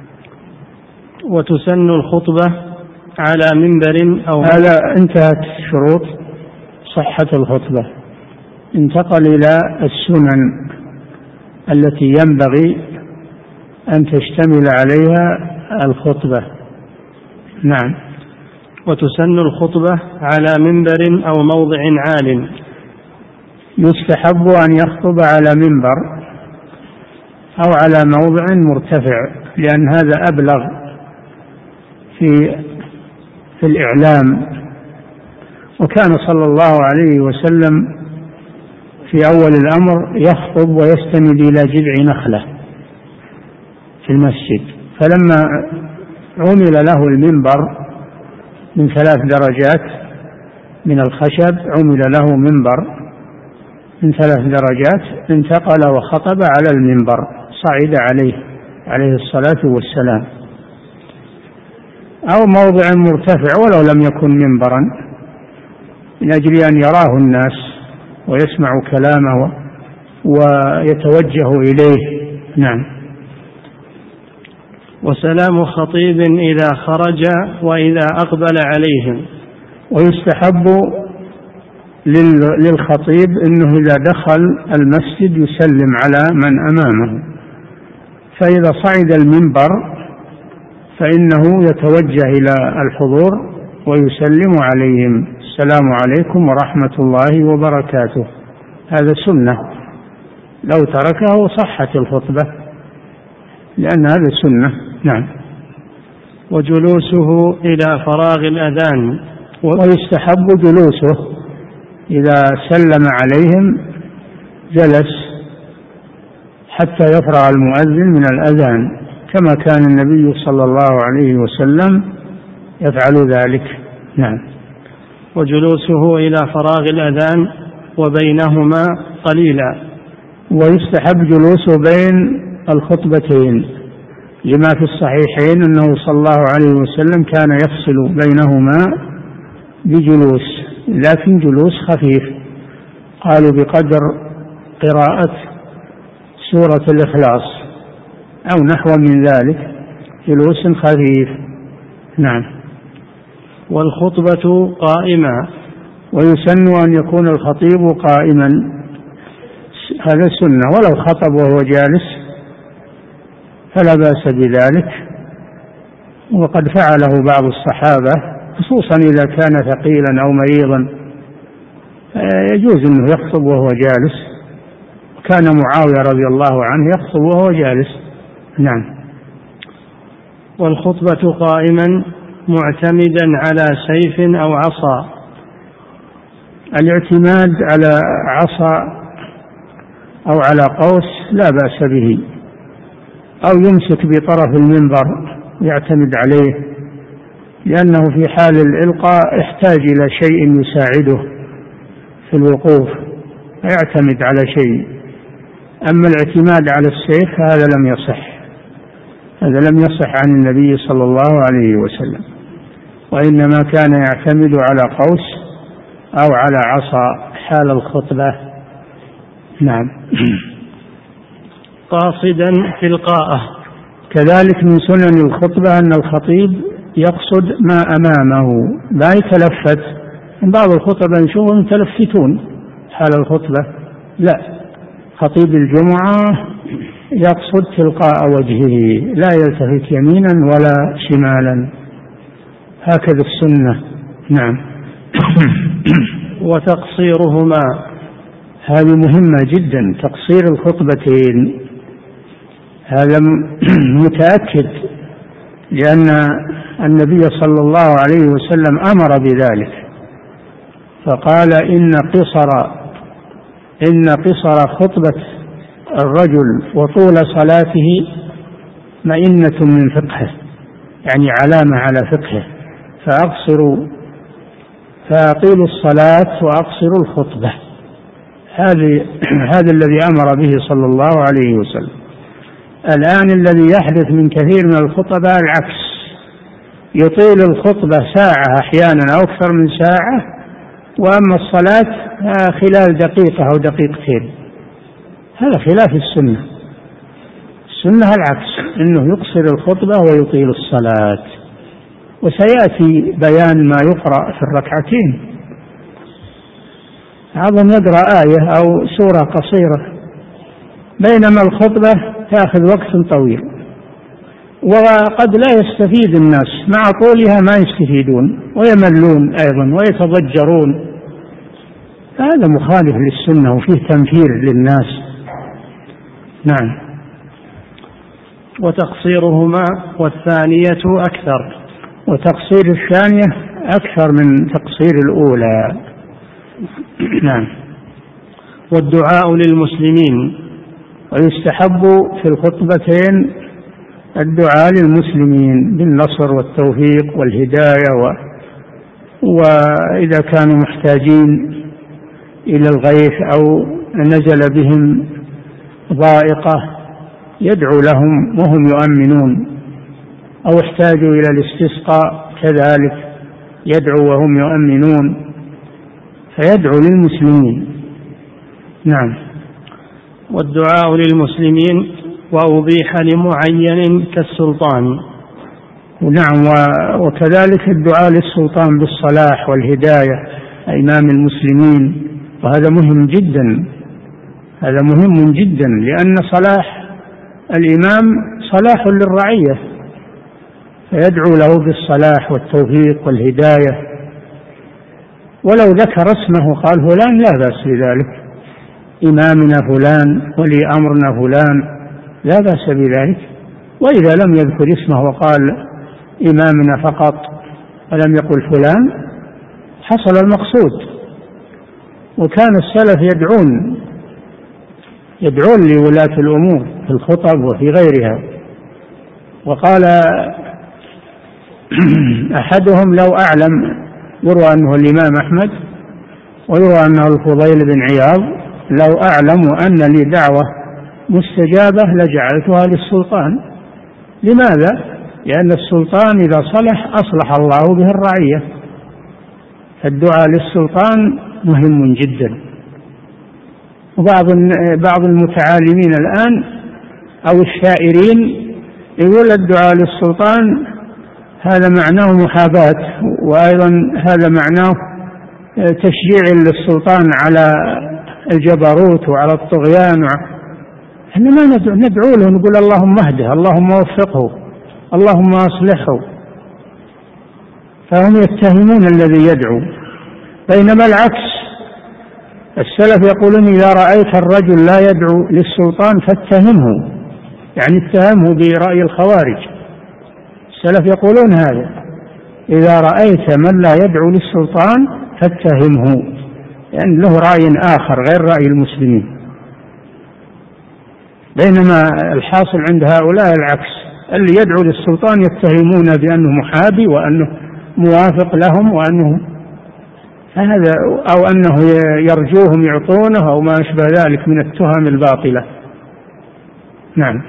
وتسن الخطبة على منبر أو هذا انتهت شروط صحة الخطبة، انتقل إلى السنن التي ينبغي أن تشتمل عليها الخطبة. نعم. وتسن الخطبة على منبر أو موضع عال. يستحب أن يخطب على منبر أو على موضع مرتفع، لأن هذا أبلغ في في الإعلام. وكان صلى الله عليه وسلم في أول الأمر يخطب ويستند إلى جذع نخلة في المسجد، فلما عمل له المنبر من ثلاث درجات من الخشب، عمل له منبر من ثلاث درجات، انتقل وخطب على المنبر، صعد عليه عليه الصلاة والسلام، أو موضع مرتفع ولو لم يكن منبرا، من أجل أن يراه الناس ويسمعوا كلامه ويتوجه إليه. نعم. وسلام خطيب إذا خرج وإذا أقبل عليهم. ويستحب للخطيب أنه إذا دخل المسجد يسلم على من أمامه، فإذا صعد المنبر فإنه يتوجه إلى الحضور ويسلم عليهم: السلام عليكم ورحمة الله وبركاته. هذا سنة، لو تركه صحت الخطبة لأن هذا سنة. نعم. وجلوسه إلى فراغ الأذان. ويستحب جلوسه إذا سلم عليهم، جلس حتى يفرغ المؤذن من الأذان، كما كان النبي صلى الله عليه وسلم يفعل ذلك. نعم. وجلوسه إلى فراغ الأذان وبينهما قليلا. ويستحب جلوسه بين الخطبتين، لما في الصحيحين أنه صلى الله عليه وسلم كان يفصل بينهما بجلوس، لكن جلوس خفيف، قالوا بقدر قراءة سورة الإخلاص أو نحو من ذلك، جلوس خفيف. نعم. والخطبة قائمة. ويسن أن يكون الخطيب قائما، هذا سنة، ولو خطب وهو جالس فلا بأس بذلك، وقد فعله بعض الصحابة خصوصا إذا كان ثقيلا أو مريضا يجوز أنه يخطب وهو جالس. كان معاوية رضي الله عنه يخطب وهو جالس. نعم. والخطبة قائما معتمدا على سيف أو عصا. الاعتماد على عصا أو على قوس لا بأس به، أو يمسك بطرف المنبر يعتمد عليه، لأنه في حال الإلقاء يحتاج إلى شيء يساعده في الوقوف، يعتمد على شيء. أما الاعتماد على السيف هذا لم يصح، هذا لم يصح عن النبي صلى الله عليه وسلم، وإنما كان يعتمد على قوس أو على عصا حال الخطبة. نعم. قاصدا تلقاءه. كذلك من سنن الخطبة أن الخطيب يقصد ما أمامه لا يتلفت. من بعض الخطبة نشوفهم متلفتون حال الخطبة، لا، خطيب الجمعة يقصد تلقاء وجهه لا يلتفت يمينا ولا شمالا، هكذا السنة. نعم. وتقصيرهما. هذه مهمة جدا، تقصير الخطبتين هذا متأكد، لأن النبي صلى الله عليه وسلم أمر بذلك، فقال إن قصر إن قصر خطبة الرجل وطول صلاته مئنة من فقهه، يعني علامة على فقهه، فأقصروا فأطيلوا الصلاة وأقصروا الخطبة. هذا هذا الذي أمر به صلى الله عليه وسلم. الآن الذي يحدث من كثير من الخطباء العكس، يطيل الخطبة ساعة أحيانا أو أكثر من ساعة، وأما الصلاة خلال دقيقة أو دقيقتين. هذا خلاف السنة. السنة العكس، إنه يقصر الخطبة ويطيل الصلاة، وسيأتي بيان ما يقرأ في الركعتين. بعضهم يقرأ آية أو سورة قصيرة، بينما الخطبة تأخذ وقت طويل، وقد لا يستفيد الناس مع طولها، ما يستفيدون ويملون أيضا ويتضجرون. هذا مخالف للسنة وفيه تنفير للناس. نعم. وتقصيرهما والثانية أكثر. وتقصير الثانية أكثر من تقصير الأولى. نعم. والدعاء للمسلمين. ويستحب في الخطبتين الدعاء للمسلمين بالنصر والتوفيق والهداية، و... وإذا كانوا محتاجين إلى الغيث أو نزل بهم ضائقة يدعو لهم وهم يؤمنون، أو احتاجوا إلى الاستسقاء كذلك يدعو وهم يؤمنون، فيدعو للمسلمين. نعم. والدعاء للمسلمين وأبيح لمعين كالسلطان. نعم. وكذلك الدعاء للسلطان بالصلاح والهداية إمام المسلمين، وهذا مهم جدا، هذا مهم جدا، لأن صلاح الإمام صلاح للرعية، فيدعو له بالصلاح والتوفيق والهداية. ولو ذكر اسمه قال فلان لا بأس بذلك، إمامنا فلان ولي أمرنا فلان لا بأس بذلك. وإذا لم يذكر اسمه وقال إمامنا فقط ولم يقل فلان حصل المقصود. وكان السلف يدعون يدعون لولاة الأمور في الخطب وفي غيرها. وقال أحدهم لو أعلم، يروى أنه الإمام أحمد ويروى أنه الفضيل بن عياض، لو أعلم أن لي دعوة مستجابة لجعلتها للسلطان. لماذا؟ لأن السلطان إذا صلح أصلح الله به الرعية، فالدعاء للسلطان مهم جدا. وبعض بعض المتعالمين الآن أو الشاعرين يقول الدعاء للسلطان هذا معناه محاباة، وأيضا هذا معناه تشجيع للسلطان على الجبروت وعلى الطغيان. احنا ما ندعو له نقول اللهم اهده، اللهم وفقه، اللهم اصلحه. فهم يتهمون الذي يدعو، بينما العكس، السلف يقولون إذا رأيت الرجل لا يدعو للسلطان فاتهمه، يعني اتهمه برأي الخوارج. السلف يقولون هذا، إذا رأيت من لا يدعو للسلطان فاتهمه، يعني له رأي آخر غير رأي المسلمين. بينما الحاصل عند هؤلاء العكس، اللي يدعو للسلطان يتهمون بأنه محابي وأنه موافق لهم وأنه هذا، أو أنه يرجوهم يعطونه أو ما أشبه ذلك من التهم الباطلة. نعم.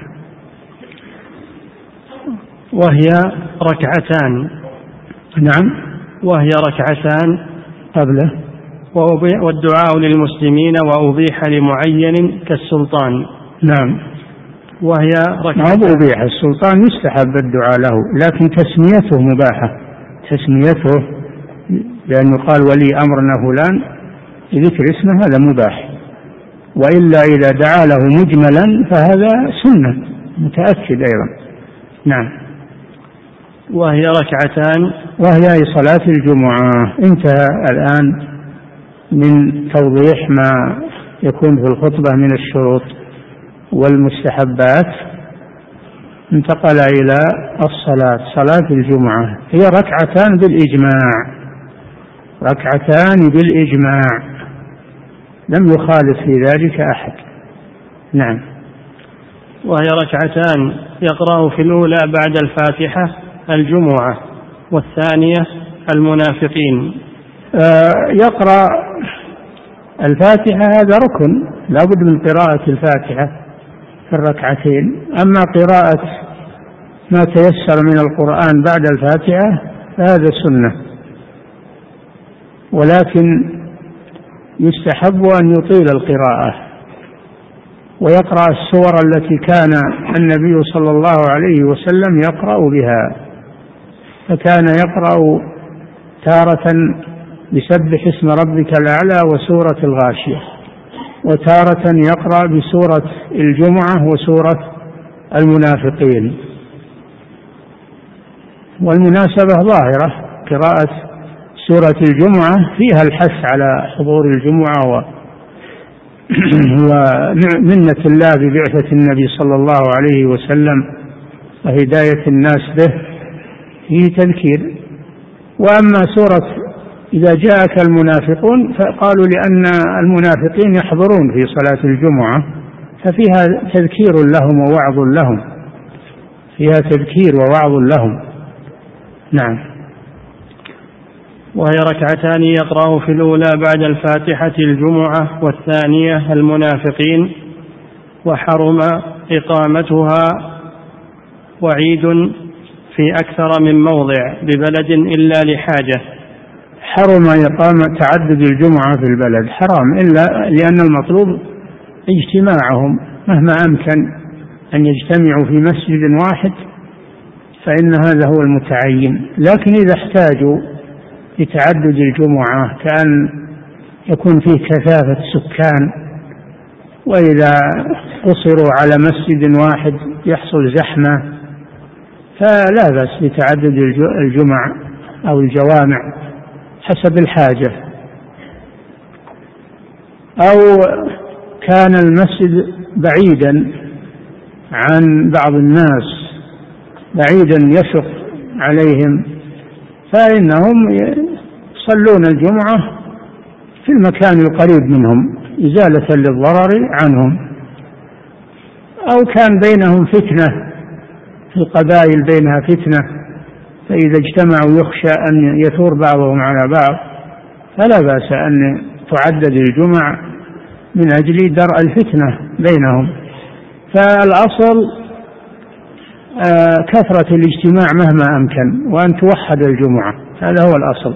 وهي ركعتان. نعم. وهي ركعتان قبله، والدعاء للمسلمين وأبيح لمعين كالسلطان. نعم. وهي ركعتان. ما أبيح، السلطان يستحب الدعاء له، لكن تسميته مباحة، تسميته لأنه قال ولي أمرنا فلان ذكر اسمه هذا مباح، وإلا إذا دعا له مجملا فهذا سنة متأكد أيضا. نعم. وهي ركعتان. وهي صلاة الجمعة. انتهى الآن من توضيح ما يكون في الخطبة من الشروط والمستحبات، انتقل إلى الصلاة. صلاة الجمعة هي ركعتان بالإجماع، ركعتان بالإجماع، لم يخالف في ذلك أحد. نعم. وهي ركعتان يقرأ في الأولى بعد الفاتحة الجمعة، والثانية المنافقين. آه يقرأ الفاتحة، هذا ركن لا بد من قراءة الفاتحة في الركعتين. أما قراءة ما تيسر من القرآن بعد الفاتحة فهذا سنة، ولكن يستحب أن يطيل القراءة ويقرأ السور التي كان النبي صلى الله عليه وسلم يقرأ بها، فكان يقرأ تارة بسبح اسم ربك الأعلى وسورة الغاشية، وتارة يقرأ بسورة الجمعة وسورة المنافقين. والمناسبة ظاهرة، قراءة سورة الجمعة فيها الحث على حضور الجمعة ومنة الله ببعثة النبي صلى الله عليه وسلم وهداية الناس به، فيه تذكير. وأما سورة إذا جاءك المنافقون فقالوا لأن المنافقين يحضرون في صلاة الجمعة ففيها تذكير لهم ووعظ لهم، فيها تذكير ووعظ لهم. نعم. وهي ركعتان يقرأ في الأولى بعد الفاتحة الجمعة، والثانية المنافقين. وحرم إقامتها وعيد في أكثر من موضع ببلد إلا لحاجة. حرم إقامة تعدد الجمعة في البلد، حرام، إلا لأن المطلوب اجتماعهم، مهما أمكن أن يجتمعوا في مسجد واحد فإن هذا هو المتعين. لكن إذا احتاجوا لتعدد الجمعة كأن يكون فيه كثافة سكان، وإذا قصروا على مسجد واحد يحصل زحمة، فلا بأس بتعدد الجمع أو الجوامع حسب الحاجة. أو كان المسجد بعيدا عن بعض الناس، بعيدا يشق عليهم، فإنهم يصلون الجمعة في المكان القريب منهم إزالة للضرر عنهم. أو كان بينهم فتنة، في القبائل بينها فتنة، فإذا اجتمعوا يخشى أن يثور بعضهم على بعض، فلا بأس أن تعدد الجمع من أجل درء الفتنة بينهم. فالأصل آه كثرة الاجتماع مهما أمكن، وأن توحد الجمعة، هذا هو الأصل.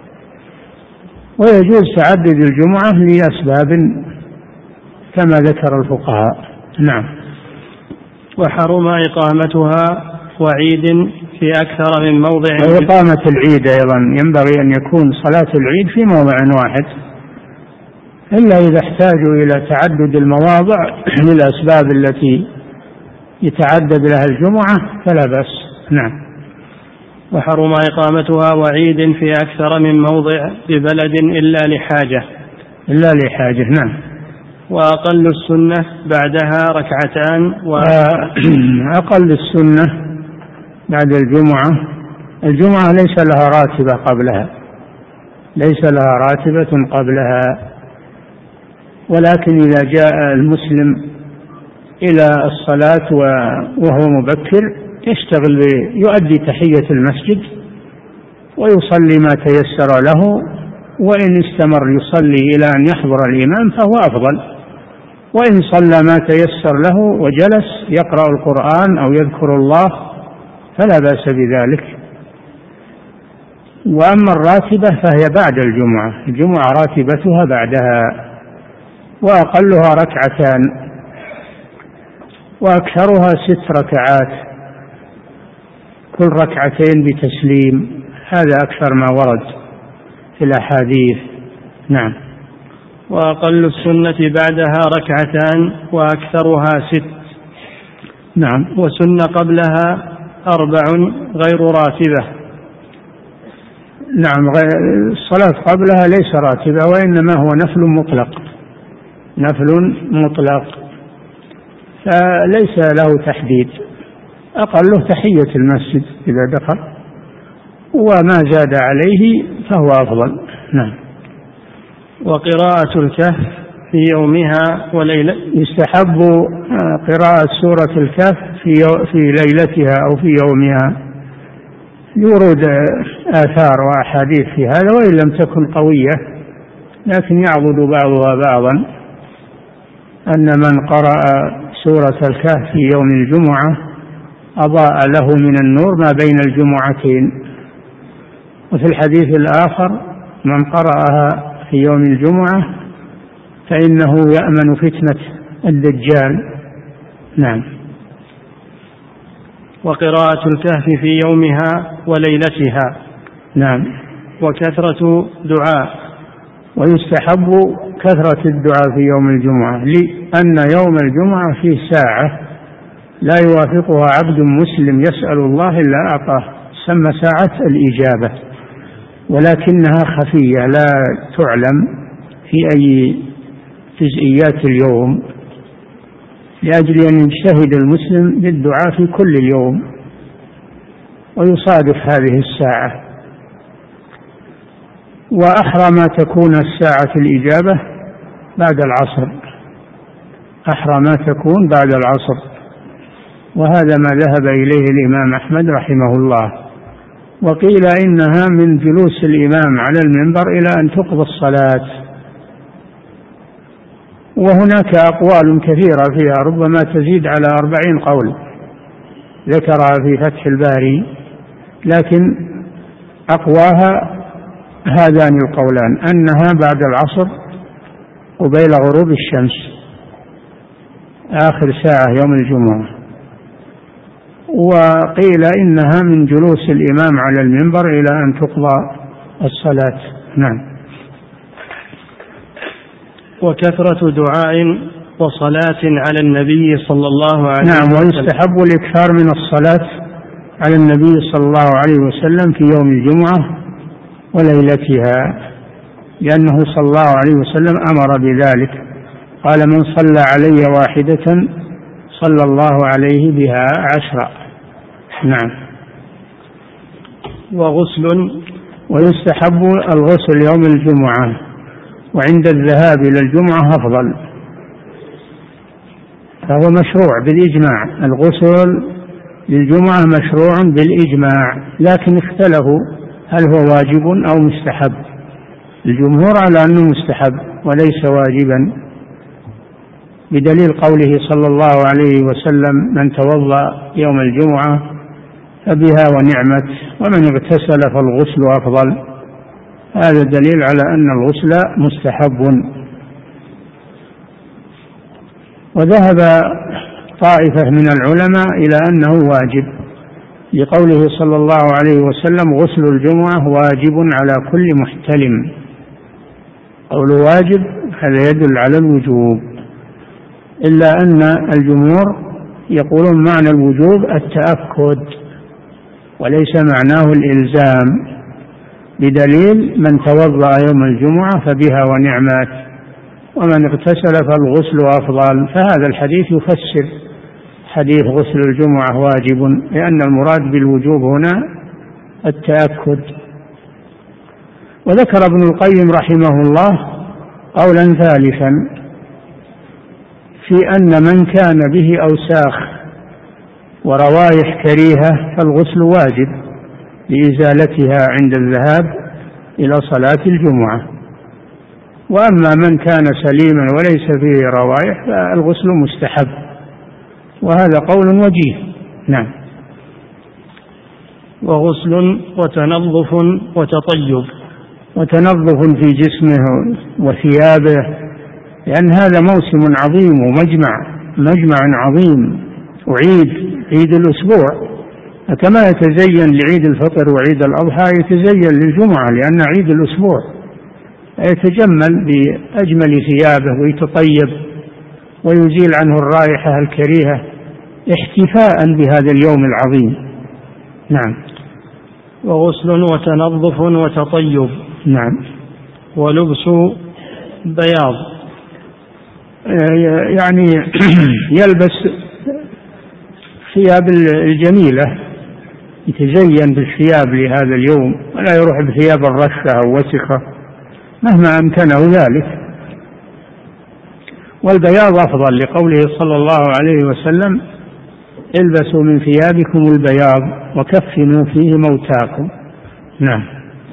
ويجوز تعدد الجمعة لأسباب كما ذكر الفقهاء. نعم. وحرم إقامتها وعيد في أكثر من موضع. وإقامة العيد أيضا ينبغي أن يكون صلاة العيد في موضع واحد، إلا إذا احتاجوا إلى تعدد المواضع للأسباب التي يتعدد لها الجمعة فلا بأس. نعم. وحرم إقامتها وعيد في أكثر من موضع ببلد إلا لحاجة إلا لحاجة نعم. وأقل السنة بعدها ركعتان و... أقل السنة بعد الجمعة، الجمعة ليس لها راتبة قبلها، ليس لها راتبة قبلها، ولكن إذا جاء المسلم إلى الصلاة وهو مبكر يشتغل يؤدي تحية المسجد ويصلي ما تيسر له، وإن استمر يصلي إلى أن يحضر الإمام فهو أفضل، وإن صلى ما تيسر له وجلس يقرأ القرآن أو يذكر الله فلا بأس بذلك. وأما الراتبة فهي بعد الجمعة، الجمعة راتبتها بعدها، وأقلها ركعتان وأكثرها ست ركعات، كل ركعتين بتسليم، هذا أكثر ما ورد في الأحاديث. نعم. وأقل السنة بعدها ركعتان وأكثرها ست. نعم. وسنة قبلها أربع غير راتبة. نعم، الصلاة قبلها ليس راتبة وإنما هو نفل مطلق، نفل مطلق فليس له تحديد، أقله تحية المسجد إذا دخل، وما زاد عليه فهو أفضل. نعم. وقراءة الكهف في يومها وليلة، يستحب قراءة سورة الكهف في في ليلتها أو في يومها، يورد آثار وأحاديث في هذا وإن لم تكن قوية، لكن يعضد بعضها بعضا، أن من قرأ سورة الكهف في يوم الجمعة أضاء له من النور ما بين الجمعتين. وفي الحديث الآخر من قرأها في يوم الجمعة فإنه يأمن فتنة الدجال. نعم. وقراءة الكهف في يومها وليلتها. نعم. وكثرة دعاء، ويستحب كثرة الدعاء في يوم الجمعة، لأن يوم الجمعة فيه ساعة لا يوافقها عبد مسلم يسأل الله إلا أعطاه، سمى ساعة الإجابة، ولكنها خفية لا تعلم في أي جزئيات اليوم، لأجل أن يجتهد المسلم بالدعاء في كل اليوم ويصادف هذه الساعة. وأحرى ما تكون الساعة الإجابة بعد العصر، أحرى ما تكون بعد العصر، وهذا ما ذهب إليه الإمام أحمد رحمه الله. وقيل إنها من جلوس الإمام على المنبر إلى أن تقضى الصلاة، وهناك أقوال كثيرة فيها ربما تزيد على أربعين قول ذكرها في فتح الباري، لكن أقواها هذان القولان، أنها بعد العصر قبيل غروب الشمس آخر ساعة يوم الجمعة، وقيل إنها من جلوس الإمام على المنبر إلى أن تقضى الصلاة. نعم. وكثرة دعاء وصلاة على النبي صلى الله عليه وسلم. نعم. ويستحب الإكثار من الصلاة على النبي صلى الله عليه وسلم في يوم الجمعة وليلتها، لأنه صلى الله عليه وسلم أمر بذلك، قال من صلى علي واحدة صلى الله عليه بها عشرا. نعم. وغسل، ويستحب الغسل يوم الجمعة، وعند الذهاب إلى الجمعة أفضل، فهو مشروع بالإجماع، الغسل للجمعة مشروع بالإجماع، لكن اختلفوا هل هو واجب أو مستحب، الجمهور على أنه مستحب وليس واجبا، بدليل قوله صلى الله عليه وسلم من توضأ يوم الجمعة فبها ونعمت، ومن اغتسل فالغسل أفضل، هذا دليل على أن الغسل مستحب. وذهب طائفة من العلماء إلى أنه واجب، لقوله صلى الله عليه وسلم غسل الجمعة واجب على كل محتلم، قول واجب هذا يدل على الوجوب، إلا أن الجمهور يقولون معنى الوجوب التأكد، وليس معناه الإلزام، بدليل من توضأ يوم الجمعة فبها ونعمات، ومن اغتسل فالغسل أفضل. فهذا الحديث يفسر حديث غسل الجمعة واجب، لأن المراد بالوجوب هنا التأكد. وذكر ابن القيم رحمه الله قولا ثالثا في أن من كان به أوساخ وروائح كريهة فالغسل واجب لإزالتها عند الذهاب إلى صلاة الجمعة، وأما من كان سليما وليس فيه روائح فالغسل مستحب، وهذا قول وجيه. نعم. وغسل وتنظف وتطيب. وتنظف في جسمه وثيابه، لأن هذا موسم عظيم ومجمع مجمع عظيم، وعيد عيد الأسبوع، كما يتزين لعيد الفطر وعيد الأضحى يتزين للجمعة لأن عيد الأسبوع، يتجمل بأجمل ثيابه ويتطيب ويزيل عنه الرائحة الكريهة احتفاء بهذا اليوم العظيم. نعم. وغسل وتنظف وتطيب. نعم. ولبس بياض، يعني يلبس ثياب الجميلة، يتزين بالثياب لهذا اليوم، ولا يروح بثياب الرشة أو وسخة مهما أمكنه ذلك. والبياض أفضل لقوله صلى الله عليه وسلم: البسوا من ثيابكم البياض وكفنوا فيه موتاكم. نعم.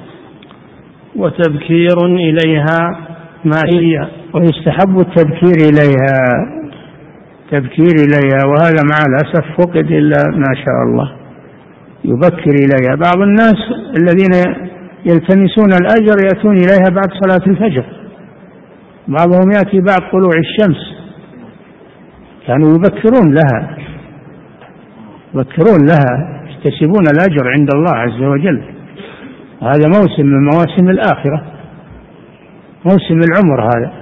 وتبكير إليها ماشية. ويستحب التبكير إليها تبكير إليها وهذا مع الأسف فقد إلا ما شاء الله، يبكر إليها. بعض الناس الذين يلتمسون الأجر يأتون إليها بعد صلاة الفجر، بعضهم يأتي بعد طلوع الشمس، كانوا يبكرون لها يبكرون لها يكتسبون الأجر عند الله عز وجل. هذا موسم من مواسم الآخرة، موسم العمر هذا،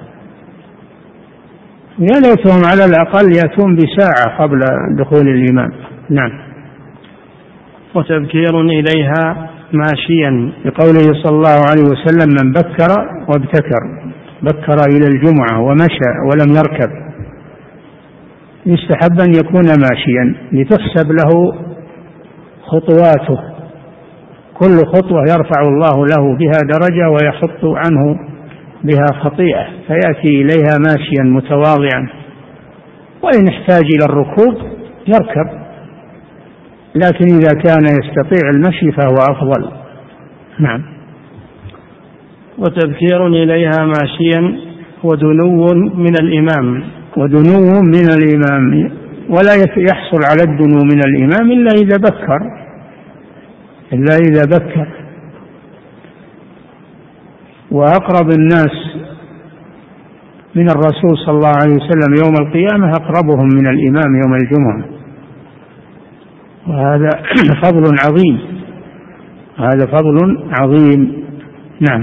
يا ليتهم على الأقل يأتون بساعة قبل دخول الإمام. نعم. وتبكير إليها ماشيا، بقوله صلى الله عليه وسلم: من بكر وابتكر، بكر إلى الجمعة ومشى ولم يركب، يستحب أن يكون ماشيا لتحسب له خطواته، كل خطوة يرفع الله له بها درجة ويحط عنه بها خطيئة، فيأتي إليها ماشيا متواضعا، وإن احتاج إلى الركوب يركب، لكن إذا كان يستطيع المشي فهو أفضل. نعم. وتبكير إليها ماشيا ودنو من الإمام. ودنو من الإمام، ولا يحصل على الدنو من الإمام إلا إذا بكر إلا إذا بكر وأقرب الناس من الرسول صلى الله عليه وسلم يوم القيامة أقربهم من الإمام يوم الجمعة، وهذا فضل عظيم هذا فضل عظيم. نعم.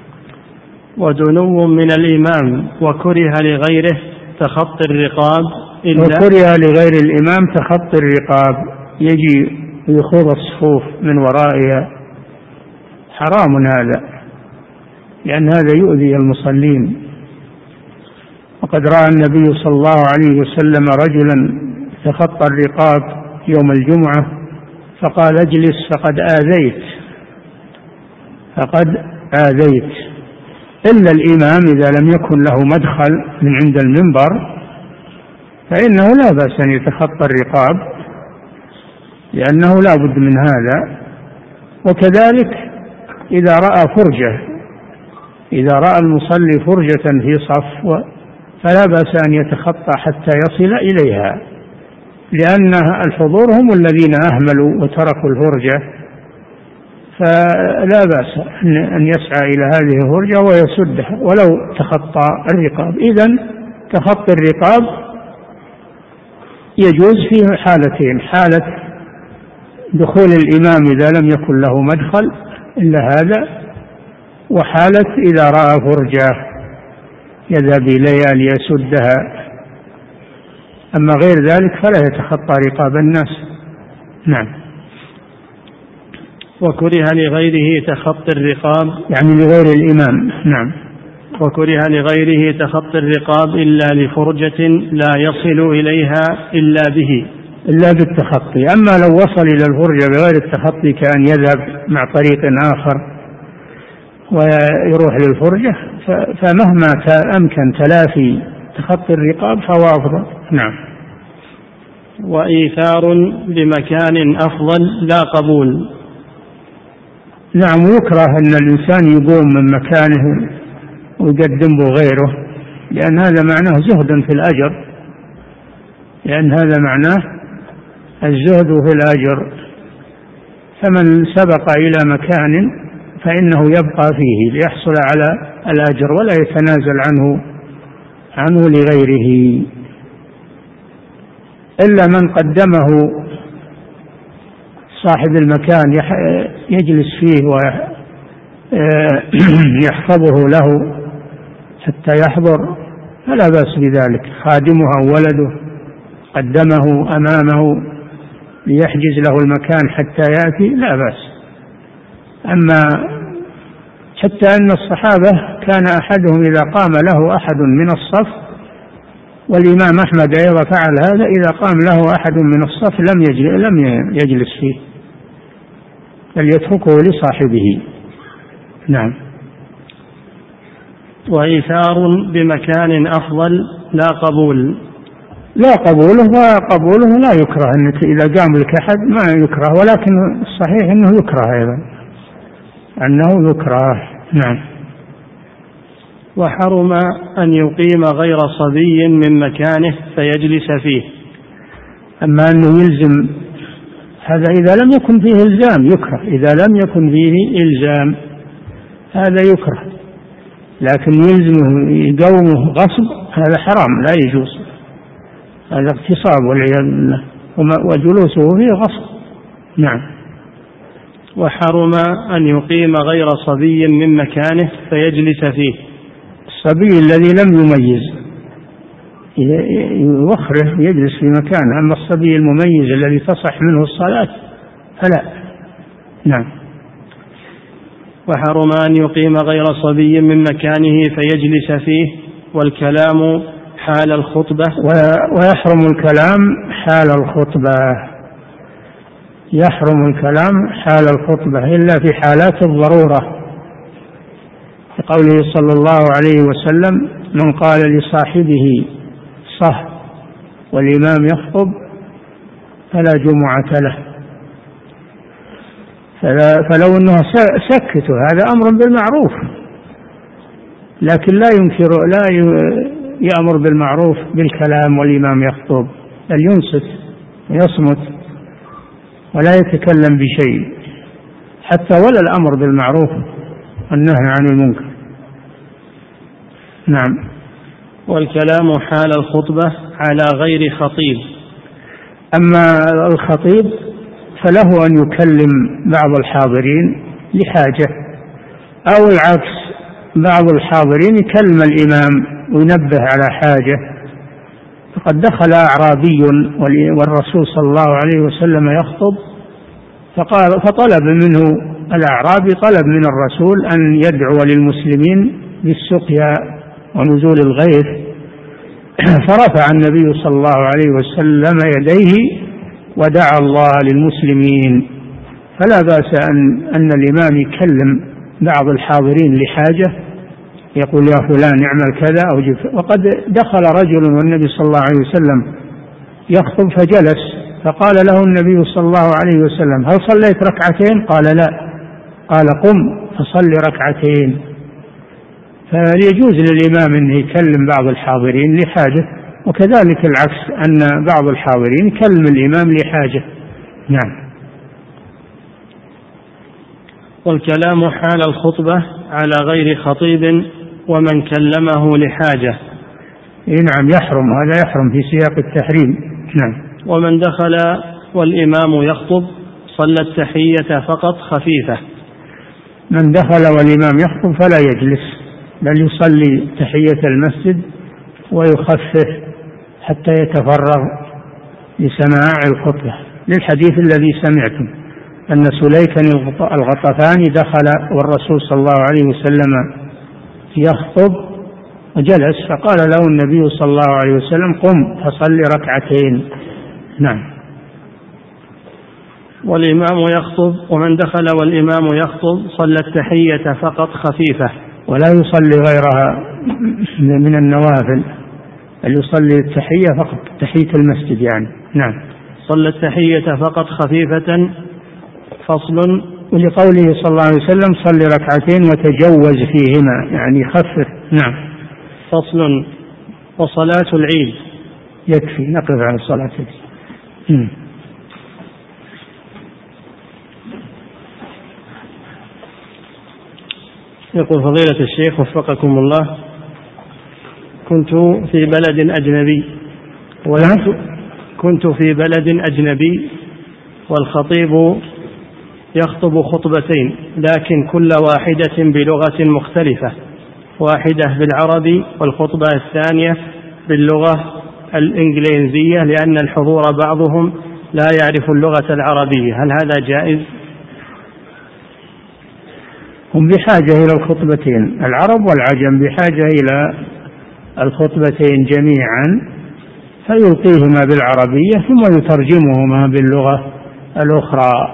ودنو من الإمام، وكره لغيره تخطي الرقاب إلا وكره لغير الإمام تخطي الرقاب، يجي يخوض الصفوف من ورائها، حرام هذا، لأن هذا يؤذي المصلين. وقد رأى النبي صلى الله عليه وسلم رجلا تخطى الرقاب يوم الجمعة فقال: اجلس فقد آذيت فقد آذيت إلا الإمام إذا لم يكن له مدخل من عند المنبر فإنه لا بأس أن يتخطى الرقاب، لأنه لا بد من هذا. وكذلك إذا رأى فرجة إذا رأى المصلي فرجة في صف فلا بأس أن يتخطى حتى يصل إليها، لأن الحضور هم الذين أهملوا وتركوا الفرجة، فلا بأس أن يسعى إلى هذه الفرجة ويسدها ولو تخطى الرقاب. إذن تخطي الرقاب يجوز فيه حالتين: حالة دخول الإمام إذا لم يكن له مدخل إلا هذا، وحالة إذا رأى فرجة يذهب إليها ليسدها، أما غير ذلك فلا يتخطى رقاب الناس. نعم. وكره لغيره تخطي الرقاب، يعني لغير الإمام. نعم. وكره لغيره تخطي الرقاب إلا لفرجة لا يصل إليها إلا به، إلا بالتخطي. أما لو وصل إلى الفرجة بغير التخطي كأن يذهب مع طريق آخر ويروح للفرجة فمهما أمكن تلافي تخطي الرقاب فهو أفضل. نعم. وإيثار بمكان أفضل لا قبول. نعم. يكره أن الإنسان يقوم من مكانه ويقدم به غيره، لأن هذا معناه زهد في الأجر، لأن هذا معناه الزهد في الأجر. فمن سبق إلى مكان فإنه يبقى فيه ليحصل على الأجر ولا يتنازل عنه عنه لغيره، إلا من قدمه صاحب المكان يجلس فيه ويحفظه له حتى يحضر فلا بأس بذلك. خادمه أو ولده قدمه أمامه ليحجز له المكان حتى يأتي لا بأس. أما حتى أن الصحابة كان أحدهم إذا قام له أحد من الصف، والإمام أحمد أيضا فعل هذا، إذا قام له أحد من الصف لم يجلس, لم يجلس فيه بل يتركه لصاحبه. نعم. وإيثار بمكان أفضل لا قبول. لا قبوله، وقبوله لا يكره، أنك إذا قام لك أحد ما يكره، ولكن الصحيح أنه يكره أيضا، أنه يكره. نعم. وحرم أن يقيم غير صبي من مكانه فيجلس فيه. أما أنه يلزم هذا إذا لم يكن فيه إلزام يكره، إذا لم يكن فيه إلزام هذا يكره، لكن يلزمه يقومه غصب هذا حرام لا يجوز، هذا اغتصاب والعياذ بالله، وجلوسه فيه غصب. نعم. وحرم أن يقيم غير صبي من مكانه فيجلس فيه. الصبي الذي لم يميز يوخره يجلس في مكانه، أما الصبي المميز الذي تصح منه الصلاة فلا. نعم. وحرم أن يقيم غير صبي من مكانه فيجلس فيه، والكلام حال الخطبة. ويحرم الكلام حال الخطبة، يحرم الكلام حال الخطبة إلا في حالات الضرورة، لقوله صلى الله عليه وسلم: من قال لصاحبه صح والإمام يخطب فلا جمعة له. فلو أنه سكته هذا أمر بالمعروف، لكن لا ينكر لا يأمر بالمعروف بالكلام والإمام يخطب، بل ينصت ويصمت ولا يتكلم بشيء، حتى ولا الأمر بالمعروف والنهي عن المنكر. نعم. والكلام حال الخطبة على غير خطيب. أما الخطيب فله أن يكلم بعض الحاضرين لحاجة، أو العكس، بعض الحاضرين يكلم الإمام وينبه على حاجة. فقد دخل أعرابي والرسول صلى الله عليه وسلم يخطب، فقال فطلب منه الأعرابي طلب من الرسول أن يدعو للمسلمين بالسقيا ونزول الغيث، فرفع النبي صلى الله عليه وسلم يديه ودعا الله للمسلمين. فلا بأس أن, أن الإمام يكلم بعض الحاضرين لحاجة، يقول: يا فلان اعمل كذا أو جف. وقد دخل رجل والنبي صلى الله عليه وسلم يخطب فجلس، فقال له النبي صلى الله عليه وسلم: هل صليت ركعتين؟ قال: لا. قال: قم فصل ركعتين. فيجوز للإمام أن يكلم بعض الحاضرين لحاجة، وكذلك العكس، أن بعض الحاضرين يكلم الإمام لحاجة. نعم. والكلام حال الخطبة على غير خطيب ومن كلمه لحاجة. نعم، يحرم، هذا يحرم في سياق التحريم. نعم. ومن دخل والإمام يخطب صلى التحية فقط خفيفة. من دخل والإمام يخطب فلا يجلس، بل يصلي تحية المسجد ويخفف حتى يتفرغ لسماع الخطبة، للحديث الذي سمعتم: أن سليكا الغطفاني دخل والرسول صلى الله عليه وسلم يخطب وجلس، فقال له النبي صلى الله عليه وسلم قم فصلي ركعتين. نعم. والإمام يخطب، ومن دخل والإمام يخطب صلى التحية فقط خفيفة ولا يصلي غيرها من النوافل، بل يصلي التحية فقط، تحية المسجد يعني. نعم. صلى التحية فقط خفيفة. فصل. ولقوله صلى الله عليه وسلم صلي ركعتين وتجوز فيهما، يعني خفف. نعم. فصل. وصلاة العيد. يكفي، نقف على صلاة العيد. يقول فضيلة الشيخ وفقكم الله: كنت في بلد أجنبي كنت في بلد أجنبي والخطيب يخطب خطبتين، لكن كل واحدة بلغة مختلفة، واحدة بالعربي والخطبة الثانية باللغة الإنجليزية، لأن الحضور بعضهم لا يعرف اللغة العربية، هل هذا جائز؟ هم بحاجة إلى الخطبتين، العرب والعجم بحاجة إلى الخطبتين جميعا، فيلقيهما بالعربية ثم يترجمهما باللغة الأخرى.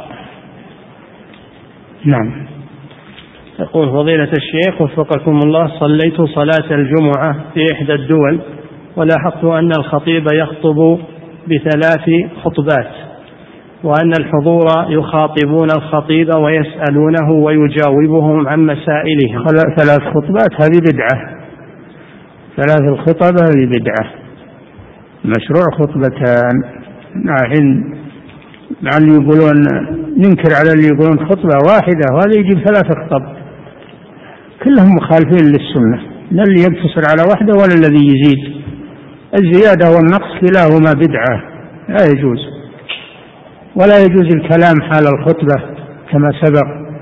نعم. يقول فضيلة الشيخ وفقكم الله: صليت صلاة الجمعة في إحدى الدول، ولاحظت أن الخطيب يخطب بثلاث خطبات، وأن الحضور يخاطبون الخطيب ويسألونه ويجاوبهم عن مسائلهم. ثلاث خطبات هذه بدعة، ثلاث الخطب هذه بدعة، مشروع خطبتان. نحن لعل يقولون ننكر على اللي يقولون خطبة واحدة وهذا يجيب ثلاث خطب، كلهم مخالفين للسنة، لا اللي يقتصر على واحدة ولا الذي يزيد. الزيادة والنقص كلاهما بدعة لا يجوز، ولا يجوز الكلام حال الخطبة كما سبق.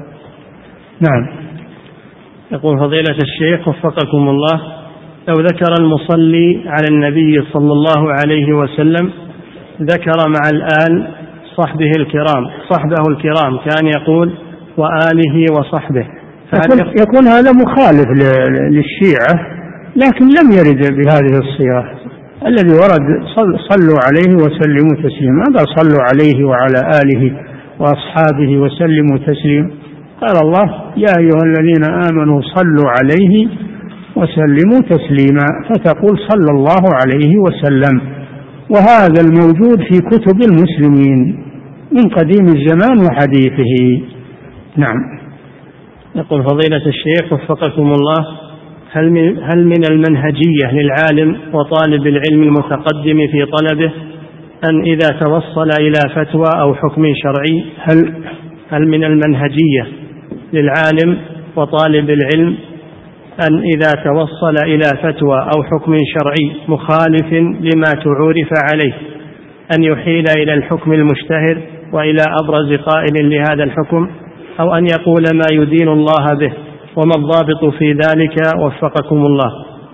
نعم. يقول فضيلة الشيخ وفقكم الله: لو ذكر المصلي على النبي صلى الله عليه وسلم ذكر مع الآل صحبه الكرام صحبه الكرام كان يقول وآله وصحبه، يكون, يكون هذا مخالف للشيعة، لكن لم يرد بهذه الصيغة. الذي ورد صلوا عليه وسلموا تسليما، هذا صلوا عليه وعلى آله وأصحابه وسلموا تسليما. قال الله: يا أيها الذين آمنوا صلوا عليه وسلموا تسليما، فتقول صلى الله عليه وسلم. وهذا الموجود في كتب المسلمين من قديم الزمان وحديثه. نعم. يقول فضيلة الشيخ وفقكم الله: هل من, هل من المنهجية للعالم وطالب العلم المتقدم في طلبه أن إذا توصل إلى فتوى أو حكم شرعي هل, هل من المنهجية للعالم وطالب العلم أن إذا توصل إلى فتوى أو حكم شرعي مخالف لما تعرف عليه أن يحيل إلى الحكم المشتهر وإلى أبرز قائل لهذا الحكم، أو أن يقول ما يدين الله به؟ وما الضابط في ذلك وفقكم الله؟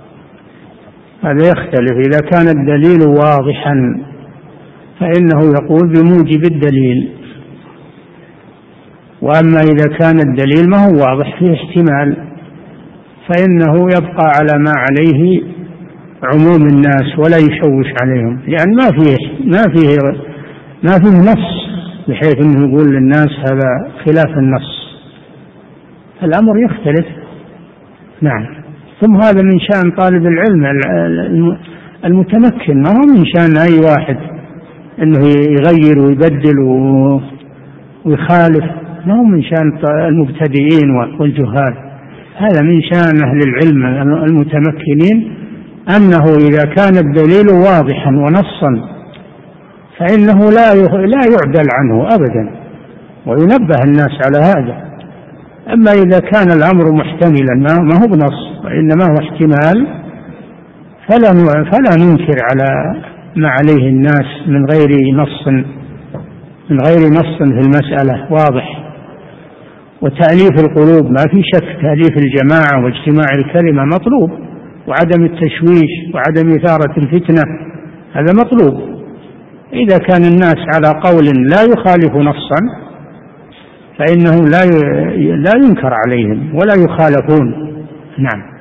هذا يختلف. إذا كان الدليل واضحا فإنه يقول بموجب الدليل، وأما إذا كان الدليل ما هو واضح فيه احتمال فإنه يبقى على ما عليه عموم الناس ولا يشوش عليهم، لأن ما فيه ما فيه ما فيه نص بحيث أنه يقول للناس هذا خلاف النص، الأمر يختلف. نعم. ثم هذا من شأن طالب العلم المتمكن، ما هو من شأن أي واحد أنه يغير ويبدل ويخالف، ما هو من شأن المبتدئين والجهال. هذا من شأن أهل العلم المتمكنين، أنه إذا كان الدليل واضحا ونصا فإنه لا لا يعدل عنه أبدا، وينبه الناس على هذا. أما إذا كان الأمر محتملا ما هو بنص وإنما هو احتمال فلا فلا ننكر على ما عليه الناس من غير نص من غير نص في المسألة واضح. وتأليف القلوب ما في شك، تأليف الجماعة واجتماع الكلمة مطلوب، وعدم التشويش وعدم إثارة الفتنة هذا مطلوب. إذا كان الناس على قول لا يخالف نصا فإنه لا لا ينكر عليهم ولا يخالفون. نعم.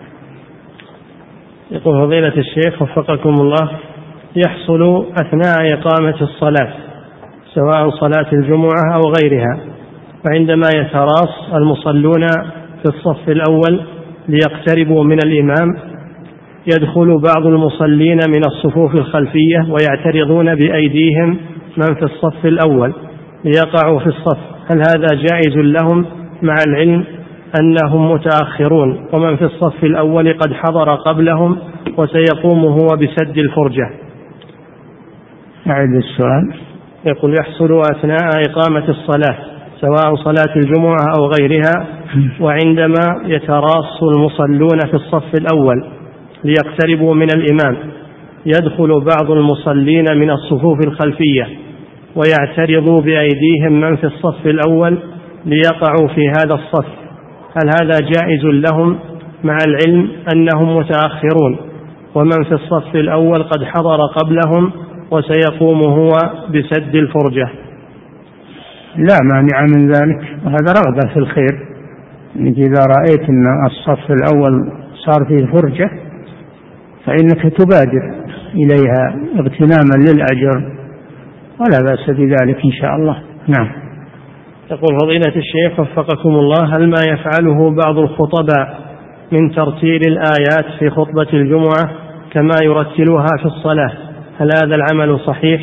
يقول فضيلة الشيخ وفقكم الله، يحصل أثناء إقامة الصلاة سواء صلاة الجمعة أو غيرها، وعندما يتراص المصلون في الصف الأول ليقتربوا من الإمام يدخل بعض المصلين من الصفوف الخلفية ويعترضون بأيديهم من في الصف الأول ليقعوا في الصف، هل هذا جائز لهم مع العلم أنهم متأخرون ومن في الصف الأول قد حضر قبلهم وسيقوم هو بسد الفرجة؟ أعيد السؤال. يقول يحصل أثناء إقامة الصلاة سواء صلاة الجمعة أو غيرها، وعندما يتراص المصلون في الصف الأول ليقتربوا من الإمام يدخل بعض المصلين من الصفوف الخلفية ويعترضوا بأيديهم من في الصف الأول ليقعوا في هذا الصف، هل هذا جائز لهم مع العلم أنهم متأخرون ومن في الصف الأول قد حضر قبلهم وسيقوم هو بسد الفرجة؟ لا مانع من ذلك، وهذا رغبة في الخير، إنك إذا رأيت أن الصف الأول صار فيه فرجة فإنك تبادر إليها اغتناما للأجر، ولا بأس بذلك إن شاء الله. نعم. يقول فضيلة الشيخ وفقكم الله، هل ما يفعله بعض الخطباء من ترتيل الآيات في خطبة الجمعة كما يرتلها في الصلاة، هل هذا العمل صحيح؟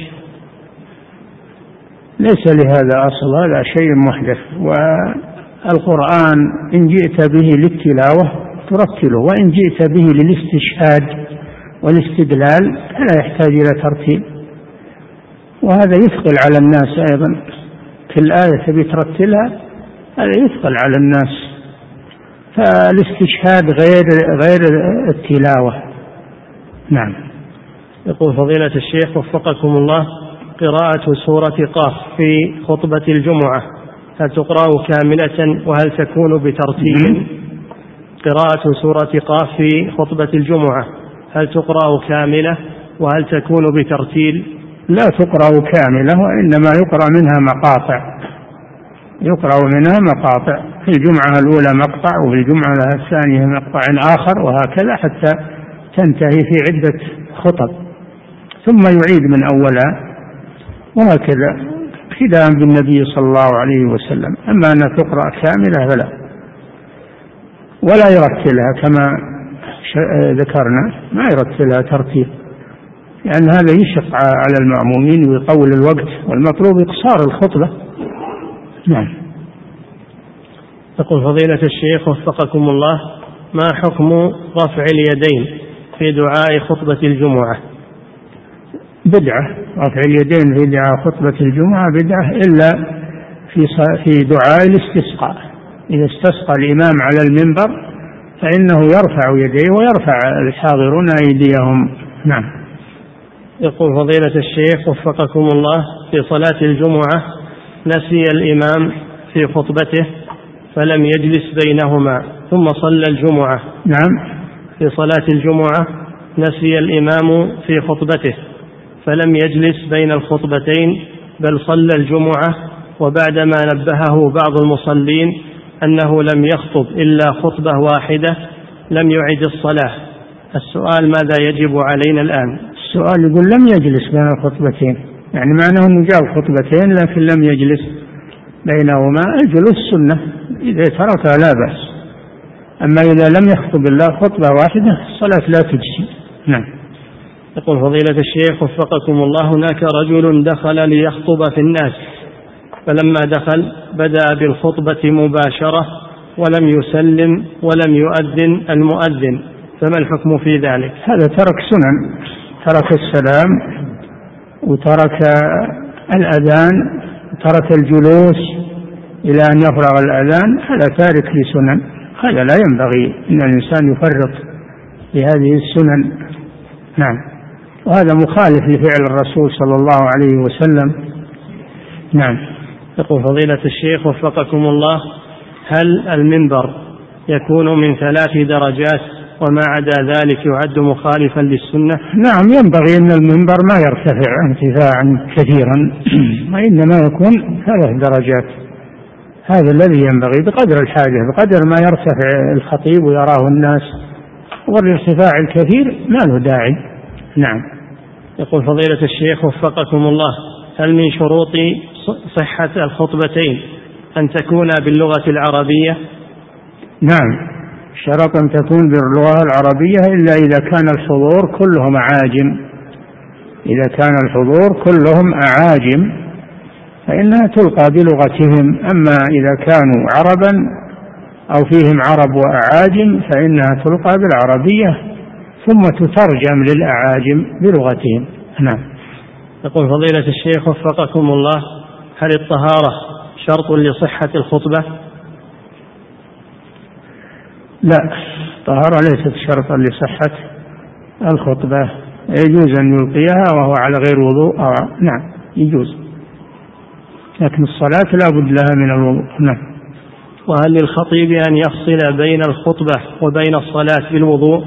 ليس لهذا أصل، هذا شيء محدث، والقرآن إن جئت به للتلاوة ترتله، وإن جئت به للاستشهاد والاستدلال فلا يحتاج إلى ترتيل، وهذا يثقل على الناس أيضا، كل آية تبي ترتلها هذا يثقل على الناس، فالاستشهاد غير غير التلاوة. نعم. يقول فضيلة الشيخ وفقكم الله، قراءة سورة قاف في خطبة الجمعة هل تقرأ كاملة وهل تكون بترتيل؟ قراءة سورة قاف في خطبة الجمعة هل تقرأ كاملة وهل تكون بترتيل؟ لا تقرأ كاملة، وإنما يقرأ منها مقاطع، يقرأ منها مقاطع، في الجمعة الأولى مقطع وفي الجمعة الثانية مقطع آخر، وهكذا حتى تنتهي في عدة خطب، ثم يعيد من أولها، وهكذا اقتداء بالنبي صلى الله عليه وسلم. أما أن تقرأ كاملة فلا، ولا يرتلها كما ذكرنا، ما يرتلها ترتيل، لأن يعني هذا يشق على المأمومين ويطول الوقت، والمطلوب إقصار الخطبة. نعم. يقول فضيلة الشيخ وفقكم الله، ما حكم رفع اليدين في دعاء خطبة الجمعة؟ بدعة، رفع اليدين في دعاء خطبة الجمعة بدعة، إلا في في دعاء الاستسقاء، إذا استسقى الإمام على المنبر فإنه يرفع يديه ويرفع الحاضرون أيديهم. نعم. يقول فضيلة الشيخ وفقكم الله، في صلاة الجمعة نسي الإمام في خطبته فلم يجلس بينهما ثم صلى الجمعة. نعم. في صلاة الجمعة نسي الإمام في خطبته فلم يجلس بين الخطبتين بل صلى الجمعة، وبعدما نبهه بعض المصلين أنه لم يخطب إلا خطبة واحدة لم يعد الصلاة، السؤال ماذا يجب علينا الآن؟ السؤال يقول لم يجلس بين الخطبتين، يعني معناه أنه جاء خطبتين لكن لم يجلس بينهما، الجلوس سنة إذا تركها لا بأس، أما إذا لم يخطب إلا خطبة واحدة الصلاة لا تجزي. نعم. يقول فضيلة الشيخ وفقكم الله، هناك رجل دخل ليخطب في الناس، فلما دخل بدأ بالخطبة مباشرة ولم يسلم ولم يؤذن المؤذن، فما الحكم في ذلك؟ هذا ترك سنن، ترك السلام وترك الأذان وترك الجلوس إلى أن يفرغ الأذان، هذا تارك لسنن، هذا لا ينبغي أن الإنسان يفرط بهذه السنن. نعم. وهذا مخالف لفعل الرسول صلى الله عليه وسلم. نعم. يقول فضيلة الشيخ وفقكم الله، هل المنبر يكون من ثلاث درجات وما عدا ذلك يعد مخالفا للسنة؟ نعم، ينبغي أن المنبر ما يرتفع ارتفاعا كثيرا، وإنما يكون ثلاث درجات، هذا الذي ينبغي بقدر الحاجة، بقدر ما يرتفع الخطيب ويراه الناس، والارتفاع الكثير ما له داعي. نعم. يقول فضيلة الشيخ وفقكم الله: هل من شروط صحة الخطبتين أن تكون باللغة العربية؟ نعم، شرط أن تكون باللغة العربية إلا إذا كان الحضور كلهم أعاجم. إذا كان الحضور كلهم أعاجم فإنها تلقى بلغتهم، أما إذا كانوا عربا أو فيهم عرب وأعاجم فإنها تلقى بالعربية ثم تترجم للأعاجم بلغتهم. نعم. يقول فضيلة الشيخ وفقكم الله: هل الطهارة شرط لصحة الخطبة؟ لا، الطهارة ليست شرطا لصحة الخطبة، يجوز أن يلقيها وهو على غير وضوء أو نعم يجوز، لكن الصلاة لا بد لها من الوضوء. نعم. وهل للخطيب أن يفصل بين الخطبة وبين الصلاة بالوضوء؟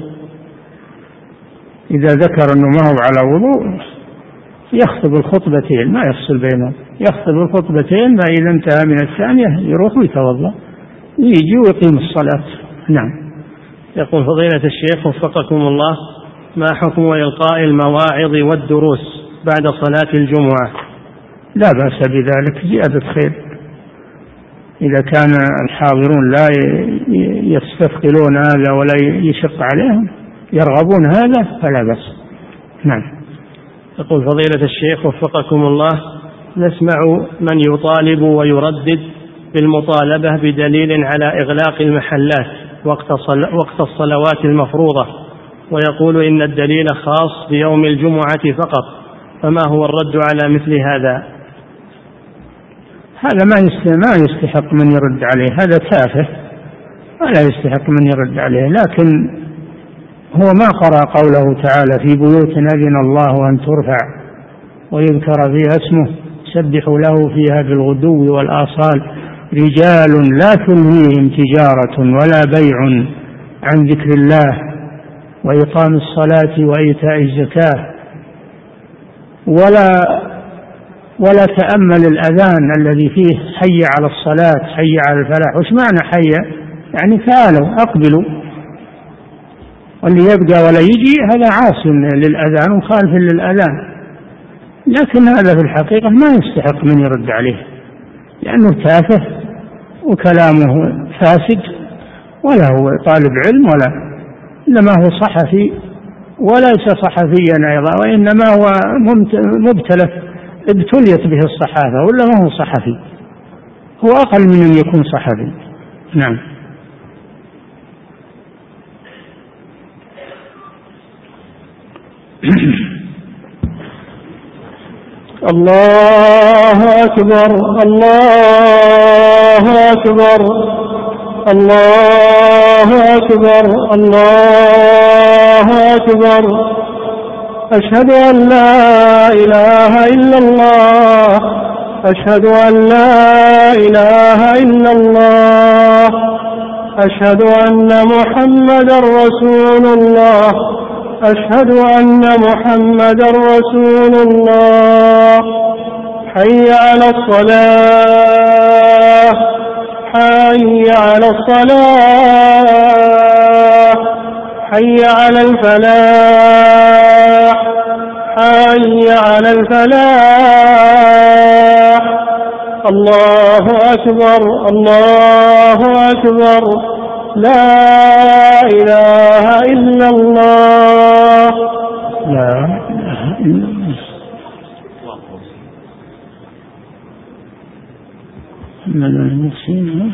إذا ذكر أنه ما هو على وضوء يخطب الخطبتين، ما يفصل بينهم، يخطب الخطبتين فإذا انتهى من الثانية يروح ويتوضأ يجي ويقيم الصلاة. نعم. يقول فضيلة الشيخ وفقكم الله: ما حكم إلقاء المواعظ والدروس بعد صلاة الجمعة؟ لا بأس بذلك، زيادة خير، إذا كان الحاضرون لا يستثقلون هذا ولا يشق عليهم، يرغبون هذا فلا بأس. نعم. يقول فضيلة الشيخ وفقكم الله: نسمع من يطالب ويردد بالمطالبة بدليل على إغلاق المحلات وقت الصلوات المفروضة، ويقول إن الدليل خاص بيوم الجمعة فقط، فما هو الرد على مثل هذا؟ هذا ما يستحق من يرد عليه، هذا تافه ولا يستحق من يرد عليه، لكن هو ما قرأ قوله تعالى: في بيوت أذن الله أن ترفع ويذكر فيها اسمه يسبح له فيها بالغدو والآصال رجال لا تلهيهم تجارة ولا بيع عن ذكر الله وإقام الصلاة وإيتاء الزكاة. ولا ولا تأمل الأذان الذي فيه حي على الصلاة حي على الفلاح. وش معنى حي؟ يعني تعالوا أقبلوا، واللي يبقى ولا يجي هذا عاص للأذان وخالف للأذان، لكن هذا في الحقيقة ما يستحق من يرد عليه، لأنه تافه وكلامه فاسد، ولا هو طالب علم ولا، إنما هو صحفي وليس صحفيا أيضا، وإنما هو مبتلى ابتليت به الصحافة، ولا ما هو صحفي، هو أقل من أن يكون صحفي. نعم. الله أكبر الله أكبر الله أكبر الله أكبر. أشهد أن لا إله إلا الله أشهد أن لا إله إلا الله أشهد أن محمدا رسول الله أشهد أن محمدا رسول الله. حي على الصلاة حي على الصلاة حي على الفلاح حي على الفلاح. الله أكبر الله أكبر لا إله إلا الله لا إله إلا الله.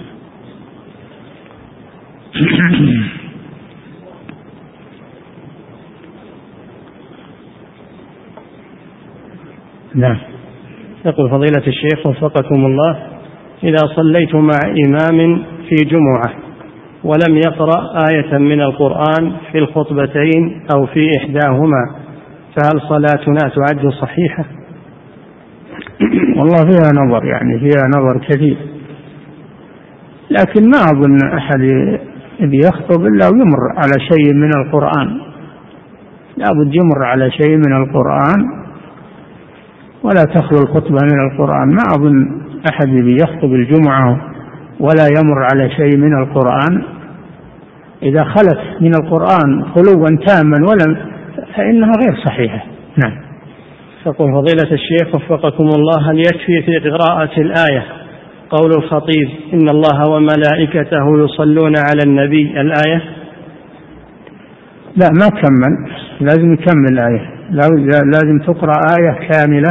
نعم. يقول فضيلة الشيخ وفقكم الله: إذا صليت مع إمام في جمعة ولم يقرأ آية من القرآن في الخطبتين أو في إحداهما، فهل صلاتنا تعد صحيحة؟ والله فيها نظر، يعني فيها نظر كثير، لكن ما أظن أحد يخطب إلا ويمر على شيء من القرآن، لا بد يمر على شيء من القرآن ولا تخلو الخطبة من القرآن. ما أظن أحد يخطب الجمعة ولا يمر على شيء من القرآن. إذا خلت من القرآن خلوا تاما ولم فإنها غير صحيحة. نعم. يقول فضيلة الشيخ وفقكم الله: هل يكفي في قراءة الآية قول الخطيب إن الله وملائكته يصلون على النبي الآية؟ لا، ما كمل، لازم يكمل الآية، لازم تقرأ آية كاملة،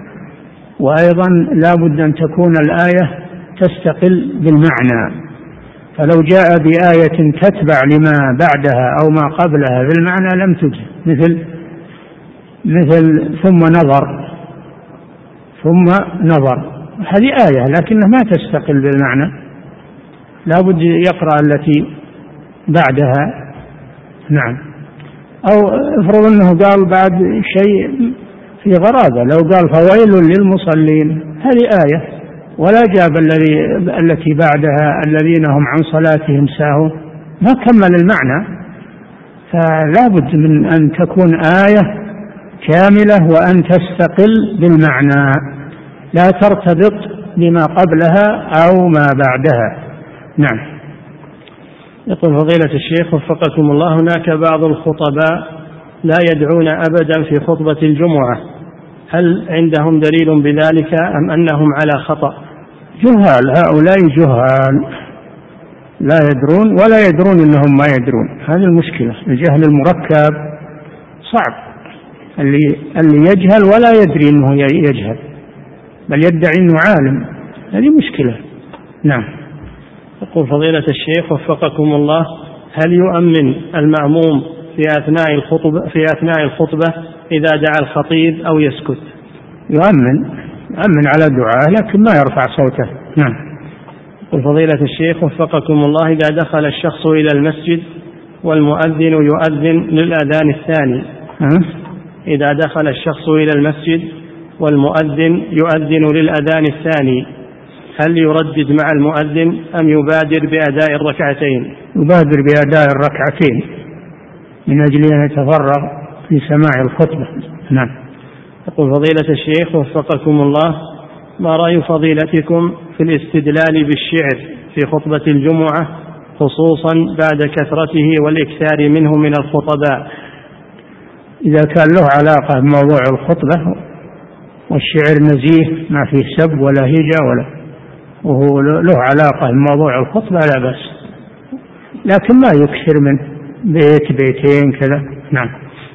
وأيضا لا بد أن تكون الآية تستقل بالمعنى. فلو جاء بآية تتبع لما بعدها أو ما قبلها بالمعنى لم تجز، مثل مثل ثم نظر ثم نظر، هذه آية لكنها ما تستقل بالمعنى، لا بد يقرأ التي بعدها. نعم. أو افرض أنه قال بعد شيء في غرابة، لو قال فويل للمصلين هذه آية، ولا جاب الذي التي بعدها الذين هم عن صلاتهم ساهون، ما كمل المعنى. فلا بد من أن تكون آية كاملة وأن تستقل بالمعنى، لا ترتبط بما قبلها أو ما بعدها. نعم. يقول فضيلة الشيخ وفقكم الله: هناك بعض الخطباء لا يدعون أبدا في خطبة الجمعة، هل عندهم دليل بذلك أم أنهم على خطأ؟ جهال، هؤلاء جهال لا يدرون ولا يدرون أنهم ما يدرون، هذه المشكلة. الجهل المركب صعب، اللي, اللي يجهل ولا يدري أنه يجهل بل يدعي أنه عالم، هذه مشكلة. نعم. يقول فضيلة الشيخ وفقكم الله: هل يؤمن المأموم في أثناء الخطبة في أثناء الخطبة إذا دعا الخطيب أو يسكت؟ يؤمن يؤمن على دعاء لكن ما يرفع صوته. نعم. يقول فضيلة الشيخ وفقكم الله: إذا دخل الشخص إلى المسجد والمؤذن يؤذن للأذان الثاني أه؟ إذا دخل الشخص إلى المسجد والمؤذن يؤذن للأذان الثاني، هل يردد مع المؤذن أم يبادر بأداء الركعتين؟ يبادر بأداء الركعتين من أجل أن يتفرغ في سماع الخطبة. نعم. يقول فضيلة الشيخ وفقكم الله: ما رأي فضيلتكم في الاستدلال بالشعر في خطبة الجمعة خصوصا بعد كثرته والإكثار منه من الخطباء؟ إذا كان له علاقة بموضوع الخطبة والشعر نزيه ما فيه سب ولا هجا ولا وهو له علاقة بموضوع الخطبة لا بأس، لكن ما يكثر منه، بيت بيتين كذا. نعم.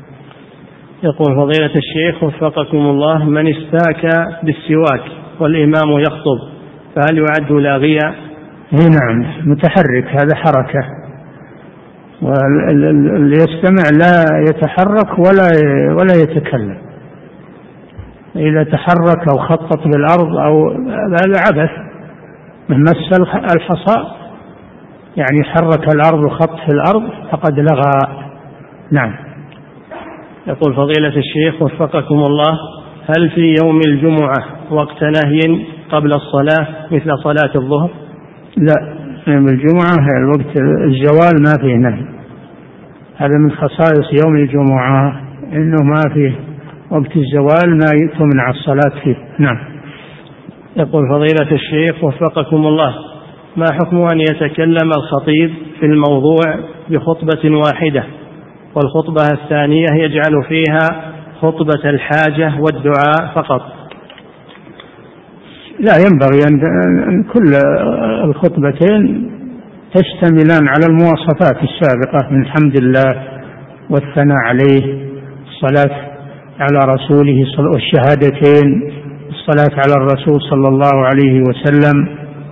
يقول فضيلة الشيخ وفقكم الله: من استاك بالسواك والإمام يخطب فهل يعد لاغيا؟ نعم، متحرك، هذا حركة، واللي يستمع لا يتحرك ولا ولا يتكلم. إذا تحرك أو خطط بالأرض أو هذا عبث، من مس الحصى يعني حرك الأرض وخط في الأرض فقد لغى. نعم. يقول فضيلة الشيخ وفقكم الله: هل في يوم الجمعة وقت نهي قبل الصلاة مثل صلاة الظهر؟ لا، يوم الجمعة الوقت الزوال ما فيه نهي، هذا من خصائص يوم الجمعة إنه ما فيه وقت الزوال ما تمنع الصلاة فيه. نعم. يقول فضيلة الشيخ وفقكم الله: ما حكم أن يتكلم الخطيب في الموضوع بخطبة واحدة والخطبة الثانية يجعل فيها خطبة الحاجة والدعاء فقط؟ لا، ينبغي أن كل الخطبتين تشتملان على المواصفات السابقة من حمد الله والثناء عليه، الصلاة على رسوله والشهادتين، الصلاة على الرسول صلى الله عليه وسلم،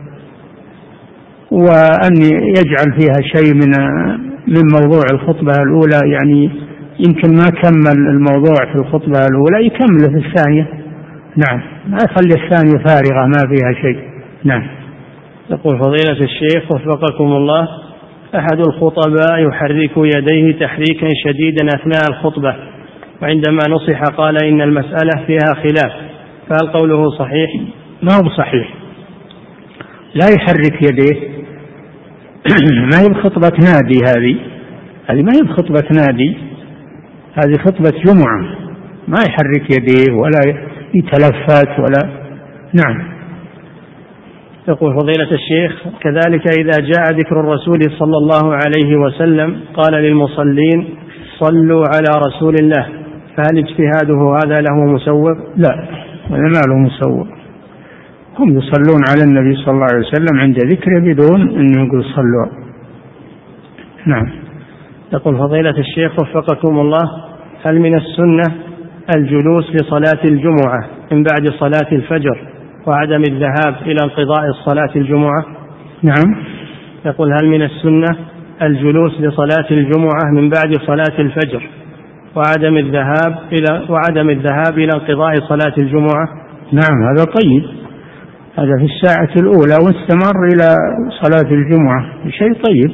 وأن يجعل فيها شيء من من موضوع الخطبة الأولى، يعني يمكن ما كمل الموضوع في الخطبة الأولى يكمله في الثانية. نعم، ما يخلي الثانية فارغة ما فيها شيء. نعم. يقول فضيلة الشيخ وفقكم الله: أحد الخطباء يحرك يديه تحريكا شديدا أثناء الخطبة، وعندما نصح قال إن المسألة فيها خلاف، فهل قوله صحيح؟ ما هو صحيح، لا يحرك يديه ما هي بخطبة نادي، هذه هذه ما هي بخطبة نادي، هذه خطبة جمعة، ما يحرك يديه ولا بتلفات ولا. نعم. يقول فضيلة الشيخ: كذلك إذا جاء ذكر الرسول صلى الله عليه وسلم قال للمصلين: صلوا على رسول الله، فهل اجتهاده هذا له مسوغ؟ لا، هذا ما له مسوغ. هم يصلون على النبي صلى الله عليه وسلم عند ذكره بدون أن يقول صلوا. نعم. يقول فضيلة الشيخ وفقكم الله: هل من السنة الجلوس لصلاة الجمعة من بعد صلاة الفجر وعدم الذهاب إلى انقضاء الصلاة الجمعة؟ نعم. يقول: هل من السنة الجلوس لصلاة الجمعة من بعد صلاة الفجر وعدم الذهاب إلى وعدم الذهاب إلى انقضاء صلاة الجمعة؟ نعم، هذا طيب، هذا في الساعة الأولى واستمر إلى صلاة الجمعة، شيء طيب.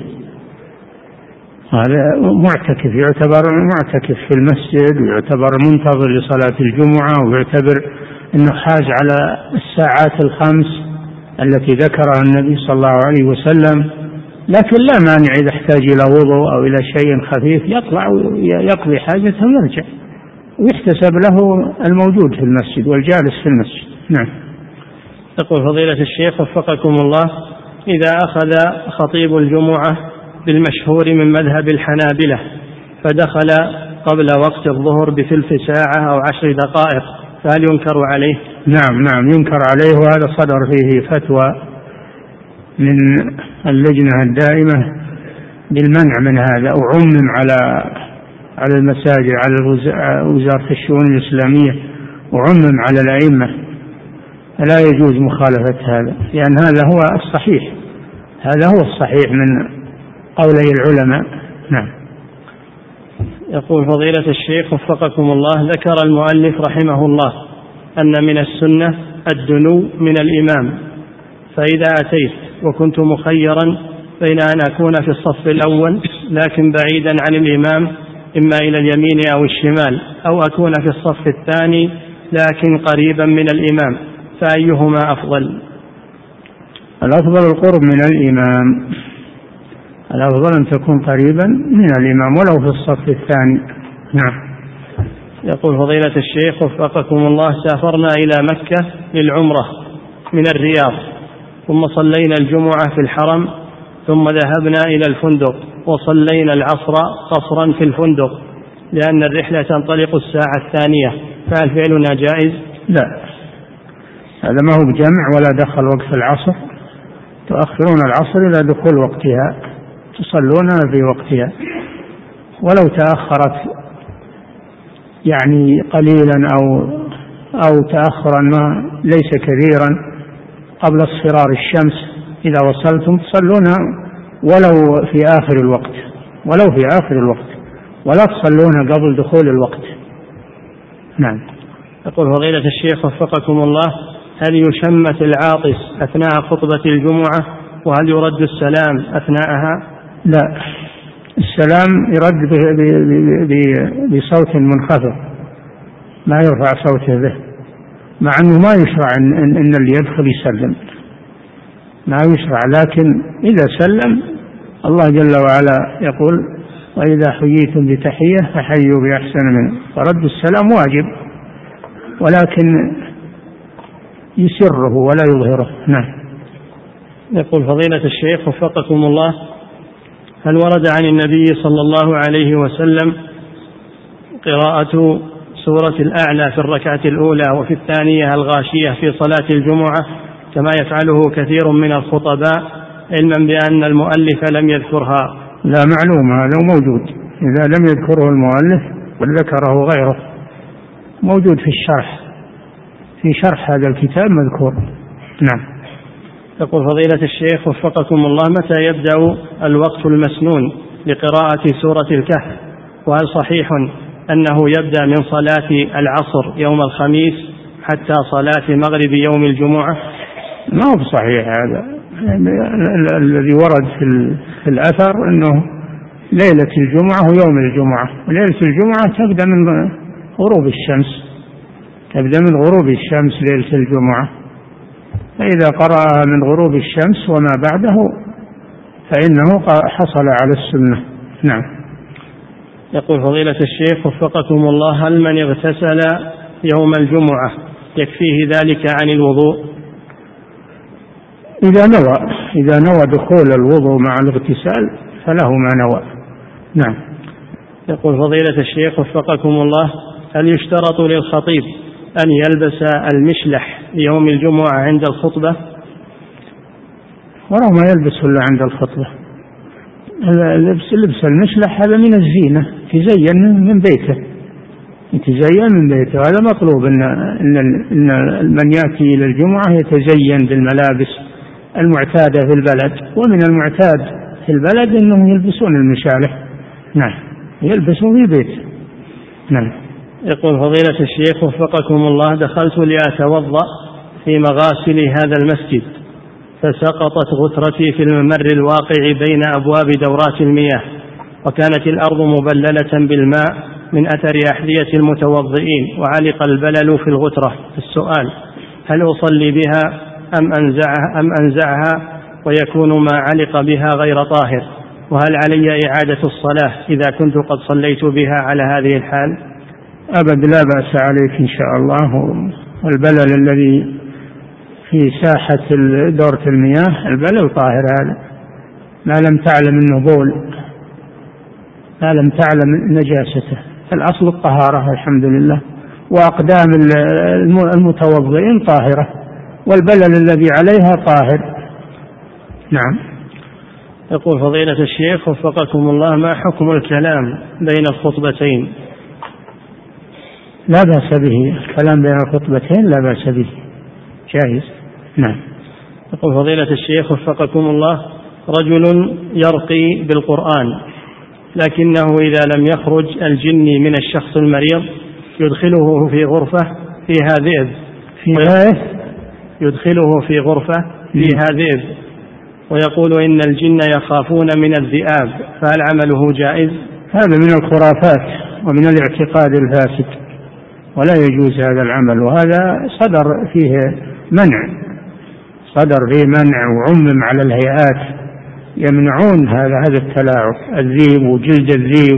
هذا معتكف، يعتبر معتكف في المسجد، ويعتبر منتظر لصلاة الجمعة، ويعتبر أنه حاز على الساعات الخمس التي ذكرها النبي صلى الله عليه وسلم. لكن لا مانع إذا احتاج إلى وضوء أو إلى شيء خفيف يطلع ويقضي حاجته ويرجع، ويحتسب له الموجود في المسجد والجالس في المسجد. نعم. يقول فضيلة الشيخ وفقكم الله: إذا أخذ خطيب الجمعة بالمشهور من مذهب الحنابلة فدخل قبل وقت الظهر بثلث ساعة أو عشر دقائق، فهل ينكر عليه؟ نعم نعم ينكر عليه، وهذا صدر فيه فتوى من اللجنة الدائمة بالمنع من هذا، وعمم على على المساجد، على وزارة الشؤون الإسلامية، وعمم على الأئمة. لا يجوز مخالفة هذا، لأن هذا هو الصحيح، هذا هو الصحيح من قولي العلماء. نعم. يقول فضيلة الشيخ وفقكم الله: ذكر المؤلف رحمه الله أن من السنة الدنو من الإمام، فإذا أتيت وكنت مخيرا بين أن أكون في الصف الأول لكن بعيدا عن الإمام إما إلى اليمين أو الشمال، أو أكون في الصف الثاني لكن قريبا من الإمام، فأيهما أفضل؟ الأفضل القرب من الإمام، الأفضل أن تكون قريبا من الإمام ولو في الصف الثاني. نعم. يقول فضيلة الشيخ وفقكم الله: سافرنا إلى مكة للعمرة من الرياض، ثم صلينا الجمعة في الحرم، ثم ذهبنا إلى الفندق وصلينا العصر قصرا في الفندق لأن الرحلة تنطلق الساعة الثانية، فهل فعلنا جائز؟ لا، هذا ما هو بجمع ولا دخل وقت العصر، تؤخرون العصر إلى دخول وقتها، تصلونها في وقتها، ولو تأخرت يعني قليلا أو أو تأخرا ما ليس كثيرا قبل اصفرار الشمس، إذا وصلتم تصلونها ولو في آخر الوقت، ولو في آخر الوقت، ولا تصلونها قبل دخول الوقت. نعم. يقول فضيلة الشيخ وفقكم الله: هل يشمت العاطس أثناء خطبة الجمعة، وهل يرد السلام أثناءها؟ لا، السلام يرد بصوت منخفض، ما يرفع صوته به، مع أنه ما يشرع إن, إن اللي يدخل يسلم، ما يشرع، لكن إذا سلم الله جل وعلا يقول: وإذا حييتم بتحية فحيوا بأحسن منه، فرد السلام واجب، ولكن يسره ولا يظهره. نعم. يقول فضيلة الشيخ وفقكم الله: هل ورد عن النبي صلى الله عليه وسلم قراءة سورة الأعلى في الركعة الأولى وفي الثانية الغاشية في صلاة الجمعة كما يفعله كثير من الخطباء، علما بأن المؤلف لم يذكرها؟ لا، معلوم هذا موجود، إذا لم يذكره المؤلف وذكره غيره موجود في الشرح، في شرح هذا الكتاب مذكور. نعم. يقول فضيلة الشيخ وفقكم الله: متى يبدأ الوقت المسنون لقراءة سورة الكهف؟ وهل صحيح أنه يبدأ من صلاة العصر يوم الخميس حتى صلاة مغرب يوم الجمعة؟ ما هو صحيح هذا، الذي ورد في الأثر أنه ليلة الجمعة ويوم الجمعة، وليلة الجمعة تبدأ من غروب الشمس، تبدأ من غروب الشمس ليلة الجمعة، فإذا قرأها من غروب الشمس وما بعده فإنه حصل على السنة. نعم. يقول فضيلة الشيخ وفقكم الله: هل من اغتسل يوم الجمعة يكفيه ذلك عن الوضوء؟ إذا نوى إذا نوى دخول الوضوء مع الاغتسال فله ما نوى. نعم. يقول فضيلة الشيخ وفقكم الله: هل يشترط للخطيب أن يلبس المشلح يوم الجمعة عند الخطبة؟ ولا ما يلبس إلا عند الخطبة. لبس لبس المشلح هذا من الزينة، يتزين من بيته يتزين من بيته هذا مطلوب. إن, إن, إن من يأتي إلى الجمعة يتزين بالملابس المعتادة في البلد، ومن المعتاد في البلد أنهم يلبسون المشالح. نعم، يلبسون في بيته. نعم. يقول فضيلة الشيخ وفقكم الله: دخلت لأتوضأ في مغاسل هذا المسجد فسقطت غترتي في الممر الواقع بين أبواب دورات المياه، وكانت الأرض مبللة بالماء من أثر أحذية المتوضئين، وعلق البلل في الغترة. السؤال: هل أصلي بها أم أنزعها, أم أنزعها ويكون ما علق بها غير طاهر؟ وهل علي إعادة الصلاة إذا كنت قد صليت بها على هذه الحال؟ أبد، لا بأس عليك إن شاء الله. والبلل الذي في ساحة دورة المياه البلل طاهر، هذا ما لم تعلم أنه بول، ما لم تعلم نجاسته. الأصل الطهارة الحمد لله، وأقدام المتوضئين طاهرة، والبلل الذي عليها طاهر. نعم. يقول فضيلة الشيخ وفقكم الله: ما حكم الكلام بين الخطبتين؟ لا بأس به، الكلام بين الخطبتين لا بأس به، جائز. نعم. يقول فضيلة الشيخ وفقكم الله: رجل يرقي بالقرآن لكنه إذا لم يخرج الجني من الشخص المريض يدخله في غرفة فيها ذئب فيها يدخله في غرفة فيها ذئب ويقول إن الجن يخافون من الذئاب، فهل عمله جائز؟ هذا من الخرافات ومن الاعتقاد الفاسد، ولا يجوز هذا العمل، وهذا صدر فيه منع صدر فيه منع وعمم على الهيئات، يمنعون هذا هذا التلاعب. الذيب وجلد الذيب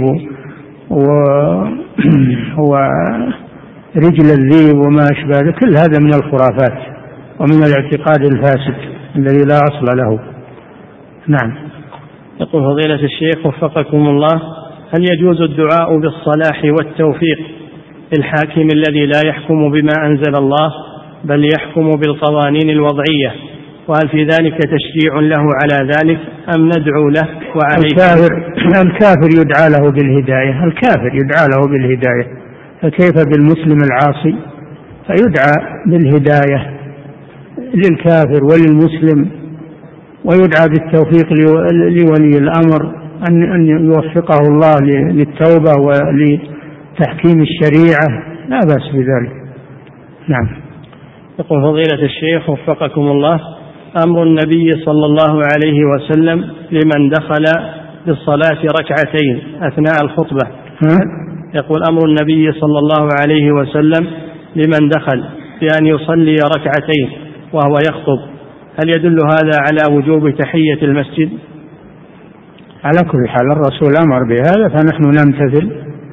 ورجل الذيب وما أشبه، كل هذا من الخرافات ومن الاعتقاد الفاسد الذي لا أصل له. نعم. يقول فضيلة الشيخ وفقكم الله: هل يجوز الدعاء بالصلاح والتوفيق للحاكم الذي لا يحكم بما أنزل الله بل يحكم بالقوانين الوضعية؟ وهل في ذلك تشجيع له على ذلك أم ندعو له وعليه؟ الكافر, الكافر يدعى له بالهداية الكافر يدعى له بالهداية فكيف بالمسلم العاصي؟ فيدعى بالهداية للكافر وللمسلم، ويدعى بالتوفيق لولي الأمر أن يوفقه الله للتوبة ولتحكيم الشريعة، لا بأس بذلك. نعم. يقول فضيلة الشيخ وفقكم الله: أمر النبي صلى الله عليه وسلم لمن دخل بالصلاة ركعتين أثناء الخطبة. يقول أمر النبي صلى الله عليه وسلم لمن دخل بأن يصلي ركعتين وهو يخطب، هل يدل هذا على وجوب تحية المسجد؟ على كل حال الرسول أمر بهذا فنحن نمتثل،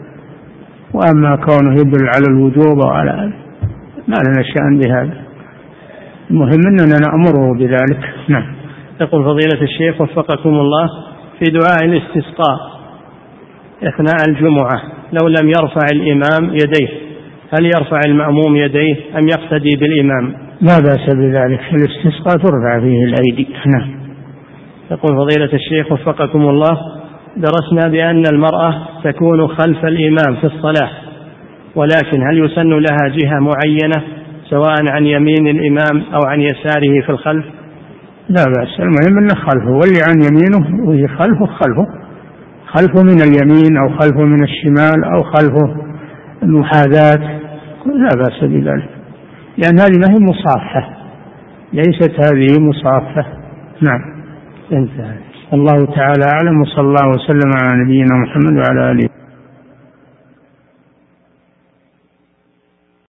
وأما كونه يدل على الوجوب وعلى ما لنا شأن بهذا، المهم أننا نأمره بذلك. نعم. يقول فضيلة الشيخ وفقكم الله: في دعاء الاستسقاء أثناء الجمعة لو لم يرفع الإمام يديه هل يرفع المأموم يديه أم يقتدي بالإمام؟ لا بأس بذلك، الاستسقاء ترفع فيه الأيدي. نعم. يقول فضيلة الشيخ وفقكم الله: درسنا بأن المرأة تكون خلف الإمام في الصلاة، ولكن هل يسن لها جهة معينة سواء عن يمين الإمام أو عن يساره في الخلف؟ لا بأس، المهم أنه خلفه، واللي عن يمينه وهي خلفه خلفه خلفه من اليمين أو خلفه من الشمال أو خلفه المحاذاة، لا بأس بذلك، لأن هذه ما هي مصافحة، ليست هذه مصافحة. نعم. انتهى. الله تعالى أعلم، وصلى الله وسلم على نبينا محمد وعلى آله.